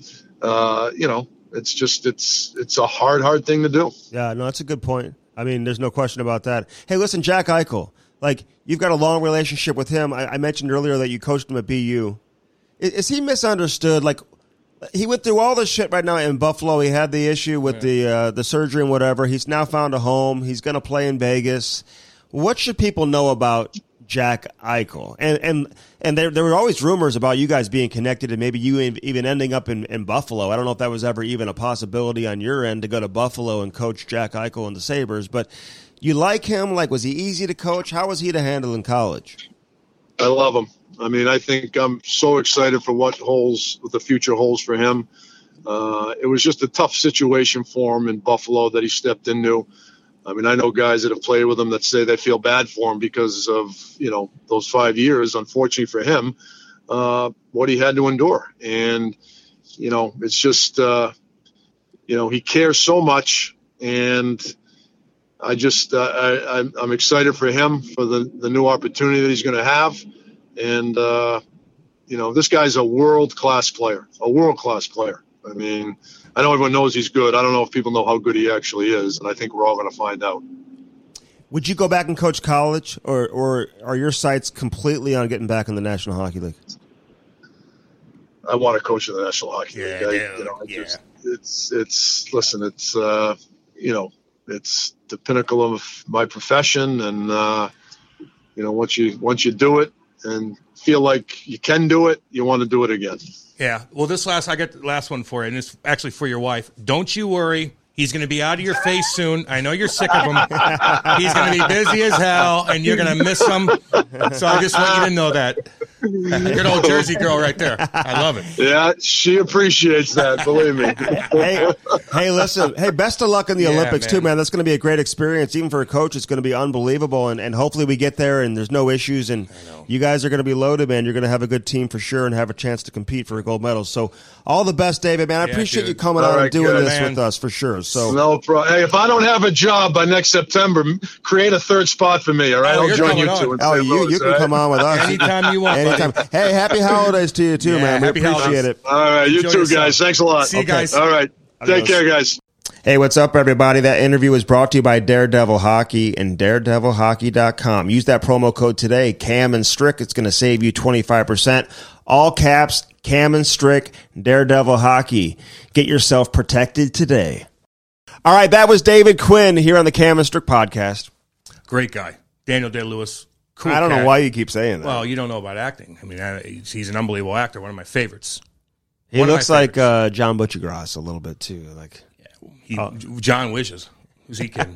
It's a hard thing to do. Yeah, no, that's a good point. I mean, there's no question about that. Hey, listen, Jack Eichel, like, you've got a long relationship with him. I mentioned earlier that you coached him at BU. Is he misunderstood? Like, he went through all this shit right now in Buffalo. He had the issue with the surgery and whatever. He's now found a home. He's going to play in Vegas. What should people know about Jack Eichel? And there were always rumors about you guys being connected and maybe you even ending up in Buffalo. I don't know if that was ever even a possibility on your end to go to Buffalo and coach Jack Eichel and the Sabres. But you like him? Like, was he easy to coach? How was he to handle in college? I love him. I mean, I think I'm so excited for what the future holds for him. It was just a tough situation for him in Buffalo that he stepped into. I mean, I know guys that have played with him that say they feel bad for him because of, those 5 years, unfortunately for him, what he had to endure. And, it's just, he cares so much. And I just, I'm excited for him for the new opportunity that he's going to have. And, this guy's a world-class player. I mean, I know everyone knows he's good. I don't know if people know how good he actually is, and I think we're all going to find out. Would you go back and coach college, or are your sights completely on getting back in the National Hockey League? I want to coach in the National Hockey League. It's the pinnacle of my profession, and once you do it and feel like you can do it, you want to do it again. Yeah. Well, I got the last one for you, and it's actually for your wife. Don't you worry. He's going to be out of your face soon. I know you're sick of him. He's going to be busy as hell, and you're going to miss him. So I just want you to know that. Good old Jersey girl right there. I love it. Yeah, she appreciates that, believe me. Hey, listen. Hey, best of luck in the Olympics, too, man. That's going to be a great experience. Even for a coach, it's going to be unbelievable, and hopefully we get there and there's no issues, and you guys are going to be loaded, man. You're going to have a good team for sure and have a chance to compete for a gold medal. So all the best, David, man. I appreciate you coming on and doing this with us for sure. So no problem. Hey, if I don't have a job by next September, create a third spot for me, all right? I'll join you too. You can come on with us. Anytime you want. Anytime. Hey, happy holidays to you too, man. We appreciate it. All right, you too, guys. Thanks a lot. See you guys. All right. Take care, guys. Hey, what's up, everybody? That interview was brought to you by Daredevil Hockey and DaredevilHockey.com. Use that promo code today, Cam and Strick. It's going to save you 25%. All caps, Cam and Strick, Daredevil Hockey. Get yourself protected today. All right, that was David Quinn here on the Cam and Strick podcast. Great guy. Daniel Day-Lewis. Cool I don't know why you keep saying that. Well, you don't know about acting. I mean, he's an unbelievable actor. One of my favorites. He looks like John Butchergross a little bit too. John wishes. Who's he kidding?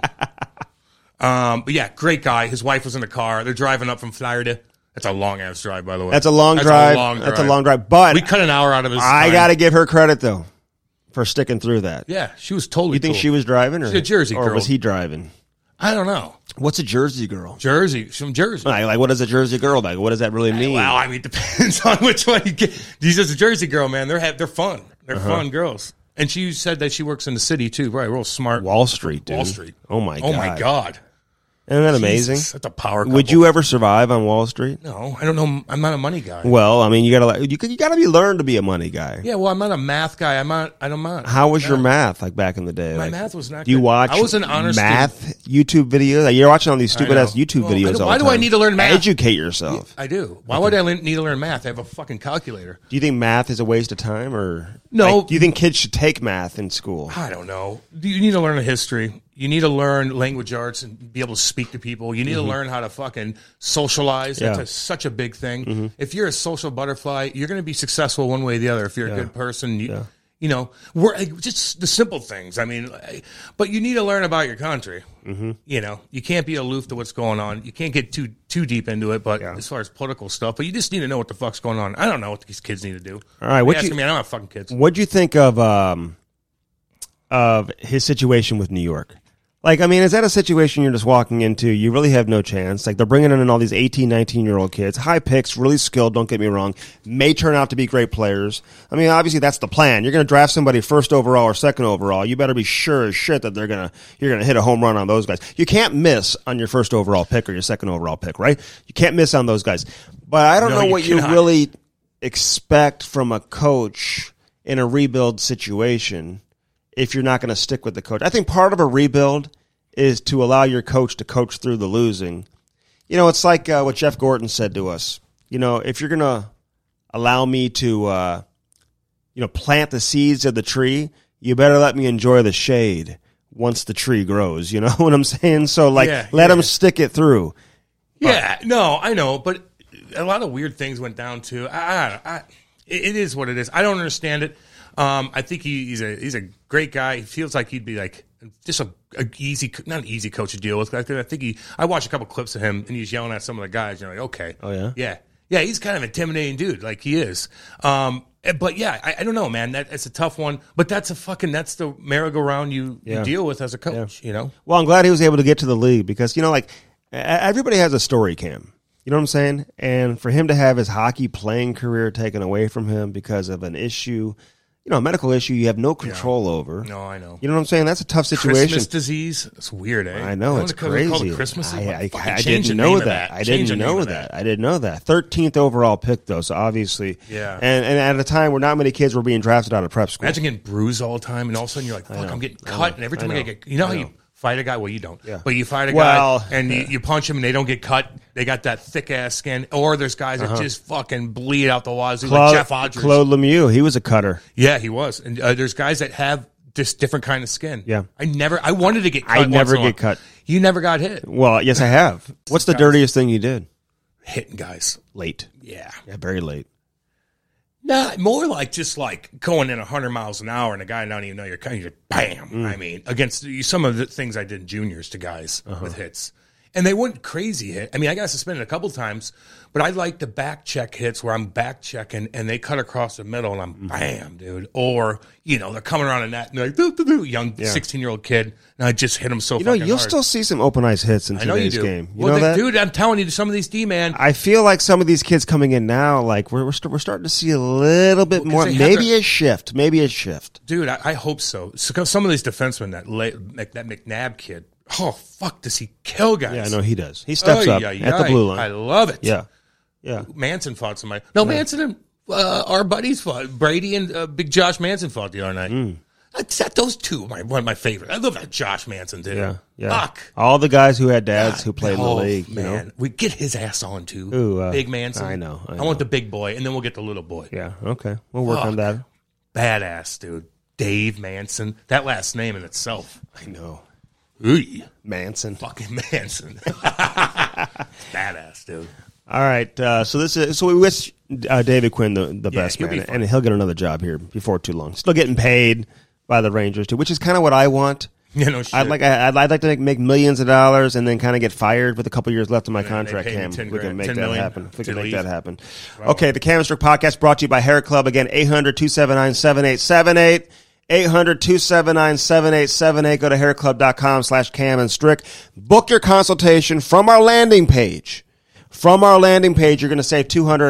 But yeah, great guy. His wife was in the car. They're driving up from Florida. That's a long ass drive, by the way. That's a long drive. That's a long drive. But we cut an hour out of his. I got to give her credit though for sticking through that. Yeah, she was totally. You think she was driving, or she's a Jersey girl, or was he driving? I don't know. What's a Jersey girl? She's from Jersey. Like, what is a Jersey girl? Like, what does that really mean? Well, I mean, it depends on which one you get. She's just a Jersey girl, man. They're fun. They're fun girls. And she said that she works in the city, too. Right, real smart. Wall Street, dude. Wall Street. Oh, my God. Oh, my God. Isn't that amazing? That's a power couple. Would you ever survive on Wall Street? No, I don't know. I'm not a money guy. Well, I mean, you gotta be learned to be a money guy. Yeah, well, I'm not a math guy. I don't mind. How was your math like back in the day? My math was not. Do you watch? I was an honor math student. YouTube videos. Like, you're watching all these stupid ass YouTube videos. Why do I need to learn math? Educate yourself. I do. Why would I need to learn math? I have a fucking calculator. Do you think math is a waste of time, or no? Do you think kids should take math in school? I don't know. You need to learn a history. You need to learn language arts and be able to speak to people. You need to learn how to fucking socialize. That's such a big thing. If you're a social butterfly, you're going to be successful one way or the other. If you're a good person, you know, just the simple things. I mean, but you need to learn about your country. You know, you can't be aloof to what's going on. You can't get too deep into it. But as far as political stuff, but you just need to know what the fuck's going on. I don't know what these kids need to do. All right, I don't have fucking kids. What'd you think of his situation with New York? Like, I mean, is that a situation you're just walking into? You really have no chance. Like, they're bringing in all these 18, 19-year-old kids. High picks, really skilled, don't get me wrong. May turn out to be great players. I mean, obviously, that's the plan. You're going to draft somebody first overall or second overall. You better be sure as shit that you're going to hit a home run on those guys. You can't miss on your first overall pick or your second overall pick, right? You can't miss on those guys. But I don't know what you really expect from a coach in a rebuild situation if you're not going to stick with the coach. I think part of a rebuild is to allow your coach to coach through the losing. You know, it's like what Jeff Gordon said to us. You know, if you're going to allow me to, plant the seeds of the tree, you better let me enjoy the shade once the tree grows. You know what I'm saying? So, let them stick it through. Yeah, no, I know. But a lot of weird things went down, too. It is what it is. I don't understand it. I think he's a great guy. He feels like he'd be like just not an easy coach to deal with. I think I watched a couple clips of him and he's yelling at some of the guys. You're like, okay, oh yeah. He's kind of an intimidating dude, like he is. But yeah, I don't know, man. That's a tough one. But that's the merry-go-round you deal with as a coach. You know. Well, I'm glad he was able to get to the league because everybody has a story, Cam. You know what I'm saying? And for him to have his hockey playing career taken away from him because of an issue. a medical issue you have no control over. No, I know. You know what I'm saying? That's a tough situation. Christmas disease. It's weird, eh? I know, it's crazy. Call it Christmas. I didn't know that. I didn't know that. I didn't know that. 13th overall pick, though, so obviously. Yeah. And at a time where not many kids were being drafted out of prep school. Imagine getting bruised all the time, and all of a sudden you're like, fuck, I'm getting cut, and every time I get, how you fight a guy? Well, you don't. Yeah. But you fight a guy, and you punch him, and they don't get cut. They got that thick-ass skin. Or there's guys that just fucking bleed out the wazoo, like Jeff Odgers. Claude Lemieux, he was a cutter. Yeah, he was. And there's guys that have this different kind of skin. Yeah. I wanted to get cut. I never get cut. You never got hit. Well, yes, I have. What's the dirtiest thing you did? Hitting guys. Late. Yeah. Yeah, very late. Nah, more like just like going in 100 miles an hour and a guy don't even know you're coming. You're bam. I mean, against some of the things I did in juniors to guys with hits. And they weren't crazy hit. I mean, I got suspended a couple times, but I like the back check hits where I'm back checking and they cut across the middle and I'm bam, dude. Or, they're coming around the net and they're like, doo-doo-doo, young 16-year-old kid. And I just hit him so fucking hard. You'll still see some open ice hits in today's game. You know that? Dude, I'm telling you, some of these D-man. I feel like some of these kids coming in now, like we're starting to see a little bit more, maybe a shift. Dude, I hope so. Some of these defensemen, that McNabb kid, oh, fuck, does he kill guys? Yeah, I know he does. He steps up at the blue line. I love it. Yeah. Manson fought somebody. No, Manson and our buddies fought. Brady and Big Josh Manson fought the other night. Those two are one of my favorite. I love that Josh Manson did. Yeah. Fuck. All the guys who had dads who played in the league. Man, we get his ass on too. Ooh, Big Manson. I know. I want the big boy, and then we'll get the little boy. Yeah, okay. We'll work on that. Badass, dude. Dave Manson. That last name in itself. I know. Ooh. Manson. Fucking Manson. Badass, dude. All right. So we wish David Quinn the best, man. And he'll get another job here before too long. Still getting paid by the Rangers, too, which is kind of what I want. Yeah, no shit. I'd like to make millions of dollars and then kind of get fired with a couple years left in my contract, Cam. We can make that happen. Wow. Okay, the Cam and Strick podcast brought to you by Hair Club. Again, 800-279-7878. 800-279-7878. Go to hairclub.com/Cam and Strick. Book your consultation from our landing page. From our landing page, you're going to save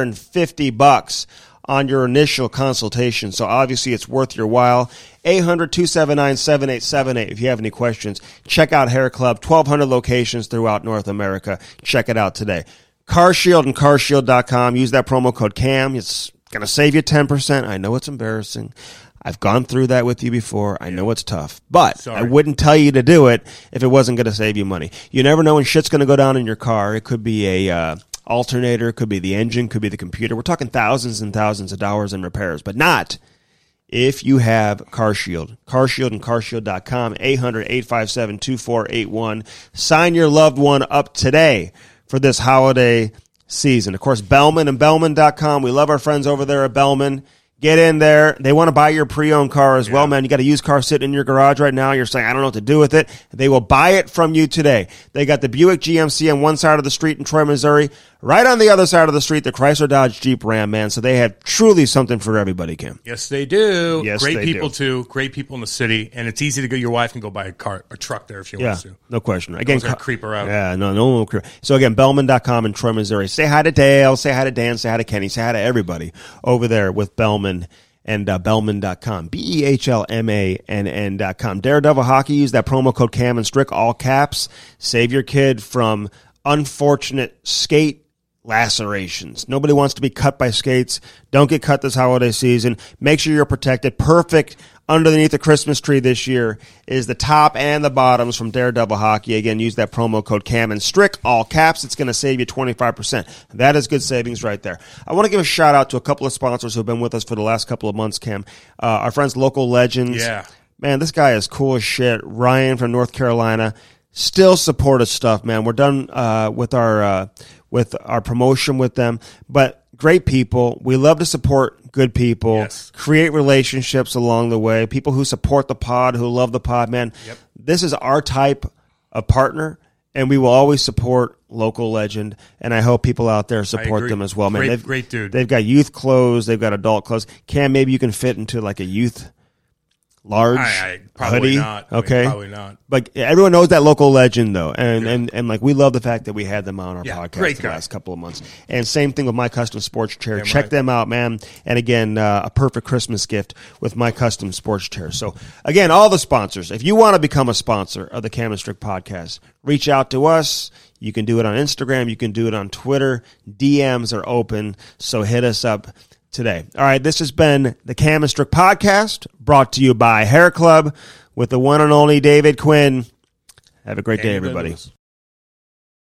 $250 on your initial consultation. So obviously it's worth your while. 800-279-7878. If you have any questions, check out Hair Club. 1,200 locations throughout North America. Check it out today. CarShield and carshield.com. Use that promo code CAM. It's going to save you 10%. I know it's embarrassing. I've gone through that with you before. I know it's tough, but I wouldn't tell you to do it if it wasn't going to save you money. You never know when shit's going to go down in your car. It could be a alternator, could be the engine, could be the computer. We're talking thousands and thousands of dollars in repairs, but not if you have CarShield. CarShield and carshield.com, 800-857-2481. Sign your loved one up today for this holiday season. Of course, Bellman and Bellman.com. We love our friends over there at Bellman. Get in there. They want to buy your pre-owned car as well, man. You got a used car sitting in your garage right now. You're saying, I don't know what to do with it. They will buy it from you today. They got the Buick GMC on one side of the street in Troy, Missouri. Right on the other side of the street, the Chrysler Dodge Jeep Ram, man. So they have truly something for everybody, Kim. Yes, they do. Yes, great people, too. Great people in the city. And it's easy to go. Your wife can go buy a truck there if she wants to. No question. Again, creep her out. Yeah, no one will creep. So again, Bellman.com in Troy, Missouri. Say hi to Dale. Say hi to Dan. Say hi to Kenny. Say hi to everybody over there with Bellman and Bellman.com. BEHLMANN.com. Daredevil Hockey. Use that promo code CAM and Strick, all caps. Save your kid from unfortunate skate lacerations. Nobody wants to be cut by skates. Don't get cut this holiday season. Make sure you're protected. Perfect underneath the Christmas tree this year is the top and the bottoms from Daredevil Hockey. Again, use that promo code CAM and Strick, all caps. It's going to save you 25%. That is good savings right there. I want to give a shout out to a couple of sponsors who have been with us for the last couple of months, Cam. Our friends, Local Legends. Yeah. Man, this guy is cool as shit. Ryan from North Carolina. Still supportive stuff, man. We're done with our promotion with them, but great people. We love to support good people, create relationships along the way, people who support the pod, who love the pod, man. Yep. This is our type of partner, and we will always support Local Legend, and I hope people out there support them as well, man. Great dude. They've got youth clothes. They've got adult clothes. Cam, maybe you can fit into like a youth large probably hoodie. Not. Okay, probably not. But everyone knows that local legend though, and like we love the fact that we had them on our podcast the last couple of months. And same thing with My Custom Sports Chair. Check them out, man. And again, a perfect Christmas gift with My Custom Sports Chair. So again, all the sponsors. If you want to become a sponsor of the Cam and Strick podcast, reach out to us. You can do it on Instagram. You can do it on Twitter. DMs are open, so hit us up today. All right, this has been the Cam and Strick podcast, brought to you by Hair Club with the one and only David Quinn. Have a great day, everybody.